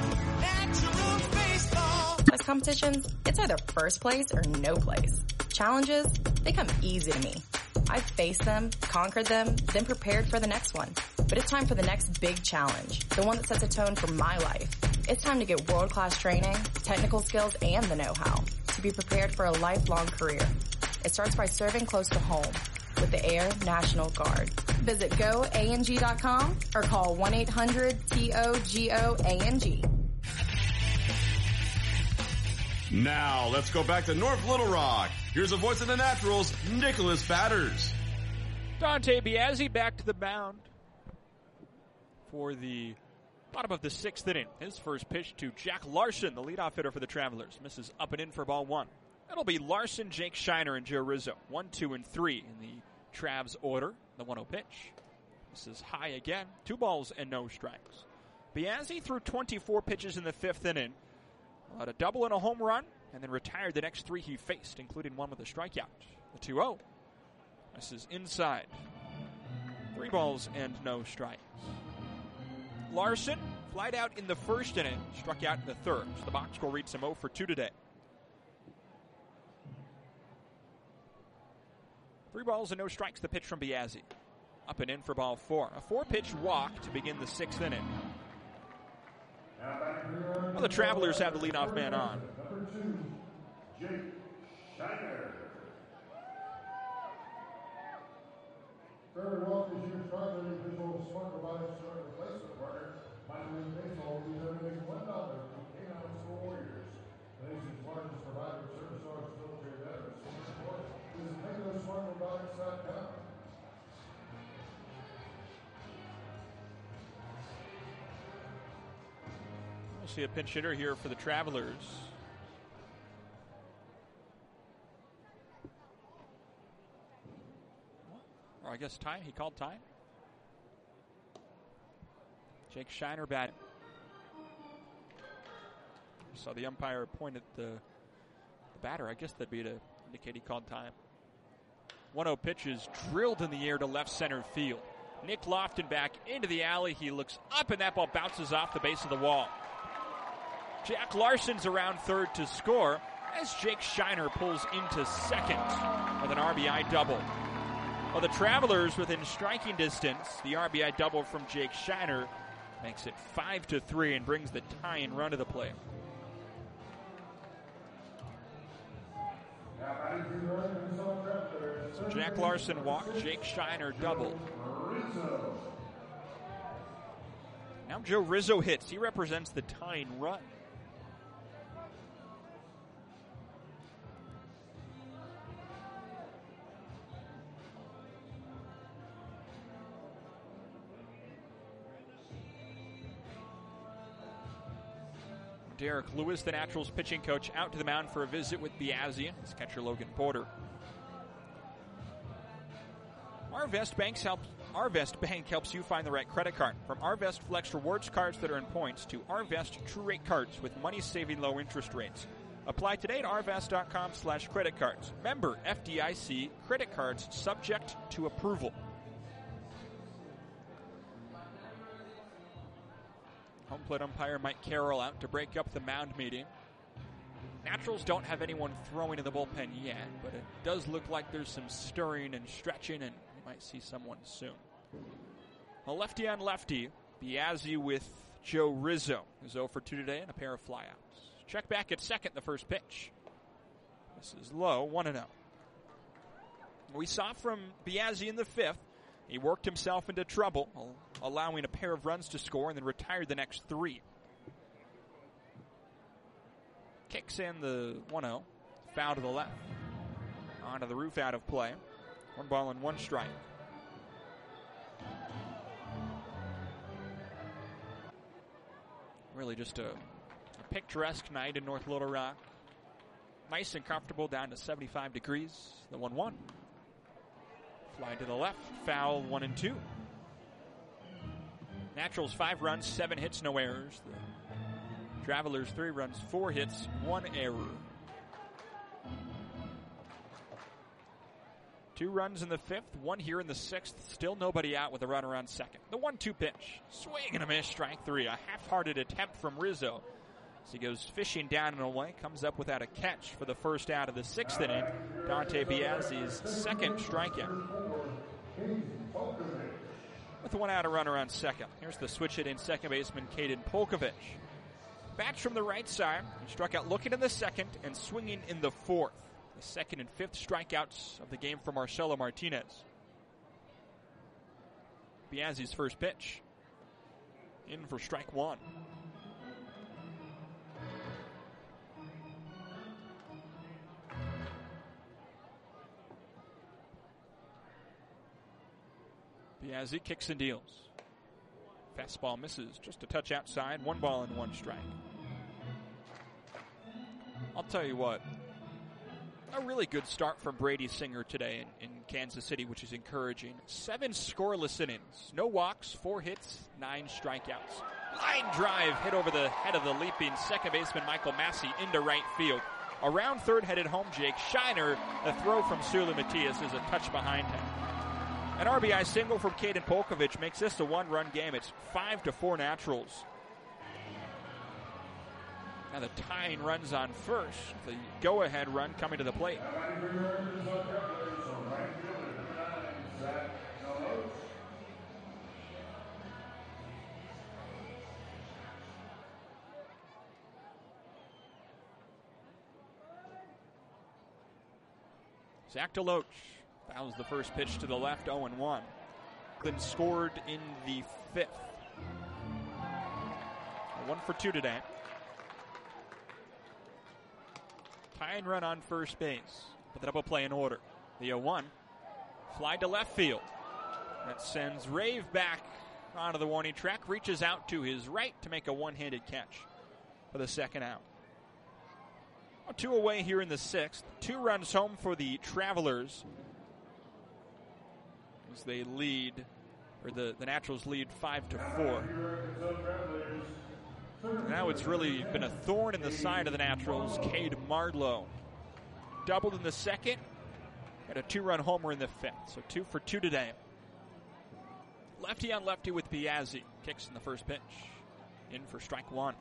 With competitions, it's either first place or no place. Challenges, they come easy to me. I've faced them, conquered them, then prepared for the next one. But it's time for the next big challenge, the one that sets a tone for my life. It's time to get world-class training, technical skills, and the know-how to be prepared for a lifelong career. It starts by serving close to home with the Air National Guard. Visit go A N G dot com or call one eight hundred T O G O A N G. Now, let's go back to North Little Rock. Here's the voice of the Naturals, Nicholas Batters. Dante Biazzi back to the mound for the bottom of the sixth inning. His first pitch to Jack Larson, the leadoff hitter for the Travelers. Misses up and in for ball one. That'll be Larson, Jake Shiner, and Joe Rizzo. One, two, and three in the Travs order. The one oh pitch. This is high again. Two balls and no strikes. Biazzi threw twenty-four pitches in the fifth inning. Allowed a double and a home run, and then retired the next three he faced, including one with a strikeout. The two oh. This is inside. Three balls and no strikes. Larson flied out in the first inning, struck out in the third. So the box score reads him oh for two today. Three balls and no strikes, the pitch from Biazzi. Up and in for ball four. A four-pitch walk to begin the sixth inning. Well, the Travelers have the leadoff man on. Number two, Jake Shiner. Very well, this year's Charger Visual Smart Robotics Joint Replacement Partner. Minor League Baseball will be donating one dollar to K nine School Warriors, the nation's largest provider of service dogs to military veterans. Visit Nicholas Smart Robotics dot com. We'll see a pinch hitter here for the Travelers. Or I guess time. He called time. Jake Shiner batting. Saw the umpire point at the, the batter. I guess that'd be to indicate he called time. one oh pitch is drilled in the air to left center field. Nick Lofton back into the alley. He looks up, and that ball bounces off the base of the wall. Jack Larson's around third to score as Jake Shiner pulls into second with an R B I double. Well, the Travelers within striking distance. The R B I double from Jake Shiner makes it five to three and brings the tying run to the plate. So Jack Larson walked, Jake Shiner doubled. Now Joe Rizzo hits. He represents the tying run. Derek Lewis, the Naturals pitching coach, out to the mound for a visit with Biazzi and his catcher Logan Porter. Arvest Banks helps, Arvest Bank helps you find the right credit card. From Arvest Flex Rewards cards that earn points to Arvest True Rate cards with money-saving low interest rates. Apply today at arvest.com slash credit cards. Member F D I C, credit cards subject to approval. Home plate umpire Mike Carroll out to break up the mound meeting. Naturals don't have anyone throwing in the bullpen yet, but it does look like there's some stirring and stretching, and we might see someone soon. A lefty on lefty, Biazzi with Joe Rizzo, who's oh for two today and a pair of flyouts. Check back at second, the first pitch. This is low, one and oh. We saw from Biazzi in the fifth. He worked himself into trouble, allowing a pair of runs to score and then retired the next three. Kicks in the one oh, foul to the left. Onto the roof, out of play. One ball and one strike. Really just a, a picturesque night in North Little Rock. Nice and comfortable down to seventy-five degrees. The one one. Fly to the left. Foul one and two. Naturals five runs, seven hits, no errors. The Travelers three runs, four hits, one error. Two runs in the fifth, one here in the sixth. Still nobody out with a runner on second. The one two pitch. Swing and a miss, strike three. A half-hearted attempt from Rizzo. As he goes fishing down and away, comes up without a catch for the first out of the sixth inning. Dante Biazzi's second strikeout. With one out, a runner on second. Here's the switch hitting second baseman, Caden Polkovich. Bats from the right side. He struck out looking in the second and swinging in the fourth. The second and fifth strikeouts of the game for Marcelo Martinez. Biazzi's first pitch. In for strike one. Biazzi kicks and deals. Fastball misses, just a touch outside. One ball and one strike. I'll tell you what, a really good start from Brady Singer today in, in Kansas City, which is encouraging. Seven scoreless innings, no walks, four hits, nine strikeouts. Line drive hit over the head of the leaping second baseman Michael Massey into right field. Around third headed home Jake Shiner. The throw from Sulu Matias is a touch behind him. An R B I single from Caden Polkovich makes this a one-run game. It's five to four Naturals. Now the tying runs on first. The go-ahead run coming to the plate. Zach DeLoach fouls the first pitch to the left, oh and one. Then scored in the fifth. One for two today. Tying run on first base. Put the double play in order. The oh one. Fly to left field. That sends Rave back onto the warning track. Reaches out to his right to make a one-handed catch for the second out. Two away here in the sixth. Two runs home for the Travelers as they lead, or the, the Naturals lead five to four. Now it's really been a thorn in the side of the Naturals. Cade Marlowe doubled in the second, had a two-run homer in the fifth. So two for two today. Lefty on lefty with Biazzi. Kicks in the first pitch. In for strike one.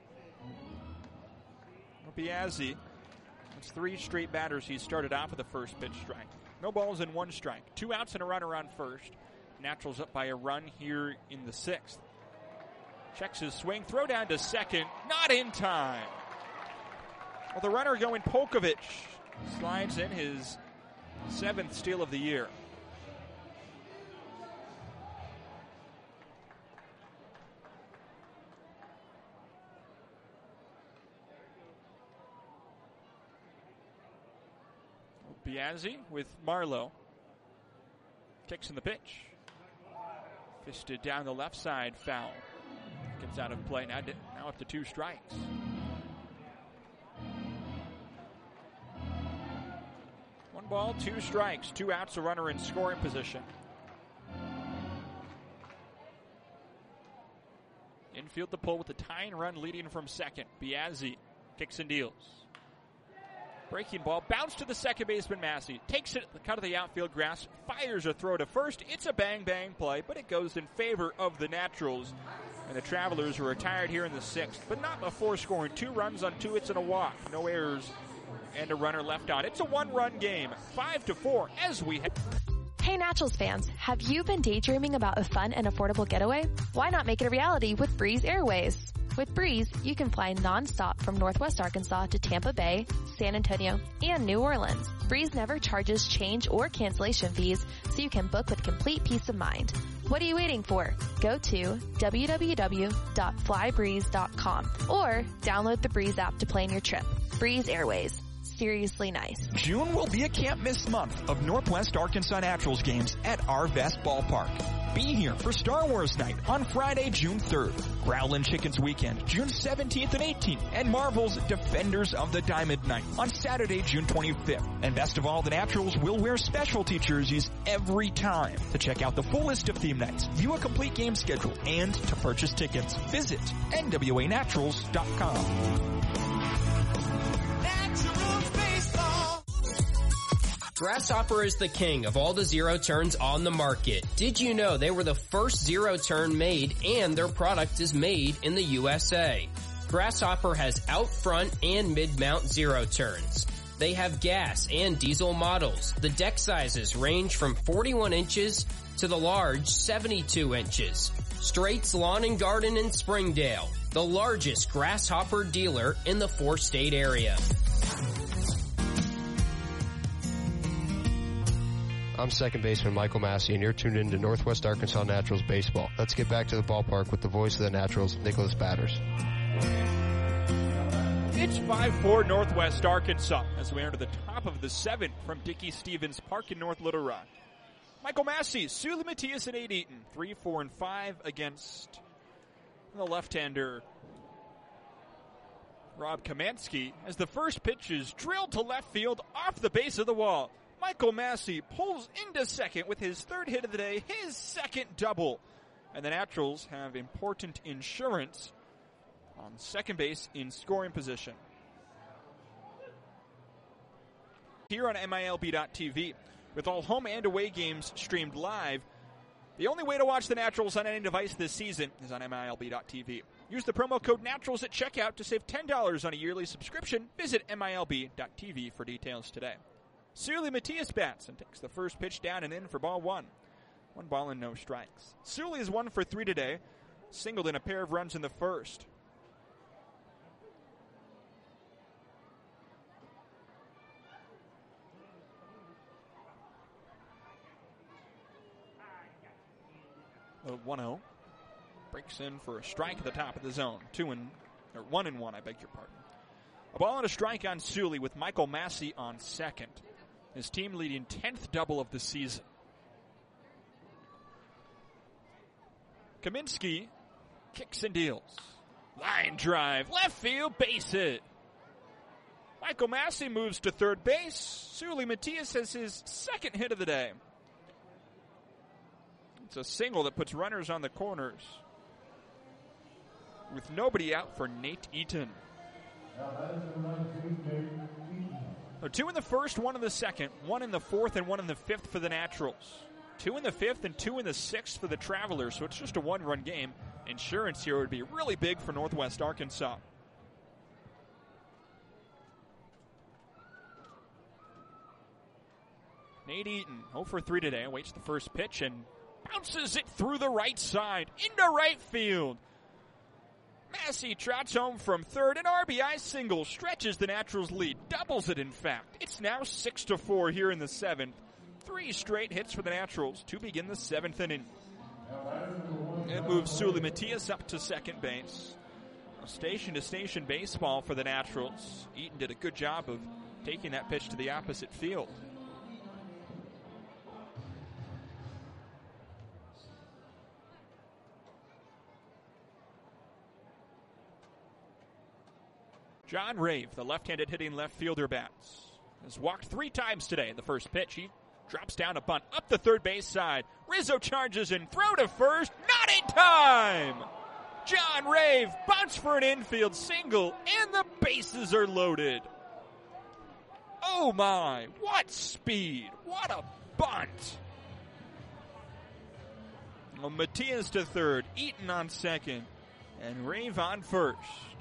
Biazzi, it's three straight batters he started off with the first pitch strike. No balls and one strike. Two outs and a runner on first. Naturals up by a run here in the sixth. Checks his swing, throw down to second, not in time. Well, the runner going Polkovich slides in his seventh steal of the year. Biazzi with Marlowe. Kicks in the pitch. Fisted down the left side, foul. Gets out of play, now, now up to two strikes. One ball, two strikes, two outs, a runner in scoring position. Infield the pull with the tying run leading from second. Biazzi kicks and deals. Breaking ball, bounce to the second baseman Massey. Takes it at the cut of the outfield grass, fires a throw to first. It's a bang-bang play, but it goes in favor of the Naturals. And the Travelers are retired here in the sixth, but not before scoring two runs on two hits and a walk. No errors and a runner left on. It's a one-run game, five to four as we head. Hey Naturals fans, have you been daydreaming about a fun and affordable getaway? Why not make it a reality with Breeze Airways? With Breeze, you can fly nonstop from Northwest Arkansas to Tampa Bay, San Antonio, and New Orleans. Breeze never charges change or cancellation fees, so you can book with complete peace of mind. What are you waiting for? Go to w w w dot fly breeze dot com or download the Breeze app to plan your trip. Breeze Airways. seriously nice. June will be a can't-miss month of Northwest Arkansas Naturals games at Arvest Ballpark. Be here for Star Wars Night on Friday, June third, Growlin' Chickens Weekend, June seventeenth and eighteenth, and Marvel's Defenders of the Diamond Night on Saturday, June twenty-fifth. And best of all, the Naturals will wear specialty jerseys every time. To check out the full list of theme nights, view a complete game schedule, and to purchase tickets, visit N W A naturals dot com. Grasshopper is the king of all the zero turns on the market. Did you know they were the first zero turn made and their product is made in the U S A? Grasshopper has out front and mid-mount zero turns. They have gas and diesel models. The deck sizes range from forty-one inches to the large seventy-two inches. Straight's Lawn and Garden in Springdale, the largest Grasshopper dealer in the four-state area. I'm second baseman Michael Massey, and you're tuned in to Northwest Arkansas Naturals Baseball. Let's get back to the ballpark with the voice of the Naturals, Nicholas Batters. It's five four Northwest Arkansas as we enter the top of the seventh from Dickey Stevens Park in North Little Rock. Michael Massey, Suli Matias, and Nate Eaton, three, four, and five against the left-hander Rob Kaminsky as the first pitch is drilled to left field off the base of the wall. Michael Massey pulls into second with his third hit of the day, his second double. And the Naturals have important insurance on second base in scoring position. Here on M I L B dot T V, with all home and away games streamed live, the only way to watch the Naturals on any device this season is on M I L B dot T V. Use the promo code Naturals at checkout to save ten dollars on a yearly subscription. Visit M I L B dot T V for details today. Suli Matias bats and takes the first pitch down and in for ball one. One ball and no strikes. Suli is one for three today. Singled in a pair of runs in the first. The one oh. Breaks in for a strike at the top of the zone. Two and, or one and one, I beg your pardon. A ball and a strike on Suli with Michael Massey on second. His team leading tenth double of the season. Kaminsky kicks and deals. Line drive, left field, base hit. Michael Massey moves to third base. Suli Matias has his second hit of the day. It's a single that puts runners on the corners, with nobody out for Nate Eaton. So two in the first, one in the second, one in the fourth, and one in the fifth for the Naturals. Two in the fifth and two in the sixth for the Travelers, so it's just a one-run game. Insurance here would be really big for Northwest Arkansas. Nate Eaton, oh for three today, awaits the first pitch and bounces it through the right side into right field. Massey trots home from third, an R B I single stretches the Naturals' lead, doubles it in fact. It's now six to four here in the seventh. Three straight hits for the Naturals to begin the seventh inning. It moves Suli Matias up to second base. Station-to-station baseball for the Naturals. Eaton did a good job of taking that pitch to the opposite field. John Rave, the left-handed hitting left fielder bats, has walked three times today in the first pitch. He drops down a bunt up the third base side. Rizzo charges and throw to first. Not in time! John Rave bunts for an infield single, and the bases are loaded. Oh my, what speed! What a bunt! Well, Matias to third, Eaton on second, and Rave on first.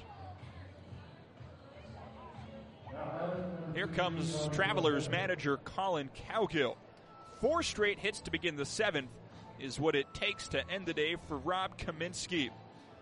Here comes Travelers manager Colin Cowgill. Four straight hits to begin the seventh is what it takes to end the day for Rob Kaminsky.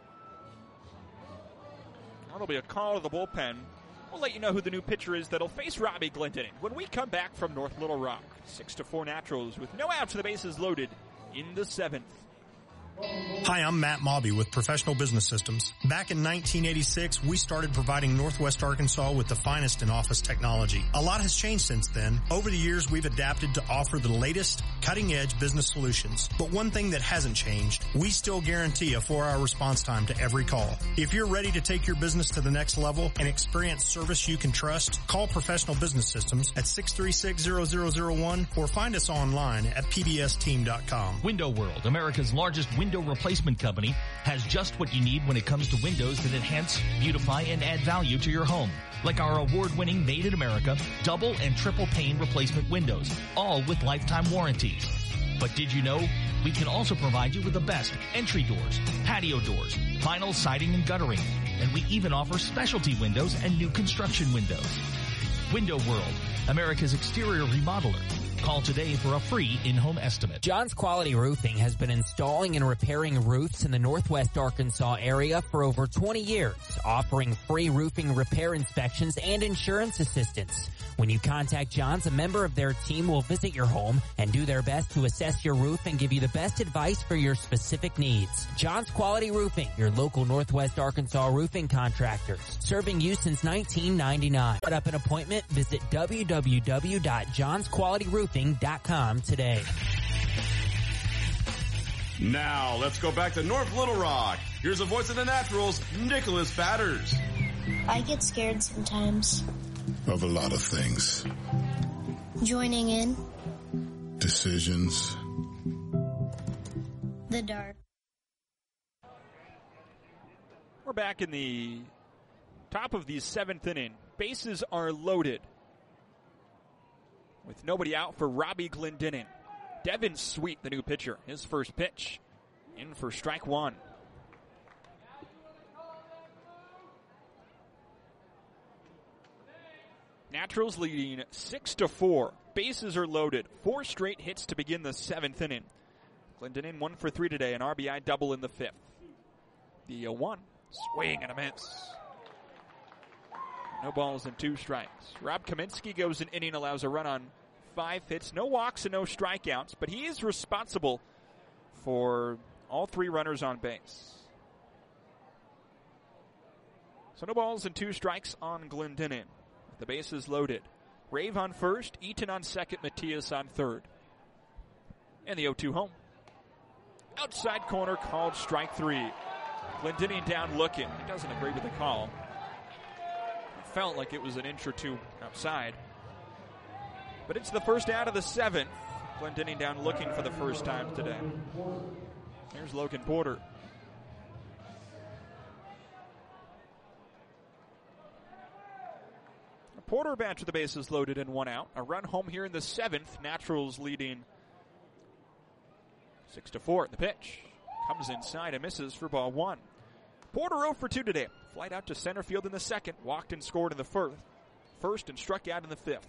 That'll be a call to the bullpen. We'll let you know who the new pitcher is that'll face Robbie Glendening when we come back from North Little Rock. Six to four Naturals with no outs and the bases loaded in the seventh. Hi, I'm Matt Mobby with Professional Business Systems. Back in nineteen eighty-six, we started providing Northwest Arkansas with the finest in office technology. A lot has changed since then. Over the years, we've adapted to offer the latest, cutting-edge business solutions. But one thing that hasn't changed, we still guarantee a four-hour response time to every call. If you're ready to take your business to the next level and experience service you can trust, call Professional Business Systems at six three six, zero zero zero one or find us online at p b s team dot com. Window World, America's largest window replacement company, has just what you need when it comes to windows that enhance, beautify, and add value to your home. Like our award-winning Made in America double and triple pane replacement windows, all with lifetime warranties. But did you know we can also provide you with the best entry doors, patio doors, vinyl siding and guttering, and we even offer specialty windows and new construction windows. Window World, America's exterior remodeler. Call today for a free in-home estimate. John's Quality Roofing has been installing and repairing roofs in the Northwest Arkansas area for over twenty years, offering free roofing repair inspections and insurance assistance. When you contact John's, a member of their team will visit your home and do their best to assess your roof and give you the best advice for your specific needs. John's Quality Roofing, your local Northwest Arkansas roofing contractors, serving you since nineteen ninety-nine. Set up an appointment, visit w w w dot johns quality roofing dot com today. Now, let's go back to North Little Rock. Here's the voice of the Naturals, Nicholas Batters. I get scared sometimes. Of a lot of things. Joining in. Decisions. The dark. We're back in the top of the seventh inning. Bases are loaded. With nobody out for Robbie Glendinning. Devin Sweet, the new pitcher, his first pitch. In for strike one. Naturals leading six to four. Bases are loaded. Four straight hits to begin the seventh inning. Glendinning one for three today, an R B I double in the fifth. The oh one, swing and a miss. No balls and two strikes. Rob Kaminsky goes an inning, allows a run on five hits, no walks and no strikeouts, but he is responsible for all three runners on base. So no balls and two strikes on Glendinning. The bases loaded. Rave on first, Eaton on second, Matias on third. And the oh two home. Outside corner called strike three. Glendinning down looking. He doesn't agree with the call. It felt like it was an inch or two outside. But it's the first out of the seventh. Glendinning down looking for the first time today. Here's Logan Porter. Porter back to the bases loaded and one out. A run home here in the seventh. Naturals leading six to four. The pitch comes inside and misses for ball one. Porter oh for two today. Flight out to center field in the second. Walked and scored in the first. First and struck out in the fifth.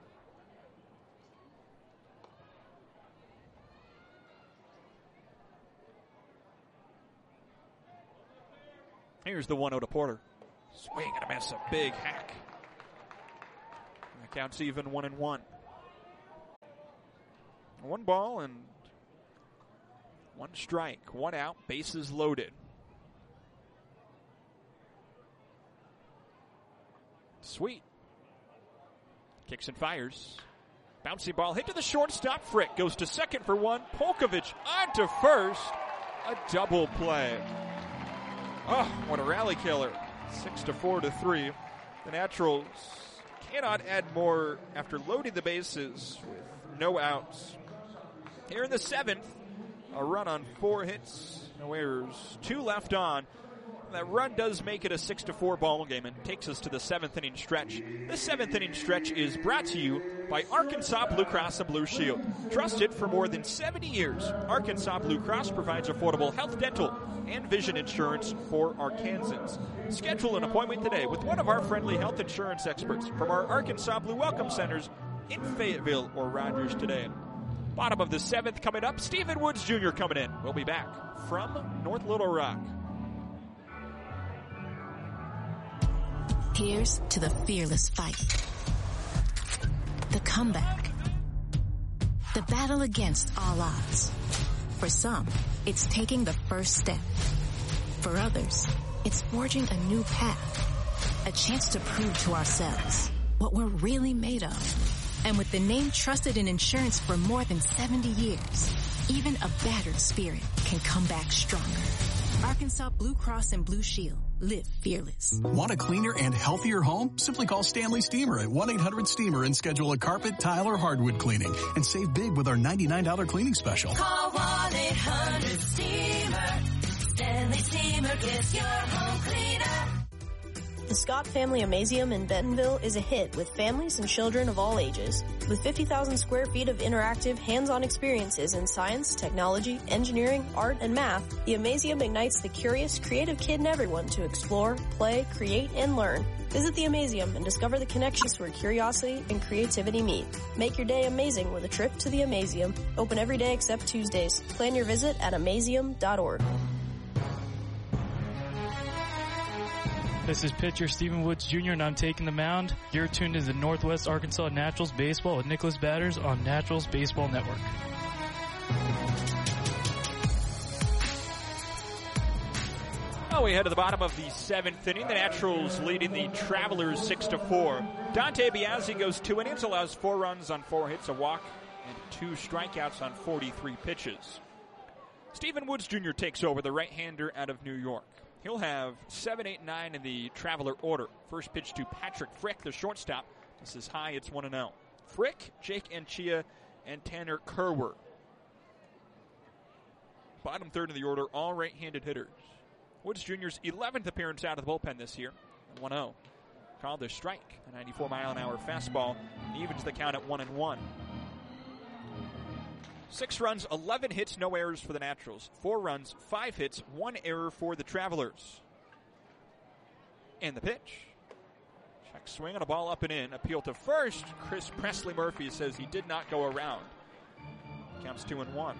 Here's the one oh to Porter. Swing and a miss. A big hack. Counts even one and one. One ball and one strike. One out. Bases loaded. Sweet. Kicks and fires. Bouncy ball hit to the shortstop. Frick goes to second for one. Polkovich on to first. A double play. Oh, what a rally killer. Six to four to three. The Naturals cannot add more after loading the bases with no outs. Here in the seventh, a run on four hits, no errors, two left on. That run does make it a six to four ball game and takes us to the seventh inning stretch. This seventh inning stretch is brought to you by Arkansas Blue Cross and Blue Shield. Trusted for more than seventy years, Arkansas Blue Cross provides affordable health, dental, and vision insurance for Arkansans. Schedule an appointment today with one of our friendly health insurance experts from our Arkansas Blue Welcome Centers in Fayetteville or Rogers today. Bottom of the seventh coming up, Stephen Woods Junior coming in. We'll be back from North Little Rock. Here's to the fearless fight, the comeback, the battle against all odds. For some, it's taking the first step. For others, it's forging a new path. A chance to prove to ourselves what we're really made of. And with the name trusted in insurance for more than seventy years, even a battered spirit can come back stronger. Arkansas Blue Cross and Blue Shield. Live fearless. Want a cleaner and healthier home? Simply call Stanley Steamer at one eight hundred steamer and schedule a carpet, tile, or hardwood cleaning. And save big with our ninety-nine dollars cleaning special. Call one eight hundred steamer. Stanley Steamer gets your home cleaner. The Scott Family Amazeum in Bentonville is a hit with families and children of all ages. With fifty thousand square feet of interactive, hands-on experiences in science, technology, engineering, art, and math, the Amazeum ignites the curious, creative kid in everyone to explore, play, create, and learn. Visit the Amazeum and discover the connections where curiosity and creativity meet. Make your day amazing with a trip to the Amazeum. Open every day except Tuesdays. Plan your visit at amazeum dot org. This is pitcher Stephen Woods Junior and I'm taking the mound. You're tuned to the Northwest Arkansas Naturals Baseball with Nicholas Batters on Naturals Baseball Network. Well, we head to the bottom of the seventh inning. The Naturals leading the Travelers six to four. Dante Biazzi goes two innings, allows four runs on four hits, a walk, and two strikeouts on forty-three pitches. Stephen Woods Junior takes over, the right-hander out of New York. He'll have seven, eight, nine in the Traveler order. First pitch to Patrick Frick, the shortstop. This is high, it's one and oh. Frick, Jake Anchia, and Tanner Kerwer. Bottom third of the order, all right-handed hitters. Woods Junior's eleventh appearance out of the bullpen this year, one oh. Called a strike, a ninety-four mile an hour fastball, evens the count at one and one. Six runs, eleven hits, no errors for the Naturals. Four runs, five hits, one error for the Travelers. And the pitch. Check swing on a ball up and in. Appeal to first. Chris Presley Murphy says he did not go around. Counts two and one.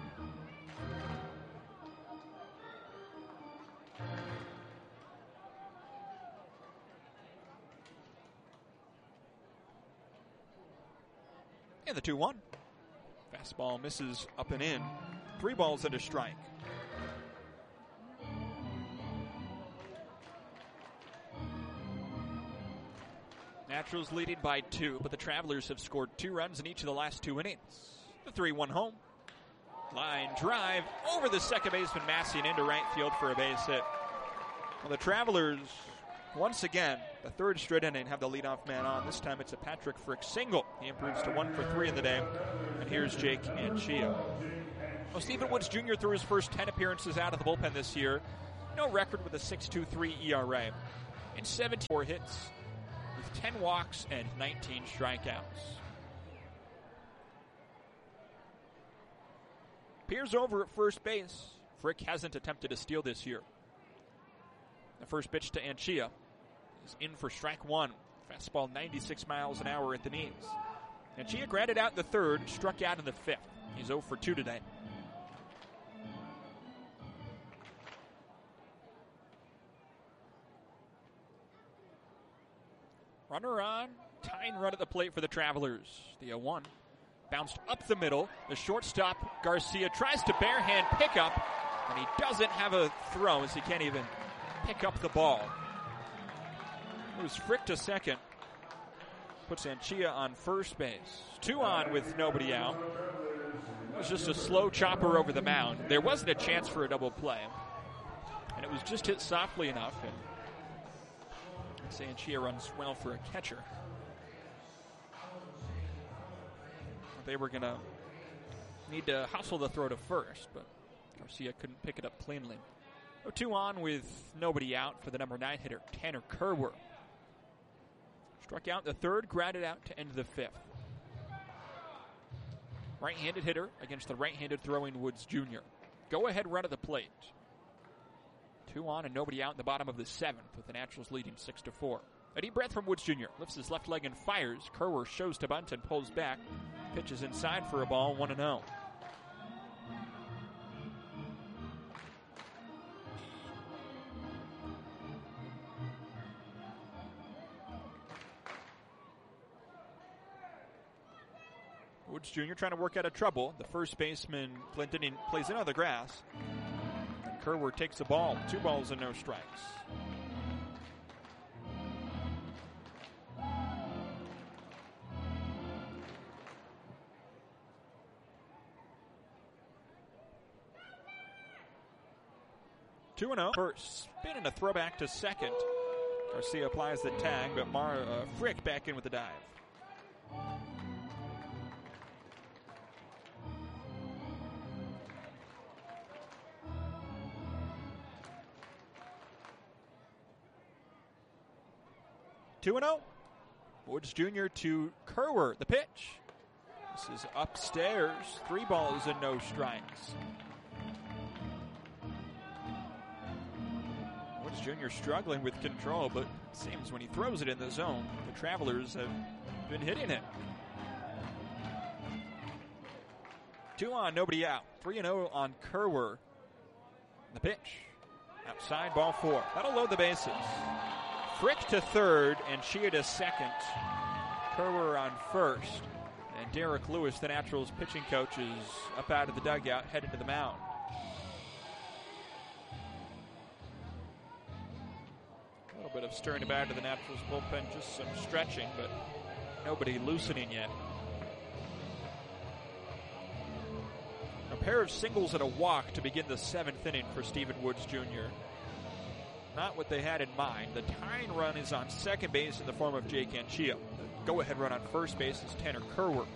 And the two one. Fastball misses up and in. Three balls and a strike. Naturals leading by two, but the Travelers have scored two runs in each of the last two innings. The three one home. Line drive over the second baseman Massey and into right field for a base hit. Well, the Travelers, once again, the third straight inning, have the leadoff man on. This time it's a Patrick Frick single. He improves to one for three in the day. And here's Jake Anchia. Well, Stephen Woods Junior threw his first ten appearances out of the bullpen this year. No record with a six point two three E R A. In seventeen hits with ten walks and nineteen strikeouts. Appears over at first base. Frick hasn't attempted a steal this year. The first pitch to Anchia is in for strike one. Fastball ninety-six miles an hour at the knees. Anchia grounded out in the third, struck out in the fifth. He's oh for two today. Runner on, tying run at the plate for the Travelers. The oh one. Bounced up the middle. The shortstop, Garcia, tries to barehand pick up, and he doesn't have a throw as he can't even pick up the ball. Moves Frick to second. Puts Anchia on first base. Two on with nobody out. It was just a slow chopper over the mound. There wasn't a chance for a double play. And it was just hit softly enough. And I'd say Anchia runs well for a catcher. They were going to need to hustle the throw to first, but Garcia couldn't pick it up cleanly. oh two on with nobody out for the number nine hitter, Tanner Kerwer. Struck out in the third, grounded out to end the fifth. Right-handed hitter against the right-handed throwing Woods Junior Go-ahead run at the plate. Two on and nobody out in the bottom of the seventh, with the Naturals leading six to four. A deep breath from Woods Junior Lifts his left leg and fires. Kerwer shows to bunt and pulls back. Pitches inside for a ball, one and oh. Woods Junior trying to work out of trouble. The first baseman, Glendinning, plays in on the grass. And Kerwer takes the ball. Two balls and no strikes. two and oh. First spin and a throwback to second. Garcia applies the tag, but Mar uh, Frick back in with the dive. two and oh. Woods Junior to Kerwer, the pitch. This is upstairs. Three balls and no strikes. Woods Junior struggling with control, but it seems when he throws it in the zone, the Travelers have been hitting it. Two on, nobody out. three and oh on Kerwer. The pitch. Outside, ball four. That'll load the bases. Frick to third and Shea to second. Kerwer on first. And Derek Lewis, the Naturals pitching coach, is up out of the dugout, headed to the mound. A little bit of stirring about to the Naturals bullpen, just some stretching, but nobody loosening yet. A pair of singles and a walk to begin the seventh inning for Stephen Woods Junior Not what they had in mind. The tying run is on second base in the form of Jake Anchia. The go-ahead run on first base is Tanner Kerwer.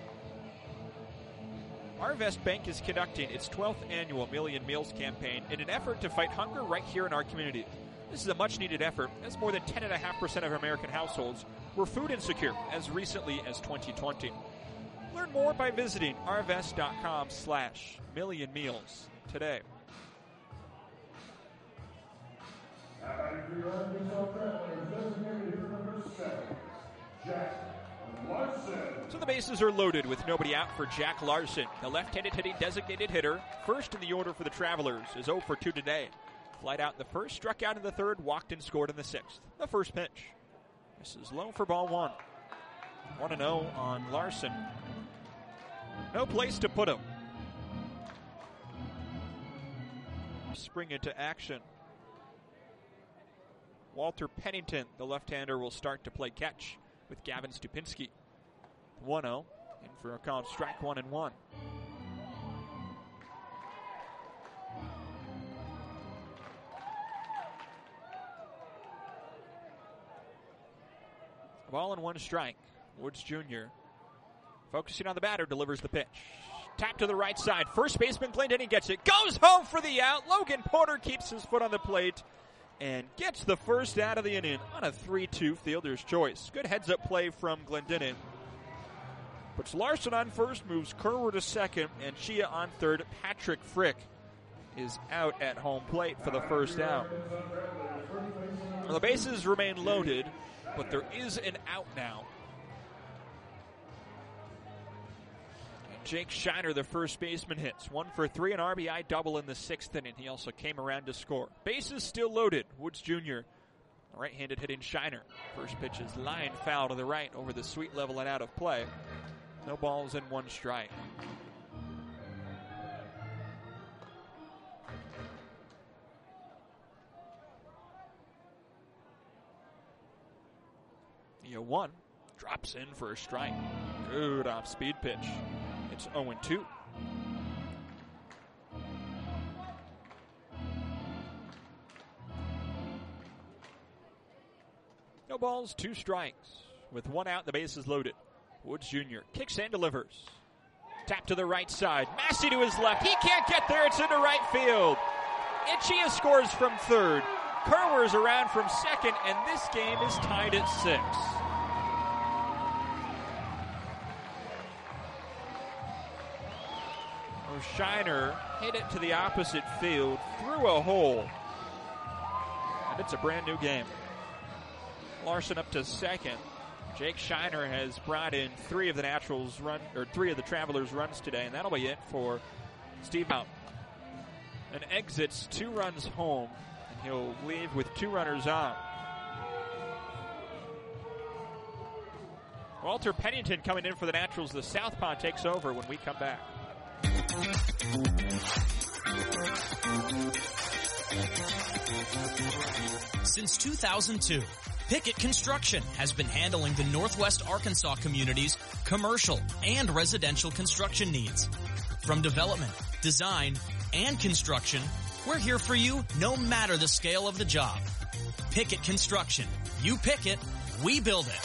Arvest Bank is conducting its twelfth annual Million Meals campaign in an effort to fight hunger right here in our community. This is a much-needed effort, as more than ten point five percent of American households were food insecure as recently as twenty twenty. Learn more by visiting arvest.com slash million meals today. So the bases are loaded with nobody out for Jack Larson. The left-handed hitting designated hitter, first in the order for the Travelers, is oh for two today. Flight out in the first, struck out in the third, walked and scored in the sixth. The first pitch. This is low for ball one. one and oh on Larson. No place to put him. Spring into action. Walter Pennington, the left-hander, will start to play catch with Gavin Stupinski. one oh, in for a count, strike one and one. Ball and one strike. Woods Junior focusing on the batter, delivers the pitch. Tap to the right side. First baseman Glendinning gets it. Goes home for the out. Logan Porter keeps his foot on the plate and gets the first out of the inning on a three two fielder's choice. Good heads-up play from Glendinning. Puts Larson on first, moves Kerwer to second, and Shea on third. Patrick Frick is out at home plate for the first out. Well, the bases remain loaded, but there is an out now. And Jake Shiner, the first baseman, hits. One for three, an R B I double in the sixth inning. He also came around to score. Bases still loaded. Woods Junior, right-handed hitting Shiner. First pitch is line foul to the right over the sweet level and out of play. No balls and one strike. The one drops in for a strike. Good off-speed pitch. It's oh and two. No balls, two strikes. With one out, the base is loaded. Woods Junior kicks and delivers. Tap to the right side. Massey to his left. He can't get there. It's into right field. Anchia scores from third. Kerwer's around from second, and this game is tied at six. Shiner hit it to the opposite field, through a hole, and it's a brand new game. Larson up to second. Jake Shiner has brought in three of the Naturals run, or three of the Travelers runs today, and that'll be it for Steve Out. And exits two runs home, and he'll leave with two runners on. Walter Pennington coming in for the Naturals. The southpaw takes over when we come back. Since two thousand two, Pickett Construction has been handling the Northwest Arkansas community's commercial and residential construction needs. From development, design, and construction, we're here for you no matter the scale of the job. Pickett Construction. You pick it, we build it.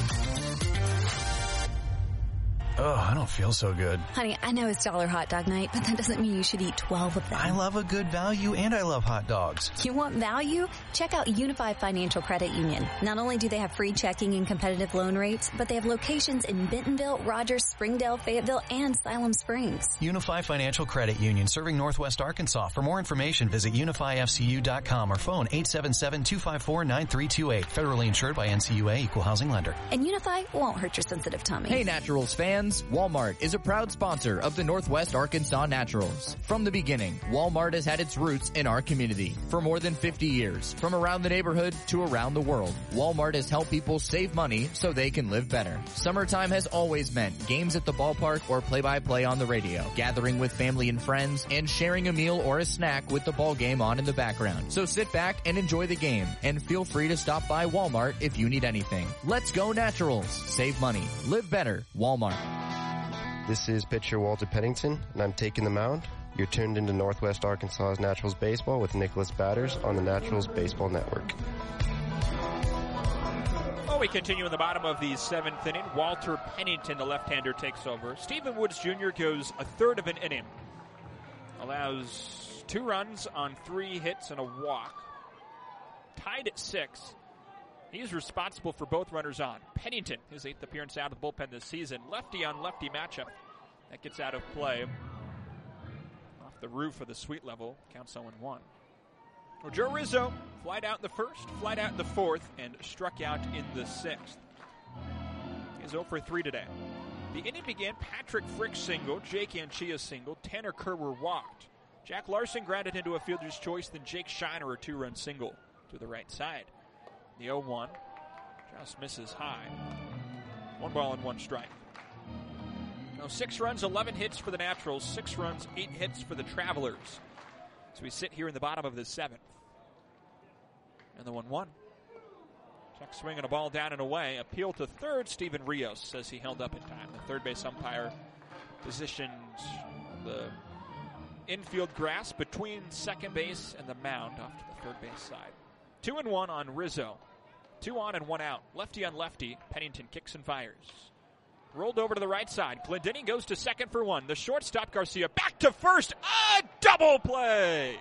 Oh, I don't feel so good. Honey, I know it's Dollar Hot Dog Night, but that doesn't mean you should eat twelve of them. I love a good value and I love hot dogs. You want value? Check out Unify Financial Credit Union. Not only do they have free checking and competitive loan rates, but they have locations in Bentonville, Rogers, Springdale, Fayetteville, and Siloam Springs. Unify Financial Credit Union, serving Northwest Arkansas. For more information, visit unify f c u dot com or phone eight seven seven, two five four, nine three two eight. Federally insured by N C U A, Equal Housing Lender. And Unify won't hurt your sensitive tummy. Hey, Naturals fans. Walmart is a proud sponsor of the Northwest Arkansas Naturals. From the beginning, Walmart has had its roots in our community for more than fifty years. From around the neighborhood to around the world, Walmart has helped people save money so they can live better. Summertime has always meant games at the ballpark or play-by-play on the radio, gathering with family and friends, and sharing a meal or a snack with the ball game on in the background. So sit back and enjoy the game, and feel free to stop by Walmart if you need anything. Let's go Naturals. Save money. Live better. Walmart. This is pitcher Walter Pennington, and I'm taking the mound. You're tuned into Northwest Arkansas's Naturals Baseball with Nicholas Batters on the Naturals Baseball Network. Oh, we continue in the bottom of the seventh inning. Walter Pennington, the left-hander, takes over. Stephen Woods Junior goes a third of an inning. Allows two runs on three hits and a walk. Tied at six. He's responsible for both runners on. Pennington, his eighth appearance out of the bullpen this season. Lefty on lefty matchup. That gets out of play. Off the roof of the suite level. Counts oh one. Well, Joe Rizzo, flied out in the first, flied out in the fourth, and struck out in the sixth. He's oh for three today. The inning began Patrick Frick single, Jake Anchia single, Tanner Kerwer walked. Jack Larson grounded into a fielder's choice, then Jake Shiner a two-run single to the right side. The oh one just misses high. One ball and one strike. Now six runs, eleven hits for the Naturals. Six runs, eight hits for the Travelers. So we sit here in the bottom of the seventh. And the one one. Chuck swinging a ball down and away. Appeal to third. Steven Rios says he held up in time. The third base umpire positioned the infield grass between second base and the mound off to the third base side. Two and one on Rizzo. Two on and one out. Lefty on lefty. Pennington kicks and fires. Rolled over to the right side. Glendinning goes to second for one. The shortstop Garcia back to first. A double play.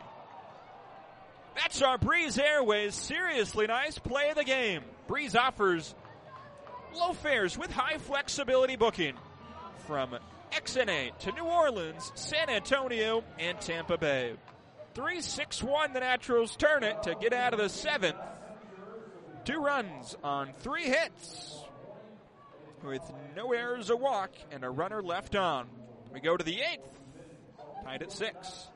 That's our Breeze Airways seriously nice play of the game. Breeze offers low fares with high flexibility booking from X N A to New Orleans, San Antonio, and Tampa Bay. three six one, the Naturals turn it to get out of the seventh. Two runs on three hits with no errors, a walk, and a runner left on. We go to the eighth, tied at six.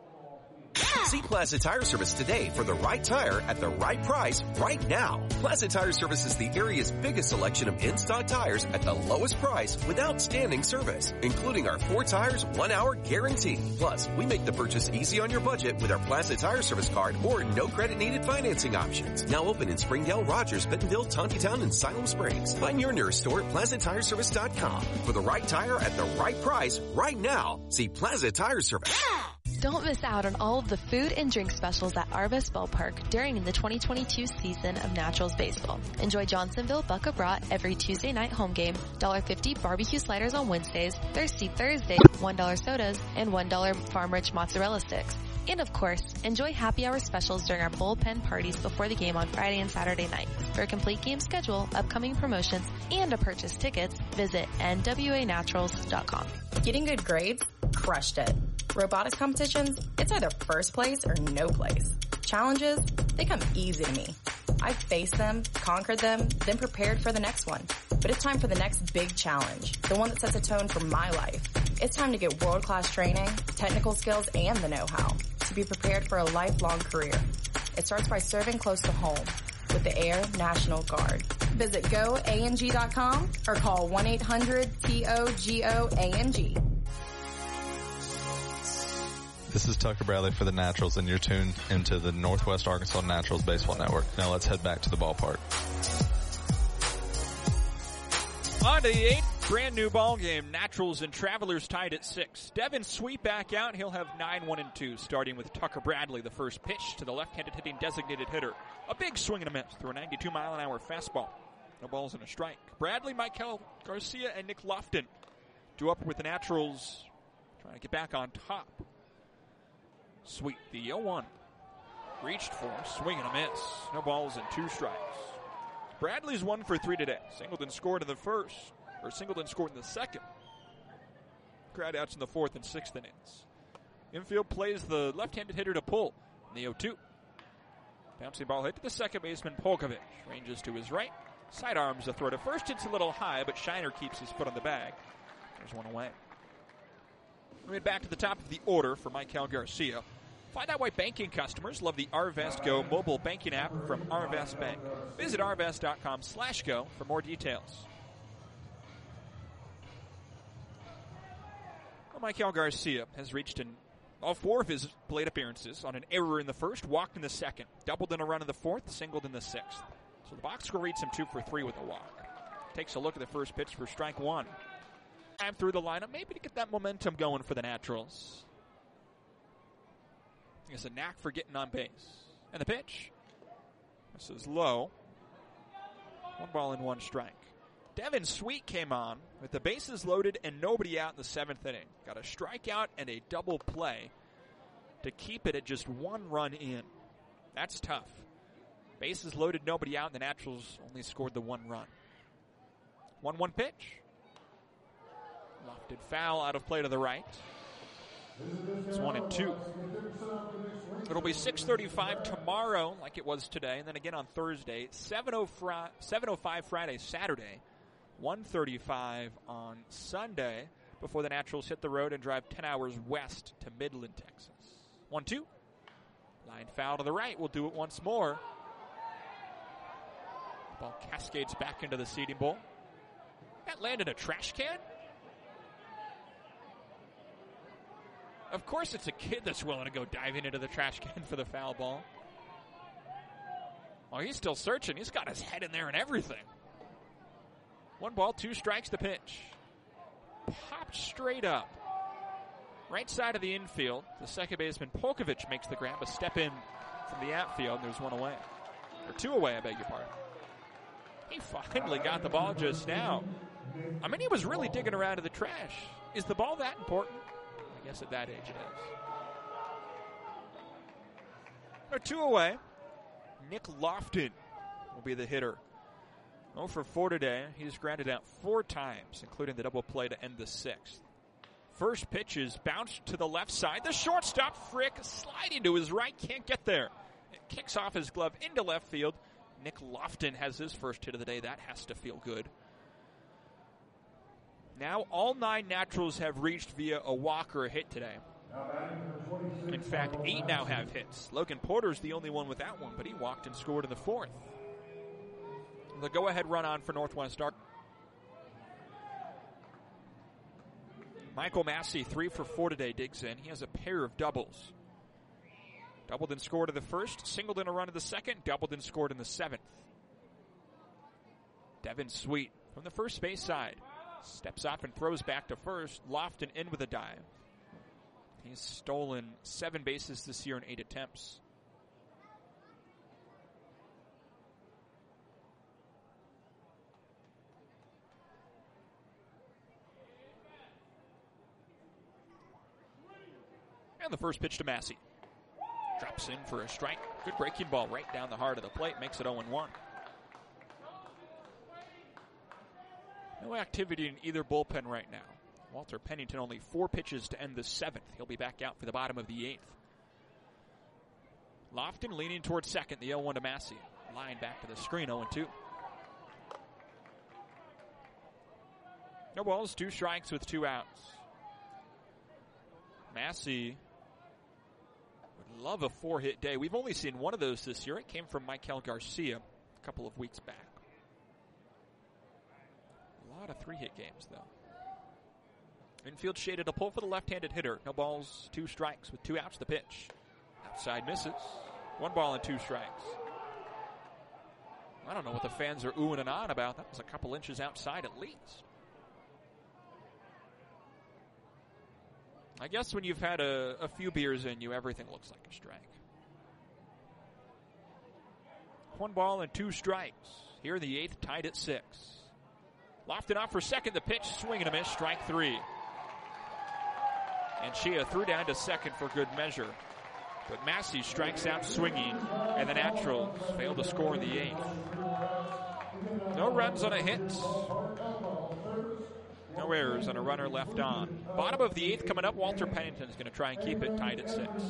See Plaza Tire Service today for the right tire at the right price right now. Plaza Tire Service is the area's biggest selection of in-stock tires at the lowest price with outstanding service, including our four tires, one hour guarantee. Plus, we make the purchase easy on your budget with our Plaza Tire Service card or no credit needed financing options. Now open in Springdale, Rogers, Bentonville, Tonkytown, and Siloam Springs. Find your nearest store at plaza tire service dot com for the right tire at the right price right now. See Plaza Tire Service. Don't miss out on all of the food and drink specials at Arvest Ballpark during the twenty twenty-two season of Naturals Baseball. Enjoy Johnsonville Bucka Brat every Tuesday night home game, one dollar fifty barbecue sliders on Wednesdays, Thirsty Thursday, one dollar sodas, and one dollar Farm Rich mozzarella sticks. And of course, enjoy happy hour specials during our bullpen parties before the game on Friday and Saturday night. For a complete game schedule, upcoming promotions, and to purchase tickets, visit N W A naturals dot com. Getting good grades? Crushed it. Robotics competitions? It's either first place or no place. Challenges? They come easy to me. I've faced them, conquered them, then prepared for the next one. But it's time for the next big challenge, the one that sets a tone for my life. It's time to get world-class training, technical skills, and the know-how to be prepared for a lifelong career. It starts by serving close to home. with the Air National Guard. Visit go A N G dot com or call one eight hundred T O G O A N G. This is Tucker Bradley for the Naturals, and you're tuned into the Northwest Arkansas Naturals Baseball Network. Now let's head back to the ballpark. On to the eighth, brand new ball game. Naturals and Travelers tied at six. Devin Sweet back out. He'll have nine, one, and two, starting with Tucker Bradley. The first pitch to the left-handed hitting designated hitter. A big swing and a miss through a ninety-two mile an hour fastball. No balls and a strike. Bradley, Michael Garcia, and Nick Lofton do up with the Naturals, trying to get back on top. Sweet, the oh one. Reached for, swing and a miss. No balls and two strikes. Bradley's one for three today. Singleton scored in the first, or Singleton scored in the second. Crowd outs in the fourth and sixth innings. Infield plays the left-handed hitter to pull in the oh two. Bouncing ball hit to the second baseman, Polkovich. Ranges to his right. Sidearms a throw to first. It's a little high, but Shiner keeps his foot on the bag. There's one away. We head back to the top of the order for Michael Garcia. Find out why banking customers love the Arvest Go mobile banking app from Arvest Bank. Visit arvest.com slash go for more details. Well, Michael Garcia has reached in all four of his plate appearances on an error in the first, walked in the second, doubled in a run in the fourth, singled in the sixth. So the box score reads him two for three with a walk. Takes a look at the first pitch for strike one. Time through the lineup, maybe to get that momentum going for the Naturals. He has a knack for getting on base. And the pitch. This is low. One ball and one strike. Devin Sweet came on with the bases loaded and nobody out in the seventh inning. Got a strikeout and a double play to keep it at just one run in. That's tough. Bases loaded, nobody out, and the Naturals only scored the one run. one one pitch. Lofted foul out of play to the right. It's one and two. It'll be six thirty-five tomorrow, like it was today, and then again on Thursday. seven oh five Friday, Saturday. one thirty-five on Sunday before the Naturals hit the road and drive ten hours west to Midland, Texas. one two. Line foul to the right. We'll do it once more. Ball cascades back into the seating bowl. That landed a trash can? Of course it's a kid that's willing to go diving into the trash can for the foul ball. Oh, he's still searching. He's got his head in there and everything. One ball, two strikes, the pitch. Popped straight up. Right side of the infield. The second baseman, Polkovich, makes the grab. A step in from the outfield. There's one away. Or two away, I beg your pardon. He finally got the ball just now. I mean, he was really digging around in the trash. Is the ball that important? I guess at that age it is. Or two away. Nick Lofton will be the hitter. oh for four today. He's grounded out four times, including the double play to end the sixth. First pitch is bounced to the left side. The shortstop, Frick, sliding to his right. Can't get there. It kicks off his glove into left field. Nick Lofton has his first hit of the day. That has to feel good. Now all nine Naturals have reached via a walk or a hit today. In fact, eight now have hits. Logan Porter's the only one without one, but he walked and scored in the fourth. The go-ahead run on for Northwest Arkansas. Michael Massey, three for four today, digs in. He has a pair of doubles. Doubled and scored in the first, singled in a run in the second, doubled and scored in the seventh. Devin Sweet from the first base side. Steps up and throws back to first. Lofton in with a dive. He's stolen seven bases this year in eight attempts. And the first pitch to Massey. Drops in for a strike. Good breaking ball right down the heart of the plate. Makes it oh one. No activity in either bullpen right now. Walter Pennington only four pitches to end the seventh. He'll be back out for the bottom of the eighth. Lofton leaning towards second. The oh one to Massey. Line back to the screen, oh two. No balls, two strikes with two outs. Massey would love a four-hit day. We've only seen one of those this year. It came from Michael Garcia. couple of weeks back. A lot of three-hit games, though. Infield shaded, a pull for the left-handed hitter. No balls, two strikes with two outs. The pitch. Outside misses. One ball and two strikes. I don't know what the fans are oohing and ahhing about. That was a couple inches outside at least. I guess when you've had a, a few beers in you, everything looks like a strike. One ball and two strikes. Here in the eighth, tied at six. Lofted off for second. The pitch, swing and a miss, strike three. And Chia threw down to second for good measure. But Massey strikes out swinging, and the Naturals fail to score in the eighth. No runs on a hit. No errors and a runner left on. Bottom of the eighth coming up. Walter Pennington's going to try and keep it tied at six.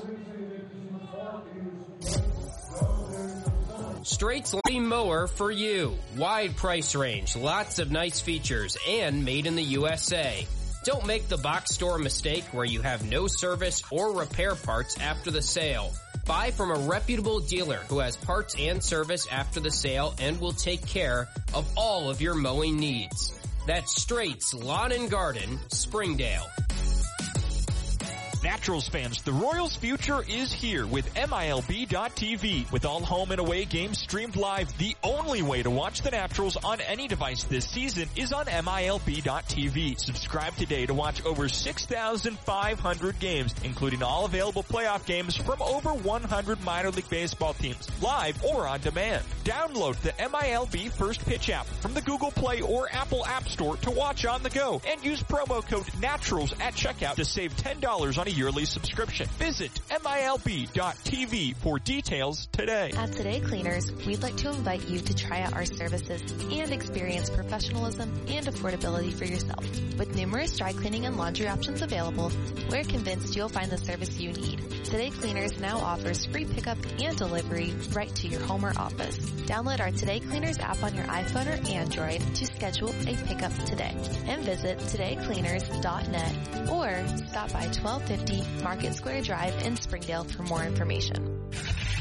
Straight's lawn mower for you. Wide price range, lots of nice features, and made in the U S A. Don't make the box store mistake where you have no service or repair parts after the sale. Buy from a reputable dealer who has parts and service after the sale and will take care of all of your mowing needs. That's Straight's Lawn and Garden, Springdale. Naturals fans, the Royals' future is here with M I L B dot T V. With all home and away games streamed live, the only way to watch the Naturals on any device this season is on M I L B dot T V. Subscribe today to watch over six thousand five hundred games, including all available playoff games from over one hundred minor league baseball teams, live or on demand. Download the M I L B First Pitch app from the Google Play or Apple App Store to watch on the go, and use promo code NATURALS at checkout to save ten dollars on a yearly subscription. Visit M I L B dot T V for details today. At Today Cleaners, we'd like to invite you to try out our services and experience professionalism and affordability for yourself. With numerous dry cleaning and laundry options available, we're convinced you'll find the service you need. Today Cleaners now offers free pickup and delivery right to your home or office. Download our Today Cleaners app on your iPhone or Android to schedule a pickup today. And visit today cleaners dot net or stop by twelve fifty Market Square Drive in Springdale for more information.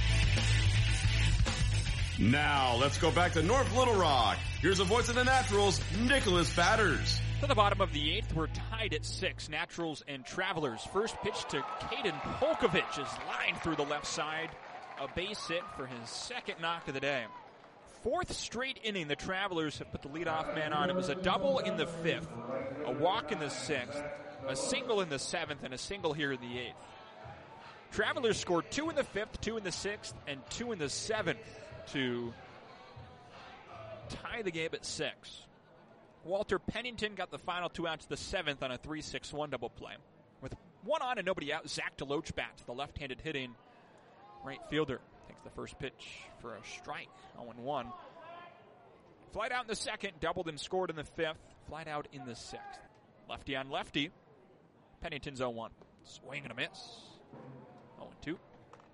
Now, let's go back to North Little Rock. Here's the voice of the Naturals, Nicholas Batters. To the bottom of the eighth, we're tied at six. Naturals and Travelers. First pitch to Caden Polkovich is lined through the left side. A base hit for his second knock of the day. Fourth straight inning, the Travelers have put the leadoff man on. It was a double in the fifth, a walk in the sixth, a single in the seventh, and a single here in the eighth. Travelers scored two in the fifth, two in the sixth, and two in the seventh to tie the game at six. Walter Pennington got the final two outs, the seventh, on a three six one double play. With one on and nobody out, Zach DeLoach bats, the left-handed hitting right fielder. Takes the first pitch for a strike, oh and one. Flied out in the second, doubled and scored in the fifth. Flied out in the sixth. Lefty on lefty. Pennington's oh one. Swing and a miss. oh and two.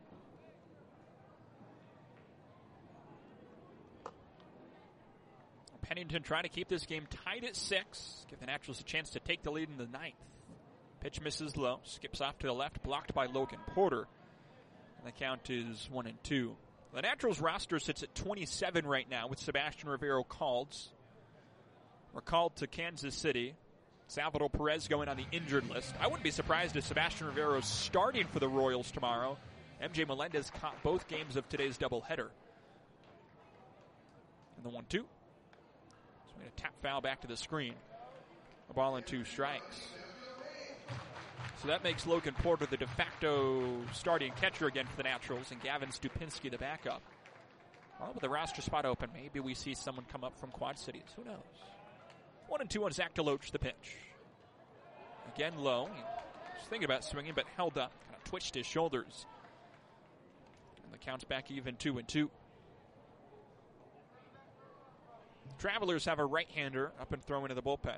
Pennington trying to keep this game tied at six. Give the Naturals a chance to take the lead in the ninth. Pitch misses low. Skips off to the left. Blocked by Logan Porter. And the count is one and two. The Naturals roster sits at twenty-seven right now with Sebastian Rivero called. Recalled to Kansas City. Salvador Perez going on the injured list. I wouldn't be surprised if Sebastian Rivero is starting for the Royals tomorrow. M J Melendez caught both games of today's doubleheader. And the one two. So we had a tap foul back to the screen. A ball and two strikes. So that makes Logan Porter the de facto starting catcher again for the Naturals, and Gavin Stupinski the backup. Well, with the roster spot open, maybe we see someone come up from Quad Cities. Who knows? One and two on Zach DeLoach, the pitch. Again low. He was thinking about swinging, but held up. Kind of twitched his shoulders. And the count's back even two and two. Travelers have a right-hander up and throw into the bullpen.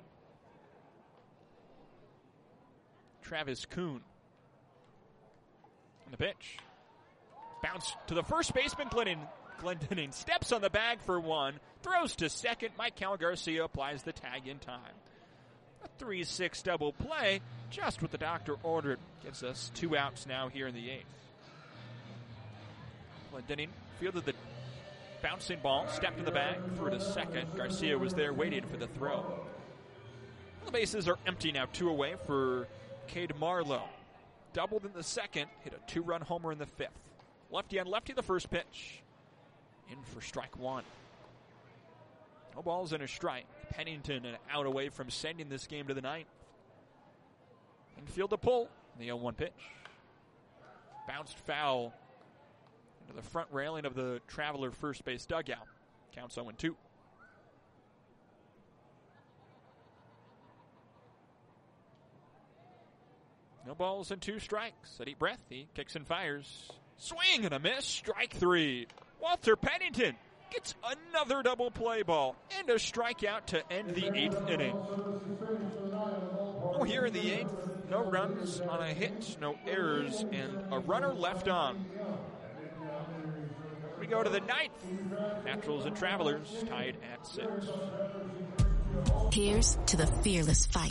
Travis Kuhn. On the pitch. Bounce to the first baseman, Glennon. Glendening steps on the bag for one. Throws to second. Michael Garcia applies the tag in time. A three six double play. Just what the doctor ordered. Gets us two outs now here in the eighth. Glendening fielded the bouncing ball, stepped in the bag, threw to second. Garcia was there waiting for the throw. The bases are empty now, two away for Cade Marlowe. Doubled in the second, hit a two-run homer in the fifth. Lefty on lefty the first pitch. In for strike one. No balls and a strike. Pennington an out away from sending this game to the ninth. Infield to pull. The oh one pitch. Bounced foul into the front railing of the Traveler first base dugout. Counts oh two. No balls and two strikes. A deep breath. He kicks and fires. Swing and a miss. Strike three. Walter Pennington gets another double play ball and a strikeout to end the eighth inning. Oh, here in the eighth, no runs on a hit, no errors, and a runner left on. We go to the ninth. Naturals and Travelers tied at six. Here's to the fearless fight.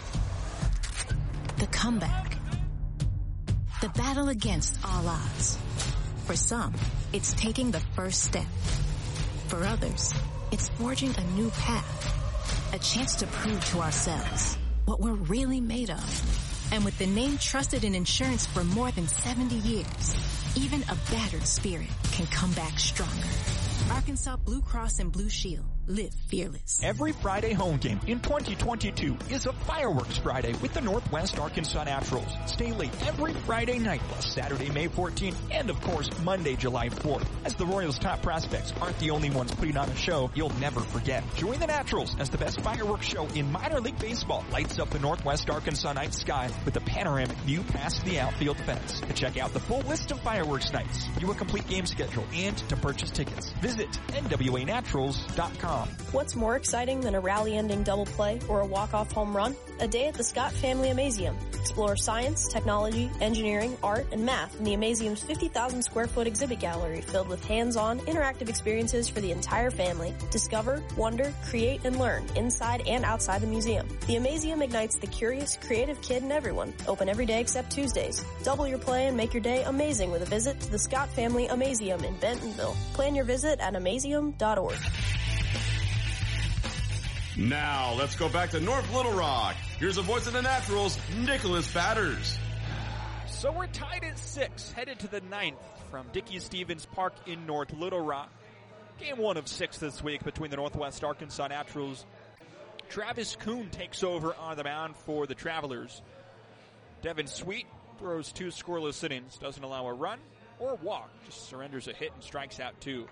The comeback. The battle against all odds. For some, it's taking the first step. For others, it's forging a new path. A chance to prove to ourselves what we're really made of. And with the name trusted in insurance for more than seventy years, even a battered spirit can come back stronger. Arkansas Blue Cross and Blue Shield. Live fearless. Every Friday home game in twenty twenty-two is a fireworks Friday with the Northwest Arkansas Naturals. Stay late every Friday night plus Saturday, May fourteenth, and of course, Monday, July fourth. As the Royals' top prospects aren't the only ones putting on a show you'll never forget. Join the Naturals as the best fireworks show in minor league baseball lights up the Northwest Arkansas night sky with a panoramic view past the outfield fence. To check out the full list of fireworks nights, view a complete game schedule, and to purchase tickets, visit N W A naturals dot com. What's more exciting than a rally-ending double play or a walk-off home run? A day at the Scott Family Amazeum. Explore science, technology, engineering, art, and math in the Amazeum's fifty thousand square foot exhibit gallery filled with hands-on, interactive experiences for the entire family. Discover, wonder, create, and learn inside and outside the museum. The Amazeum ignites the curious, creative kid in everyone. Open every day except Tuesdays. Double your play and make your day amazing with a visit to the Scott Family Amazeum in Bentonville. Plan your visit at amazeum dot org. Now, let's go back to North Little Rock. Here's the voice of the Naturals, Nicholas Batters. So we're tied at six, headed to the ninth from Dickey-Stevens Park in North Little Rock. Game one of six this week between the Northwest Arkansas Naturals. Travis Kuhn takes over on the mound for the Travelers. Devin Sweet throws two scoreless innings, doesn't allow a run or walk, just surrenders a hit and strikes out two.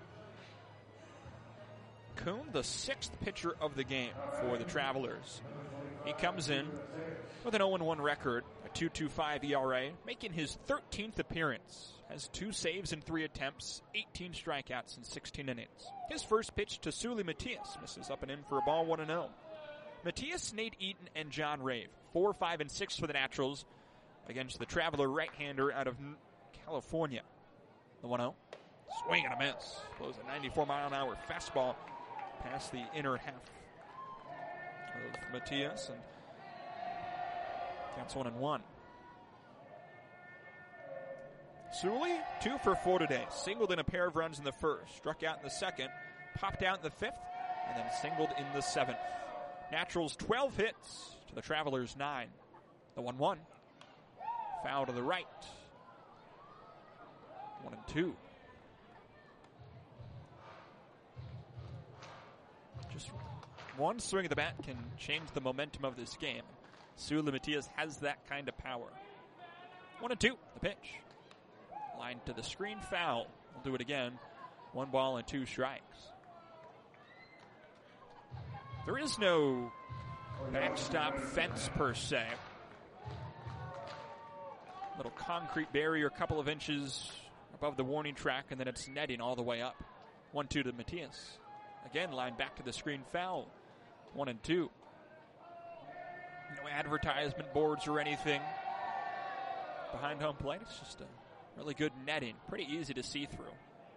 Kuhn, the sixth pitcher of the game for the Travelers. He comes in with an oh one record, a two point two five E R A, making his thirteenth appearance. Has two saves in three attempts, eighteen strikeouts in sixteen innings. His first pitch to Suli Matias misses up and in for a ball, one and oh. Matias, Nate Eaton, and John Rave, four, five, and six for the Naturals against the Traveler right-hander out of California. The one oh. Swing and a miss. Blows a ninety-four mile an hour fastball past the inner half of Matias, and counts one and one. Suli, two for four today. Singled in a pair of runs in the first, struck out in the second, popped out in the fifth, and then singled in the seventh. Naturals twelve hits to the Travelers nine. The one one. Foul to the right. One and two. Just one swing of the bat can change the momentum of this game. Suli Matias has that kind of power. One and two, the pitch. Line to the screen, foul. We'll do it again. One ball and two strikes. There is no backstop fence per se. Little concrete barrier, a couple of inches above the warning track, and then it's netting all the way up. One two to Matias. Again, line back to the screen, foul. One and two. No advertisement boards or anything behind home plate. It's just a really good netting. Pretty easy to see through.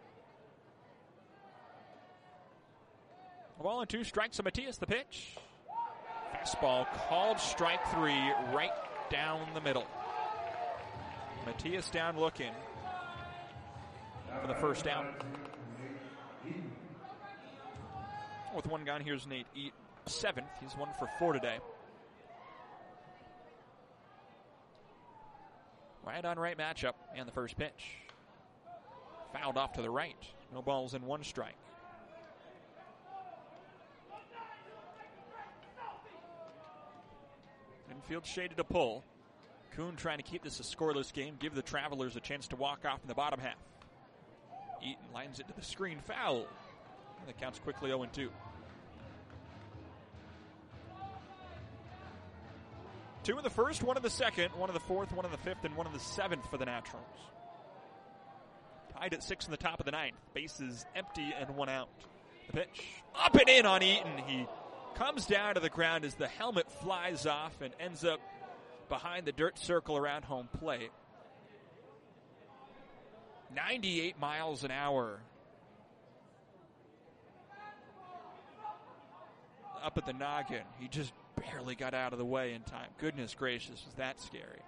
A ball and two strikes to Matias, the pitch. Fastball called strike three right down the middle. Matias down looking for the first out. With one gone, here's Nate Eaton, seventh. He's one for four today. Right on right matchup and the first pitch. Fouled off to the right. No balls and one strike. Infield shaded to pull. Kuhn trying to keep this a scoreless game, give the Travelers a chance to walk off in the bottom half. Eaton lines it to the screen, foul. And the count's quickly oh and two. Two in the first, one in the second, one in the fourth, one in the fifth, and one in the seventh for the Naturals. Tied at six in the top of the ninth. Bases empty and one out. The pitch up and in on Eaton. He comes down to the ground as the helmet flies off and ends up behind the dirt circle around home plate. ninety-eight miles an hour. Up at the noggin. He just barely got out of the way in time. Goodness gracious, was that scary.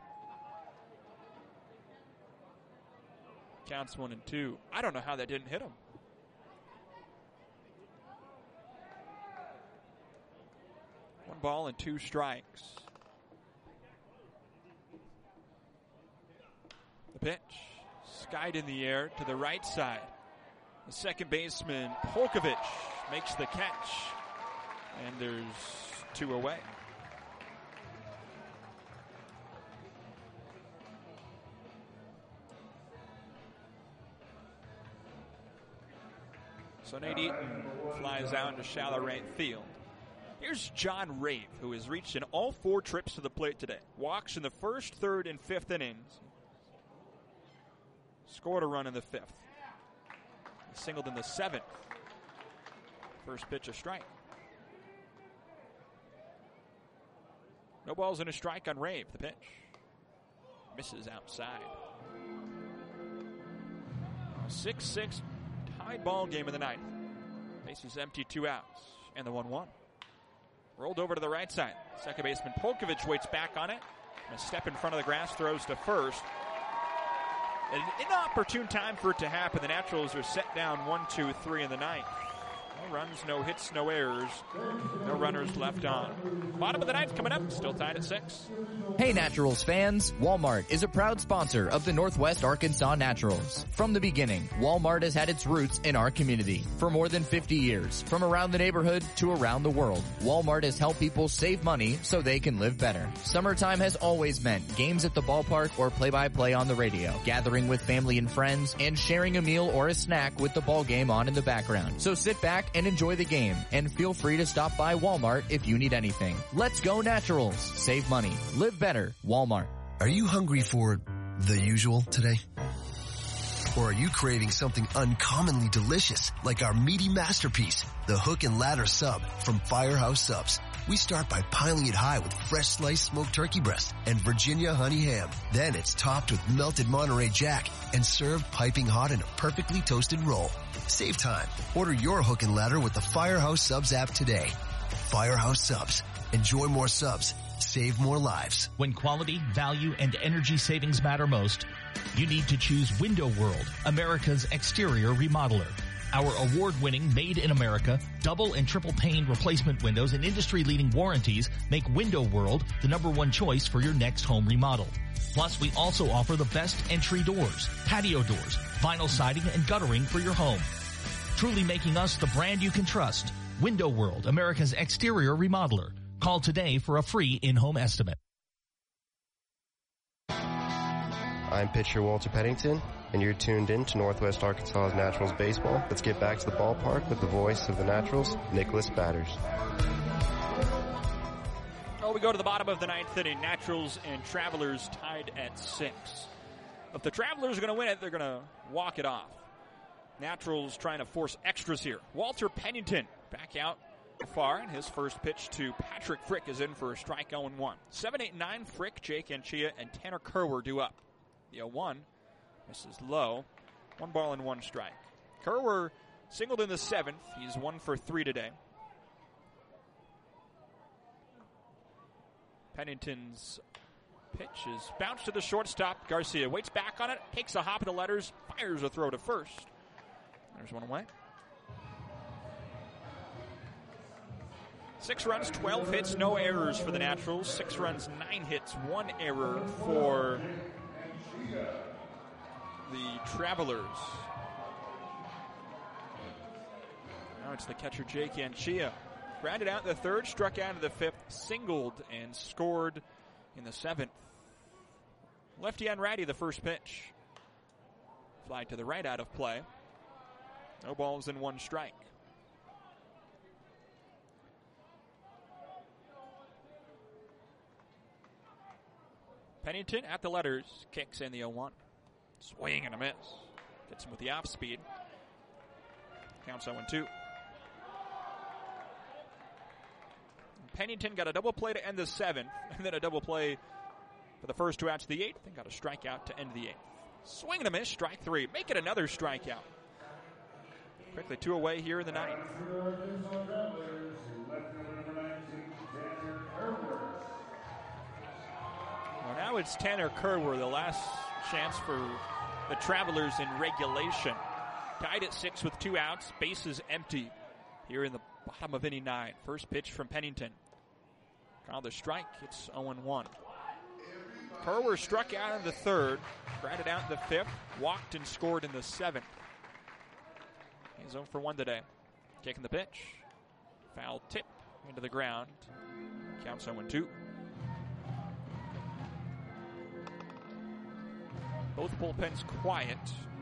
Counts one and two. I don't know how that didn't hit him. One ball and two strikes. The pitch. Skied in the air to the right side. The second baseman, Polkovich, makes the catch. And there's two away. So Nate Eaton flies out into shallow right field. Here's John Rave, who has reached in all four trips to the plate today. Walks in the first, third, and fifth innings. Scored a run in the fifth. He singled in the seventh. First pitch, a strike. No balls and a strike on Rave. The pitch misses outside. six six tied ball game in the ninth. Bases empty, two outs, and the one one. Rolled over to the right side. Second baseman Polkovich waits back on it. And a step in front of the grass, throws to first. An inopportune time for it to happen. The Naturals are set down one, two, three in the ninth. No runs, no hits, no errors. No runners left on. Bottom of the ninth coming up. Still tied at six. Hey Naturals fans, Walmart is a proud sponsor of the Northwest Arkansas Naturals. From the beginning, Walmart has had its roots in our community. For more than fifty years, from around the neighborhood to around the world, Walmart has helped people save money so they can live better. Summertime has always meant games at the ballpark or play-by-play on the radio, gathering with family and friends, and sharing a meal or a snack with the ball game on in the background. So sit back and enjoy the game, and feel free to stop by Walmart if you need anything. Let's go Naturals. Save money. Live better. Walmart. Are you hungry for the usual today? Or are you craving something uncommonly delicious like our meaty masterpiece, the Hook and Ladder Sub from Firehouse Subs? We start by piling it high with fresh sliced smoked turkey breast and Virginia honey ham. Then it's topped with melted Monterey Jack and served piping hot in a perfectly toasted roll. Save time. Order your Hook and Ladder with the Firehouse Subs app today. Firehouse Subs. Enjoy more subs. Save more lives. When quality, value, and energy savings matter most, you need to choose Window World, America's exterior remodeler. Our award-winning Made in America, double and triple pane replacement windows and industry-leading warranties make Window World the number one choice for your next home remodel. Plus, we also offer the best entry doors, patio doors, vinyl siding, and guttering for your home. Truly making us the brand you can trust. Window World, America's exterior remodeler. Call today for a free in-home estimate. I'm pitcher Walter Pennington, and you're tuned in to Northwest Arkansas Naturals Baseball. Let's get back to the ballpark with the voice of the Naturals, Nicholas Batters. Well, we go to the bottom of the ninth inning. Naturals and Travelers tied at six. If the Travelers are going to win it, they're going to walk it off. Naturals trying to force extras here. Walter Pennington back out far, and his first pitch to Patrick Frick is in for a strike, oh and one. seven eight nine, Frick, Jake Anchia, and Tanner Kerwer due up. The oh one misses low. One ball and one strike. Kerwer singled in the seventh. He's one for three today. Pennington's pitch is bounced to the shortstop. Garcia waits back on it, takes a hop at the letters, fires a throw to first. There's one away. Six runs, twelve hits, no errors for the Naturals. Six runs, nine hits, one error for the Travelers. Now it's the catcher, Jake Anchia. Grounded out in the third, struck out in the fifth, singled, and scored in the seventh. Lefty on righty, the first pitch. Fly to the right, out of play. No balls and one strike. Pennington at the letters, kicks in the oh one. Swing and a miss. Gets him with the off speed. Counts oh two. Pennington got a double play to end the seventh, and then a double play for the first two outs of the eighth, and got a strikeout to end the eighth. Swing and a miss, strike three. Make it another strikeout. Quickly two away here in the ninth. Well, now it's Tanner Kerwer, the last chance for the Travelers in regulation. Tied at six with two outs, bases empty here in the bottom of inning nine. First pitch from Pennington. Called the strike, it's oh one. Kerwer struck out in the third, grounded out in the fifth, walked and scored in the seventh. He's oh for one today. Kicking the pitch. Foul tip into the ground. Counts oh two. Both bullpens quiet.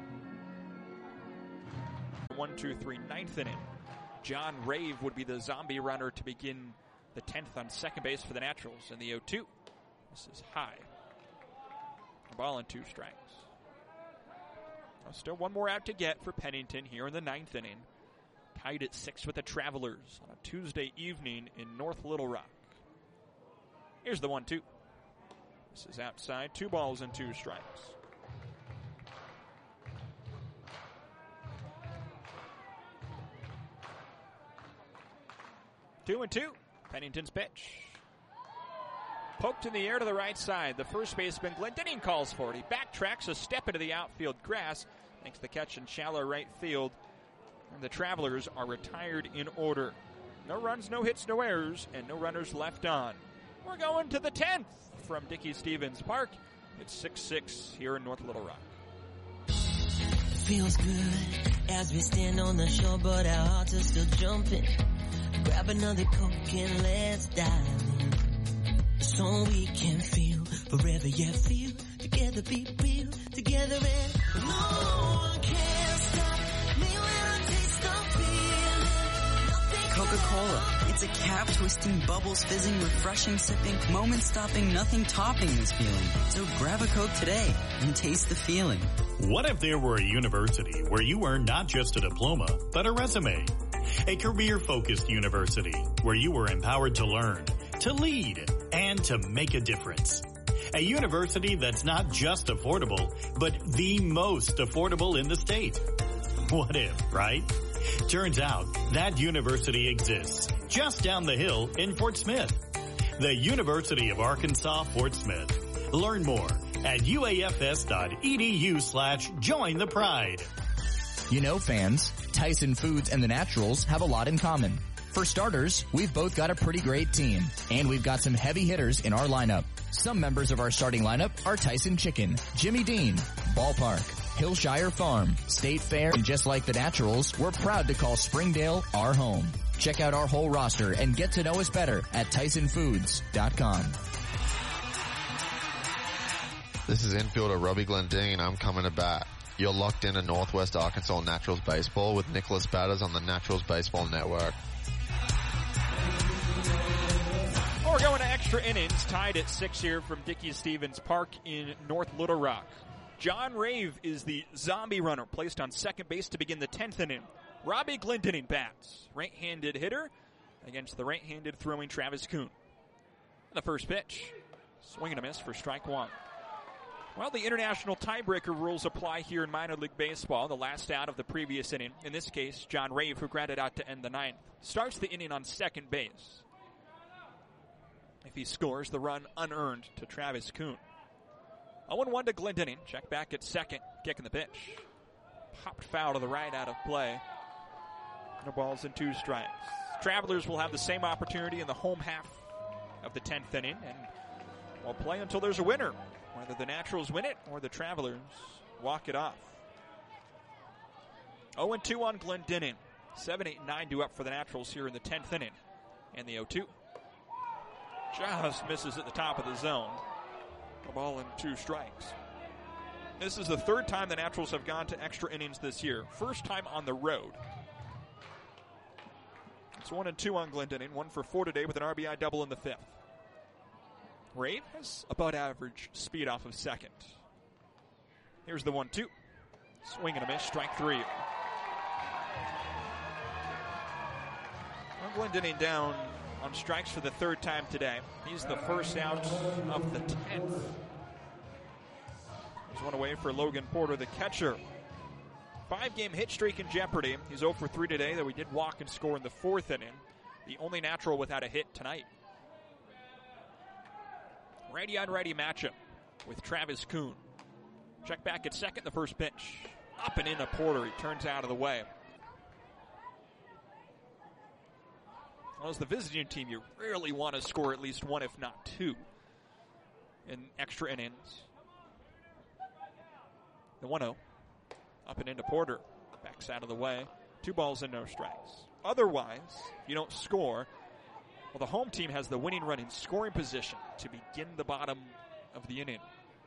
One, two, three, ninth inning. John Rave would be the zombie runner to begin the tenth on second base for the Naturals in the oh two. This is high. A ball and two strikes. Well, still one more out to get for Pennington here in the ninth inning. Tied at six with the Travelers on a Tuesday evening in North Little Rock. Here's the one two. This is outside. Two balls and two strikes. Two and two. Pennington's pitch. Poked in the air to the right side. The first baseman, Glendening, calls for it. He backtracks a step into the outfield grass. Makes the catch in shallow right field. And the Travelers are retired in order. No runs, no hits, no errors, and no runners left on. We're going to the tenth from Dickey-Stephens Park. It's six six here in North Little Rock. Feels good as we stand on the shore, but our hearts are still jumping. Grab another Coke and let's dive in, so we can feel forever, yeah, feel together, be real together, and no one can stop me when I taste the feeling. Coca-Cola, it's a cap twisting, bubbles fizzing, refreshing, sipping, moment stopping, nothing topping this feeling. So grab a Coke today and taste the feeling. What if there were a university where you earn not just a diploma, but a resume? A career-focused university where you were empowered to learn, to lead, and to make a difference. A university that's not just affordable, but the most affordable in the state. What if, right? Turns out that university exists just down the hill in Fort Smith. The University of Arkansas Fort Smith. Learn more at uafs.edu slash join the pride. You know, fans, Tyson Foods and the Naturals have a lot in common. For starters, we've both got a pretty great team, and we've got some heavy hitters in our lineup. Some members of our starting lineup are Tyson Chicken, Jimmy Dean, Ballpark, Hillshire Farm, State Fair, and just like the Naturals, we're proud to call Springdale our home. Check out our whole roster and get to know us better at tyson foods dot com. This is infielder Robbie Glendening. I'm coming to bat. You're locked into Northwest Arkansas Naturals Baseball with Nicholas Batters on the Naturals Baseball Network. Well, we're going to extra innings, tied at six here from Dickey-Stephens Park in North Little Rock. John Rave is the zombie runner placed on second base to begin the tenth inning. Robbie Glendening bats, right-handed hitter against the right-handed throwing Travis Kuhn. The first pitch, swing and a miss for strike one. Well, the international tiebreaker rules apply here in minor league baseball. The last out of the previous inning, in this case, John Rave, who grounded out to end the ninth, starts the inning on second base. If he scores, the run unearned to Travis Kuhn. oh one to Glendening. Check back at second. Kicking the pitch. Popped foul to the right, out of play. No balls and two strikes. Travelers will have the same opportunity in the home half of the tenth inning, and we'll play until there's a winner, whether the Naturals win it or the Travelers walk it off. oh and two on Glendining. seven, eight, nine due up for the Naturals here in the tenth inning. And the oh two just misses at the top of the zone. A ball and two strikes. This is the third time the Naturals have gone to extra innings this year. First time on the road. It's one and two on Glendining. One for four today with an R B I double in the fifth. Rave has above average speed off of second. Here's the one two. Swing and a miss. Strike three. Well, Glendining down on strikes for the third time today. He's the first out of the tenth. There's one away for Logan Porter, the catcher. Five-game hit streak in jeopardy. He's oh for three today, though he did walk and score in the fourth inning. The only Natural without a hit tonight. Righty-on-righty matchup with Travis Kuhn. Check back at second, the first pitch. Up and in a Porter. He turns out of the way. Well, as the visiting team, you really want to score at least one, if not two, in extra innings. The one oh. Up and into Porter. Backs out of the way. Two balls and no strikes. Otherwise, if you don't score, well, the home team has the winning run in scoring position to begin the bottom of the inning.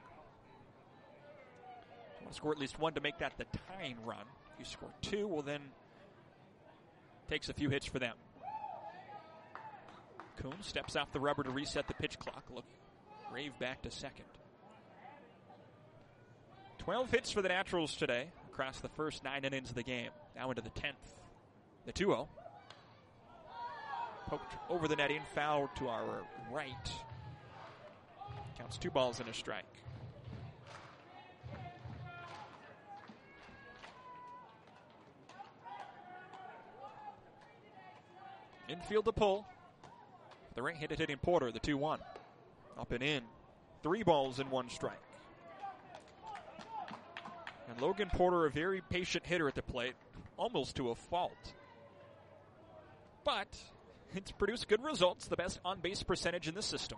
You want to score at least one to make that the tying run. If you score two, well, then takes a few hits for them. Kuhn steps off the rubber to reset the pitch clock. Look, Rave back to second. twelve hits for the Naturals today across the first nine innings of the game. Now into the tenth. The two oh. Poked over the netting, foul to our right. Counts two balls and a strike. Infield to pull. The right-handed hitting Porter, the two one. Up and in. Three balls and one strike. And Logan Porter, a very patient hitter at the plate, almost to a fault. But it's produced good results, the best on-base percentage in the system.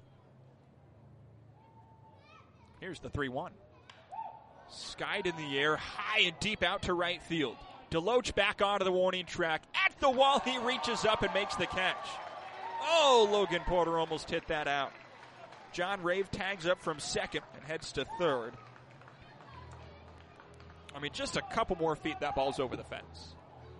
Here's the three one. Skied in the air, high and deep out to right field. Deloach back onto the warning track. At the wall, he reaches up and makes the catch. Oh, Logan Porter almost hit that out. John Rave tags up from second and heads to third. I mean, just a couple more feet, that ball's over the fence.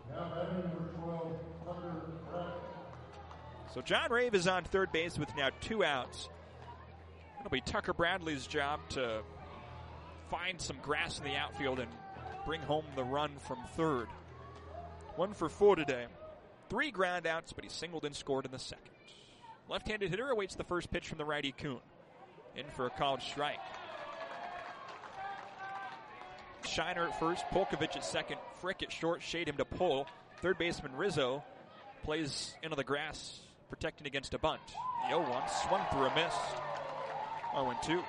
So John Rave is on third base with now two outs. It'll be Tucker Bradley's job to find some grass in the outfield and bring home the run from third. One for four today. Three ground outs, but he singled and scored in the second. Left-handed hitter awaits the first pitch from the righty Kuhn. In for a called strike. Shiner at first, Polkovich at second, Frick at short, shade him to pull. Third baseman Rizzo plays into the grass, protecting against a bunt. The oh one swung through a miss. oh and two.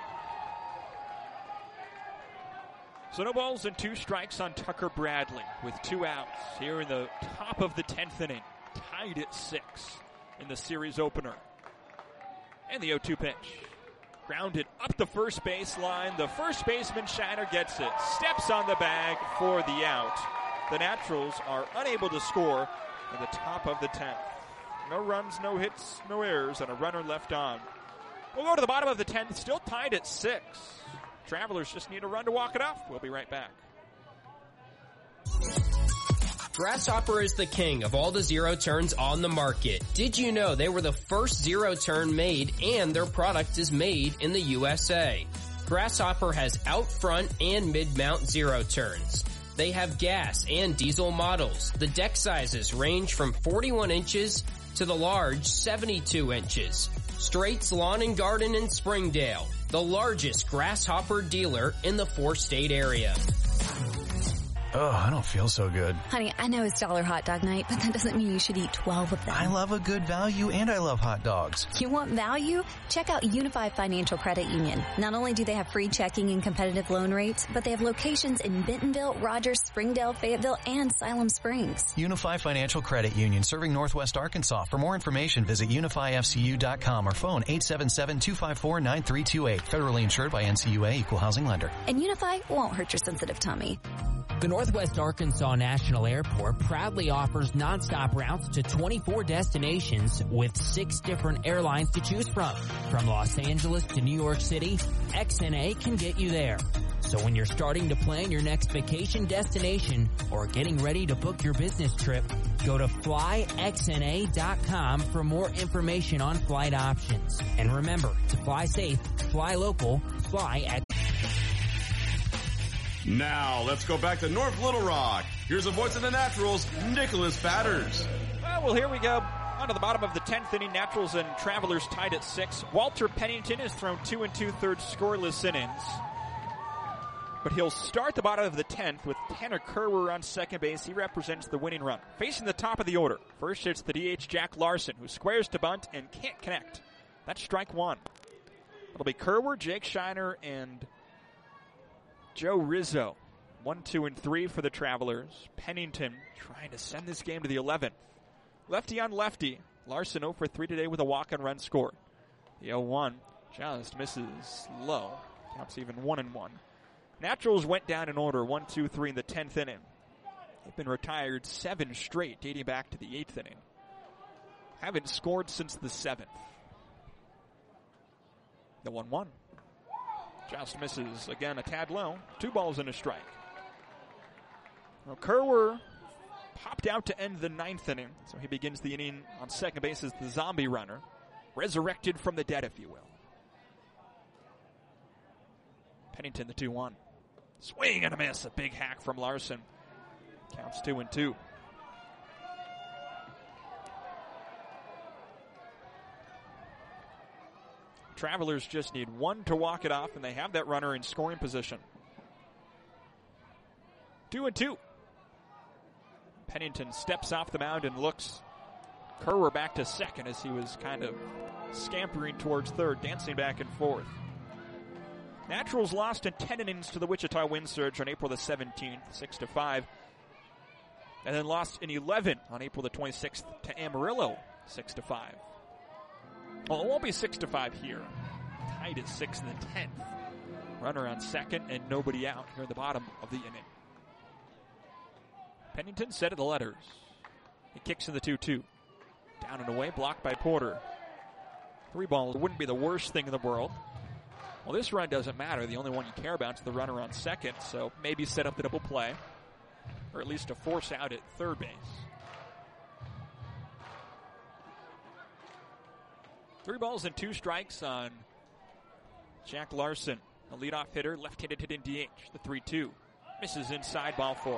So no balls and two strikes on Tucker Bradley with two outs here in the top of the tenth inning. Tied at six in the series opener. And the oh two pitch. Grounded up the first baseline. The first baseman, Shiner, gets it. Steps on the bag for the out. The Naturals are unable to score in the top of the tenth. No runs, no hits, no errors, and a runner left on. We'll go to the bottom of the tenth, still tied at six. Travelers just need a run to walk it off. We'll be right back. Grasshopper is the king of all the zero turns on the market. Did you know they were the first zero turn made and their product is made in the U S A? Grasshopper has out front and mid-mount zero turns. They have gas and diesel models. The deck sizes range from forty-one inches to the large seventy-two inches. Straight's Lawn and Garden in Springdale, the largest Grasshopper dealer in the four-state area. Oh, I don't feel so good. Honey, I know it's Dollar Hot Dog Night, but that doesn't mean you should eat twelve of them. I love a good value and I love hot dogs. You want value? Check out Unifi Financial Credit Union. Not only do they have free checking and competitive loan rates, but they have locations in Bentonville, Rogers, Springdale, Fayetteville, and Siloam Springs. Unifi Financial Credit Union, serving Northwest Arkansas. For more information, visit unify f c u dot com or phone eight seven seven, two five four, nine three two eight. Federally insured by N C U A, Equal Housing Lender. And Unifi won't hurt your sensitive tummy. The Northwest Arkansas National Airport proudly offers nonstop routes to twenty-four destinations with six different airlines to choose from. From Los Angeles to New York City, X N A can get you there. So when you're starting to plan your next vacation destination or getting ready to book your business trip, go to fly x n a dot com for more information on flight options. And remember, to fly safe, fly local, fly at... Now, let's go back to North Little Rock. Here's the voice of the Naturals, Nicholas Batters. Well, well, here we go. On to the bottom of the tenth inning. Naturals and Travelers tied at six. Walter Pennington has thrown two and two-thirds scoreless innings. But he'll start the bottom of the tenth with Tanner Kerwer on second base. He represents the winning run. Facing the top of the order. First, it's the D H Jack Larson, who squares to bunt and can't connect. That's strike one. It'll be Kerwer, Jake Shiner, and Joe Rizzo. One, two, and three for the Travelers. Pennington trying to send this game to the eleventh. Lefty on lefty. Larson oh for three today with a walk and run score. The oh one just misses low. Counts even one and one. Naturals went down in order, one, two, three in the tenth inning. They've been retired seven straight, dating back to the eighth inning. Haven't scored since the seventh. The one one. Just misses again a tad low. Two balls and a strike. Now Kerwer popped out to end the ninth inning, so he begins the inning on second base as the zombie runner. Resurrected from the dead, if you will. Pennington, the two one. Swing and a miss. A big hack from Larson. Counts two and two. Travelers just need one to walk it off, and they have that runner in scoring position. Two and two. Pennington steps off the mound and looks. Kerwer back to second as he was kind of scampering towards third, dancing back and forth. Naturals lost in ten innings to the Wichita Wind Surge on April the seventeenth, six to five. And then lost in eleven on April the twenty-sixth to Amarillo, six to five. Well, it won't be six to five here. Tied at six in the tenth. Runner on second and nobody out here at the bottom of the inning. Pennington set of the letters. He kicks in the two two. Down and away, blocked by Porter. Three balls wouldn't be the worst thing in the world. Well, this run doesn't matter. The only one you care about is the runner on second, so maybe set up the double play, or at least a force out at third base. Three balls and two strikes on Jack Larson, the leadoff hitter, left-handed hitting D H. The three two misses inside, ball four.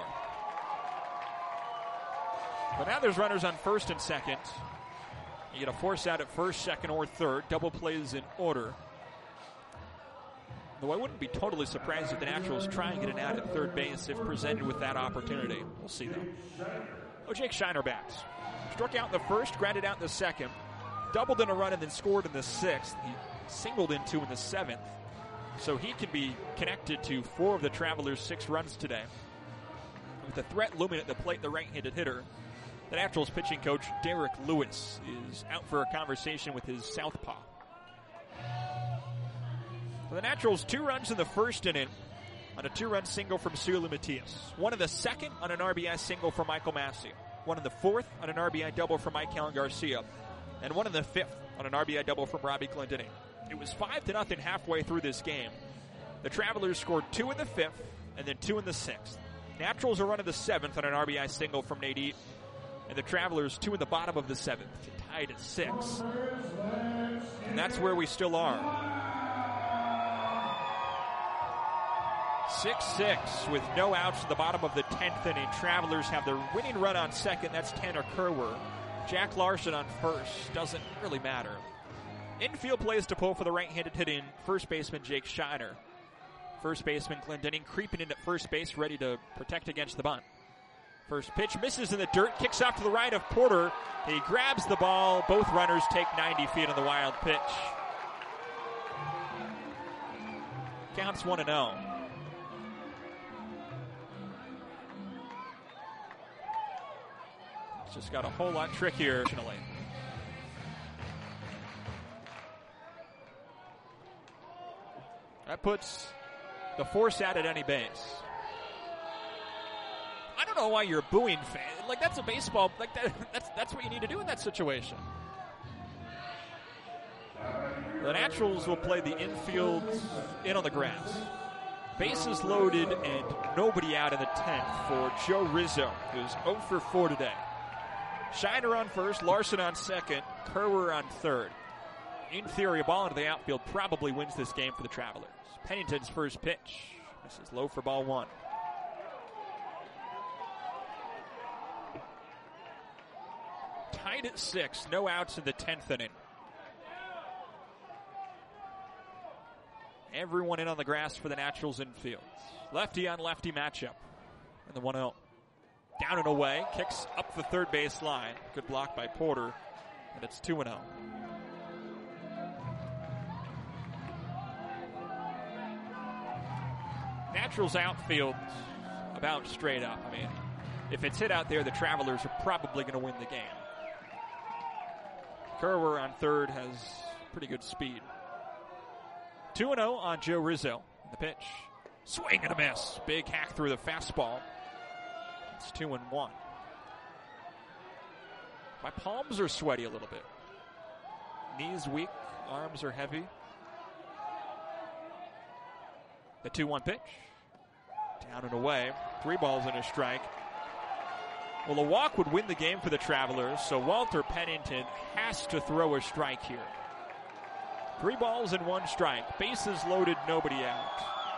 But now there's runners on first and second. You get a force out at first, second, or third. Double plays in order. Though I wouldn't be totally surprised if the Naturals try and get an out at third base if presented with that opportunity. We'll see, though. Oh, Jake Shiner bats. Struck out in the first, grounded out in the second. Doubled in a run and then scored in the sixth. He singled in two in the seventh. So he can be connected to four of the Travelers' six runs today. With the threat looming at the plate, the right-handed hitter, the Naturals pitching coach, Derek Lewis, is out for a conversation with his southpaw. For the Naturals, two runs in the first inning on a two-run single from Suli Matias. One in the second on an R B I single from Michael Massey. One in the fourth on an R B I double from Mike Allen Garcia. And one in the fifth on an R B I double from Robbie Glendinning. It was five to nothing halfway through this game. The Travelers scored two in the fifth and then two in the sixth. Naturals are running the seventh on an R B I single from Nate Eaton. And the Travelers two in the bottom of the seventh, tied at six. And that's where we still are. six six with no outs at the bottom of the tenth inning. Travelers have their winning run on second. That's Tanner Kerwer. Jack Larson on first. Doesn't really matter. Infield plays to pull for the right-handed hitting first baseman Jake Shiner. First baseman Glendening creeping in at first base, ready to protect against the bunt. First pitch misses in the dirt, kicks off to the right of Porter. He grabs the ball. Both runners take ninety feet on the wild pitch. Counts one and oh. It's just got a whole lot trickier. That puts the force out at any base. I don't know why you're a booing fan. Like, that's a baseball. Like that, that's that's what you need to do in that situation. The Naturals will play the infield in on the grass. Bases loaded and nobody out in the tenth for Joe Rizzo, who's oh for four today. Shiner on first, Larson on second, Kerwer on third. In theory, a ball into the outfield probably wins this game for the Travelers. Pennington's first pitch. This is low for ball one. Tied at six, no outs in the tenth inning. Everyone in on the grass for the Naturals infield. Lefty on lefty matchup. And the one oh. Down and away, kicks up the third base line. Good block by Porter, and it's two and oh. Naturals outfield about straight up. I mean, if it's hit out there, the Travelers are probably going to win the game. Kerwer on third has pretty good speed. two and oh on Joe Rizzo. The pitch. Swing and a miss. Big hack through the fastball. It's two and one. My palms are sweaty a little bit. Knees weak. Arms are heavy. The two one pitch. Down and away. Three balls and a strike. Well, a walk would win the game for the Travelers, so Walter Pennington has to throw a strike here. Three balls and one strike. Bases loaded, nobody out.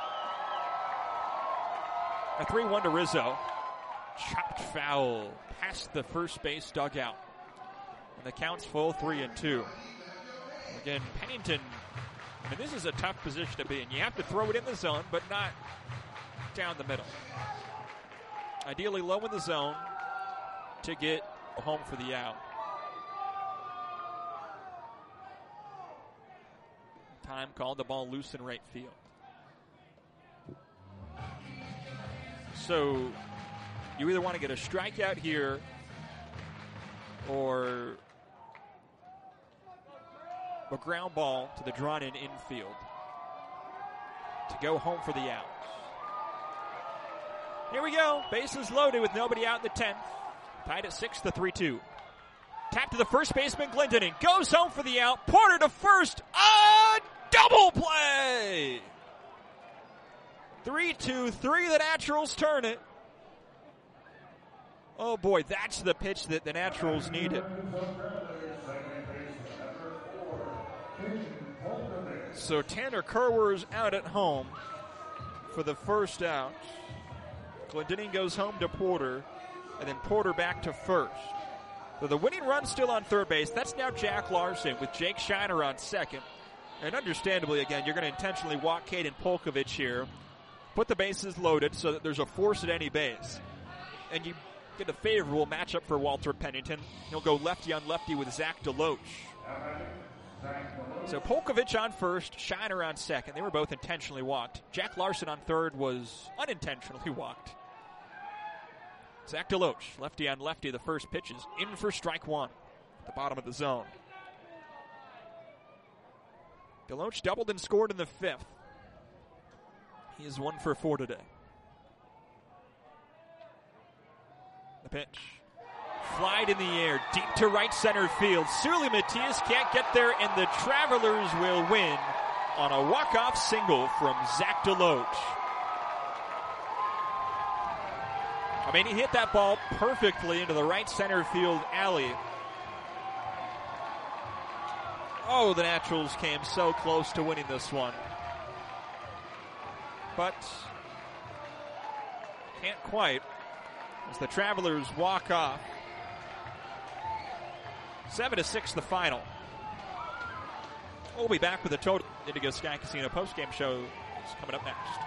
A three one to Rizzo. Chopped foul past the first base dugout. And the count's full, three and two. Again, Pennington, I mean, this is a tough position to be in. You have to throw it in the zone, but not down the middle. Ideally low in the zone to get home for the out. Time called, the ball loose in right field. So you either want to get a strikeout here or a ground ball to the drawn-in infield to go home for the out. Here we go. Bases loaded with nobody out in the tenth. Tied at six to three two. Tap to the first baseman, Glendening. Goes home for the out. Porter to first. A double play! three two three. The Naturals turn it. Oh, boy, that's the pitch that the Naturals needed. So Tanner Kerwer's out at home for the first out. Glendening goes home to Porter, and then Porter back to first. So the winning run still on third base. That's now Jack Larson with Jake Shiner on second. And understandably, again, you're going to intentionally walk Caden Polkovich here. Put the bases loaded so that there's a force at any base. And you get a favorable matchup for Walter Pennington. He'll go lefty on lefty with Zach DeLoach. So Polkovich on first, Shiner on second. They were both intentionally walked. Jack Larson on third was unintentionally walked. Zach DeLoach, lefty on lefty, the first pitch is in for strike one at the bottom of the zone. DeLoach doubled and scored in the fifth. He is one for four today. The pitch. Flied in the air, deep to right center field. Surly Matias can't get there, and the Travelers will win on a walk-off single from Zach DeLoach. I mean, he hit that ball perfectly into the right center field alley. Oh, the Naturals came so close to winning this one. But can't quite as the Travelers walk off. Seven to six the final. We'll be back with a total Indigo Sky Casino postgame show coming up next.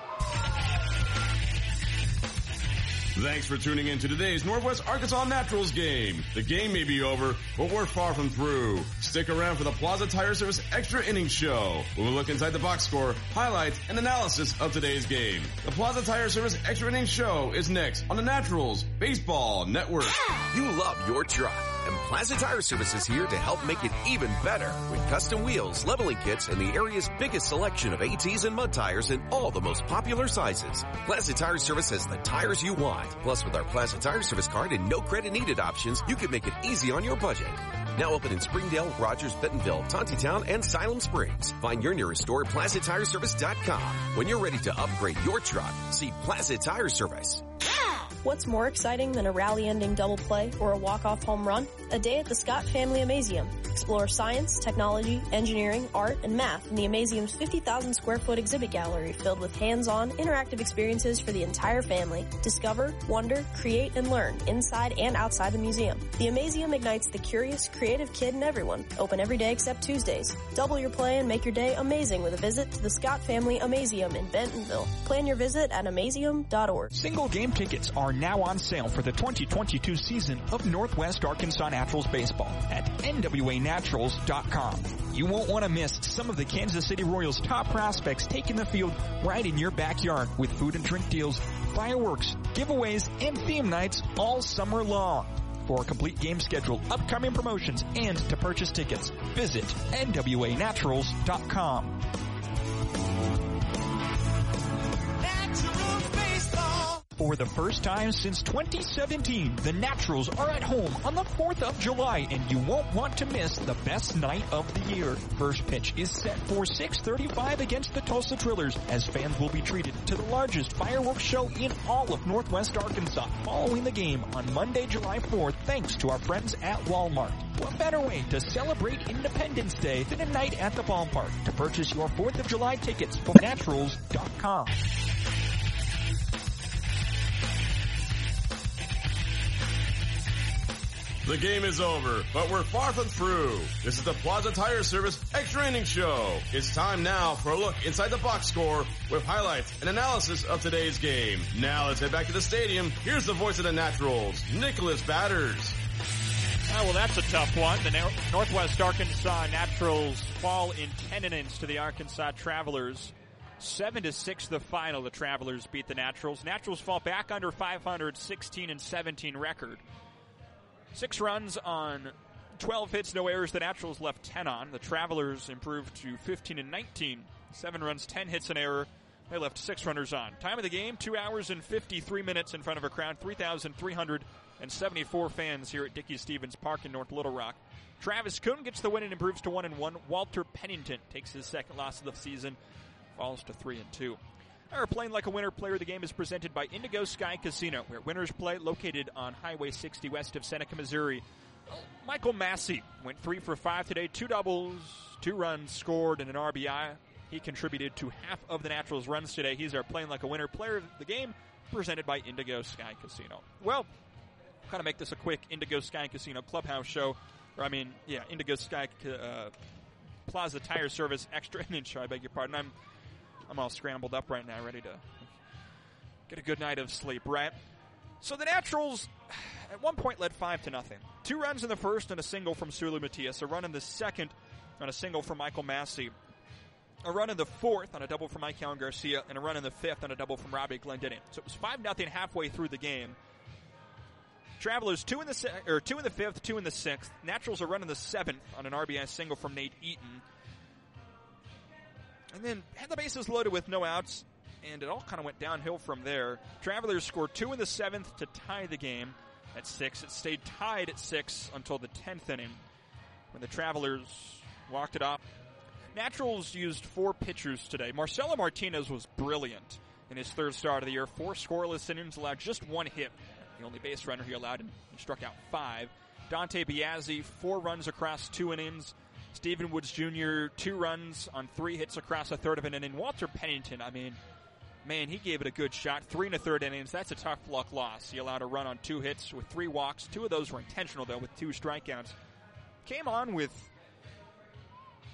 Thanks for tuning in to today's Northwest Arkansas Naturals game. The game may be over, but we're far from through. Stick around for the Plaza Tire Service Extra Innings Show. We'll look inside the box score, highlights, and analysis of today's game. The Plaza Tire Service Extra Innings Show is next on the Naturals Baseball Network. You love your truck, and Plaza Tire Service is here to help make it even better with custom wheels, leveling kits, and the area's biggest selection of ATs and mud tires in all the most popular sizes. Plaza Tire Service has the tires you want. Plus, with our Plaza Tire Service card and no credit needed options, you can make it easy on your budget. Now open in Springdale, Rogers, Bentonville, Tontitown, and Siloam Springs. Find your nearest store at plaza tire service dot com. When you're ready to upgrade your truck, see Plaza Tire Service. What's more exciting than a rally-ending double play or a walk-off home run? A day at the Scott Family Amazeum. Explore science, technology, engineering, art, and math in the Amazeum's fifty thousand square foot exhibit gallery filled with hands-on, interactive experiences for the entire family. Discover, wonder, create, and learn inside and outside the museum. The Amazeum ignites the curious, creative kid in everyone. Open every day except Tuesdays. Double your play and make your day amazing with a visit to the Scott Family Amazeum in Bentonville. Plan your visit at amazeum dot org. Single game tickets are now on sale for the twenty twenty-two season of Northwest Arkansas Naturals Baseball at N W A naturals dot com. You won't want to miss some of the Kansas City Royals' top prospects taking the field right in your backyard with food and drink deals, fireworks, giveaways, and theme nights all summer long. For a complete game schedule, upcoming promotions, and to purchase tickets, visit N W A naturals dot com. For the first time since twenty seventeen, the Naturals are at home on the fourth of July, and you won't want to miss the best night of the year. First pitch is set for six thirty-five against the Tulsa Trillers, as fans will be treated to the largest fireworks show in all of Northwest Arkansas following the game on Monday, July fourth, thanks to our friends at Walmart. What better way to celebrate Independence Day than a night at the ballpark? To purchase your fourth of July tickets from naturals dot com. The game is over, but we're far from through. This is the Plaza Tire Service Extra Innings Show. It's time now for a look inside the box score with highlights and analysis of today's game. Now let's head back to the stadium. Here's the voice of the Naturals, Nicholas Batters. Oh, well, that's a tough one. The Northwest Arkansas Naturals fall in ten innings to the Arkansas Travelers. Seven to six the final. The Travelers beat the Naturals. Naturals fall back under five hundred, sixteen and seventeen record. Six runs on twelve hits, no errors. The Naturals left ten on. The Travelers improved to fifteen and nineteen. Seven runs, ten hits, an error. They left six runners on. Time of the game, two hours and fifty-three minutes in front of a crowd, three thousand three hundred seventy-four fans here at Dickey-Stephens Park in North Little Rock. Travis Kuhn gets the win and improves to one and one. Walter Pennington takes his second loss of the season, falls to three and two. Our Playing Like a Winner player of the game is presented by Indigo Sky Casino, where winners play, located on Highway sixty west of Seneca, Missouri. Michael Massey went three for five today, two doubles, two runs scored, and an R B I. He contributed to half of the Naturals' runs today. He's our Playing Like a Winner player of the game, presented by Indigo Sky Casino. Well, I'll kind of make this a quick Indigo Sky Casino clubhouse show. Or, I mean, yeah, Indigo Sky uh, Plaza Tire Service Extra Inning Show, I beg your pardon. I'm I'm all scrambled up right now, ready to get a good night of sleep, right? So the Naturals, at one point, led five to nothing. Two runs in the first and a single from Sulu Matias. A run in the second on a single from Michael Massey. A run in the fourth on a double from Mike Allen Garcia. And a run in the fifth on a double from Robbie Glendinning. So it was five nothing halfway through the game. Travelers two in the se- or two in the fifth, two in the sixth. Naturals a run in the seventh on an R B I single from Nate Eaton. And then had the bases loaded with no outs, and it all kind of went downhill from there. Travelers scored two in the seventh to tie the game at six. It stayed tied at six until the tenth inning, when the Travelers walked it off. Naturals used four pitchers today. Marcelo Martinez was brilliant in his third start of the year. Four scoreless innings, allowed just one hit. The only base runner he allowed, and he struck out five. Dante Biazzi, four runs across two innings. Stephen Woods Junior, two runs on three hits across a third of an inning. Walter Pennington, I mean, man, he gave it a good shot. Three and a third innings. That's a tough luck loss. He allowed a run on two hits with three walks. Two of those were intentional, though, with two strikeouts. Came on with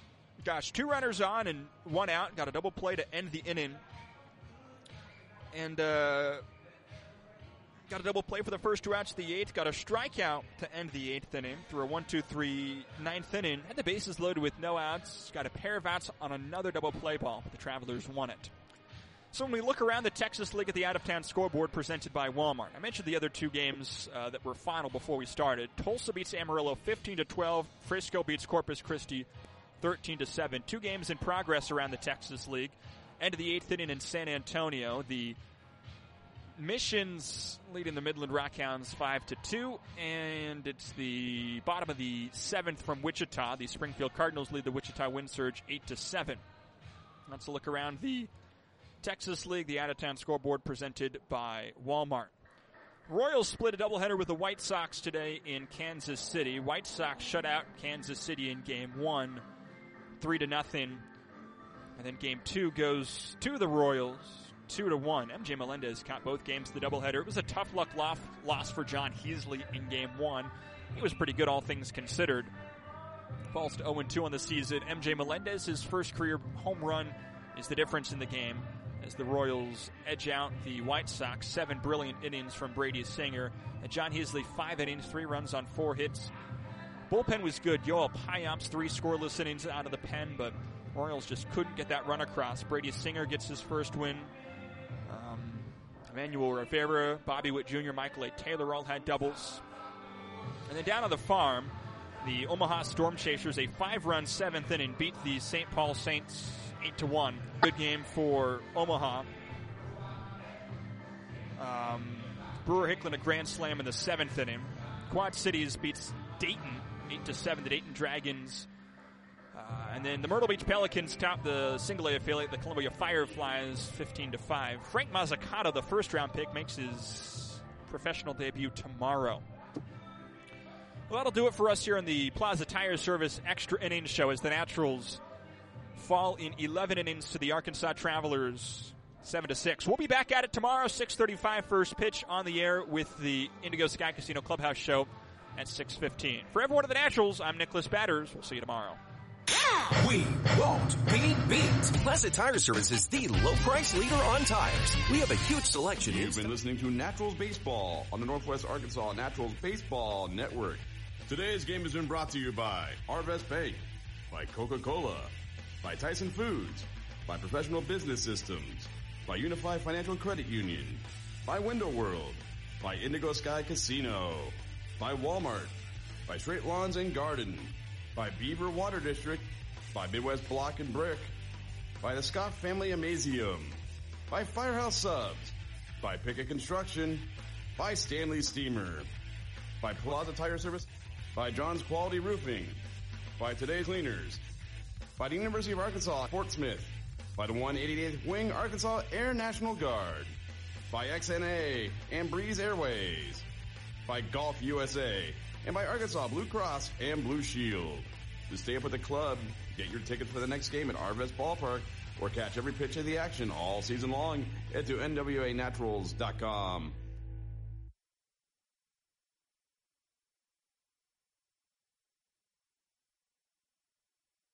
Gosh, two runners on and one out. Got a double play to end the inning. And uh, got a double play for the first two outs of the eighth. Got a strikeout to end the eighth inning through a one two three ninth inning. Had the bases loaded with no outs. Got a pair of outs on another double play ball. The Travelers won it. So when we look around the Texas League at the out-of-town scoreboard presented by Walmart, I mentioned the other two games uh, that were final before we started. Tulsa beats Amarillo fifteen to twelve. Frisco beats Corpus Christi thirteen to seven. Two games in progress around the Texas League. End of the eighth inning in San Antonio. The Missions leading the Midland Rockhounds five to two, and it's the bottom of the seventh from Wichita. The Springfield Cardinals lead the Wichita Wind Surge eight to seven. Let's look around the Texas League, the out-of-town scoreboard presented by Walmart. Royals split a doubleheader with the White Sox today in Kansas City. White Sox shut out Kansas City in game one, three to nothing. And then game two goes to the Royals, two to one. M J Melendez caught both games of the doubleheader. It was a tough luck loss for John Heasley in game one. He was pretty good, all things considered. Falls to oh and two on the season. M J Melendez, his first career home run, is the difference in the game as the Royals edge out the White Sox. Seven brilliant innings from Brady Singer. And John Heasley, five innings, three runs on four hits. Bullpen was good. Yoel Payamps, three scoreless innings out of the pen, but Royals just couldn't get that run across. Brady Singer gets his first win. Um, Emmanuel Rivera, Bobby Witt Junior, Michael A. Taylor all had doubles. And then down on the farm, the Omaha Storm Chasers, a five-run seventh inning, beat the Saint Paul Saints eight to one. Good game for Omaha. Um, Brewer Hicklin a grand slam in the seventh inning. Quad Cities beats Dayton eight to seven. The Dayton Dragons. Uh, and then the Myrtle Beach Pelicans top the single A affiliate, the Columbia Fireflies, fifteen to five. Frank Mazzucato, the first-round pick, makes his professional debut tomorrow. Well, that'll do it for us here on the Plaza Tire Service Extra Innings Show as the Naturals fall in eleven innings to the Arkansas Travelers, seven to six. We'll be back at it tomorrow, six thirty-five first pitch on the air with the Indigo Sky Casino Clubhouse Show at six fifteen. For everyone at the Naturals, I'm Nicholas Batters. We'll see you tomorrow. We won't be beat. Plaza Tire Service is the low price leader on tires. We have a huge selection. You've been listening to Naturals Baseball on the Northwest Arkansas Naturals Baseball Network. Today's game has been brought to you by Arvest Bank, by Coca-Cola, by Tyson Foods, by Professional Business Systems, by Unified Financial Credit Union, by Window World, by Indigo Sky Casino, by Walmart, by Straight Lawns and Garden, by Beaver Water District, by Midwest Block and Brick, by the Scott Family Amazium, by Firehouse Subs, by Pickett Construction, by Stanley Steamer, by Plaza Tire Service, by John's Quality Roofing, by Today's Cleaners, by the University of Arkansas, Fort Smith, by the one eighty-eighth Wing Arkansas Air National Guard, by X N A and Breeze Airways, by Golf U S A, and by Arkansas Blue Cross and Blue Shield. To stay up with the club, get your tickets for the next game at Arvest Ballpark, or catch every pitch of the action all season long, head to N W A Naturals dot com.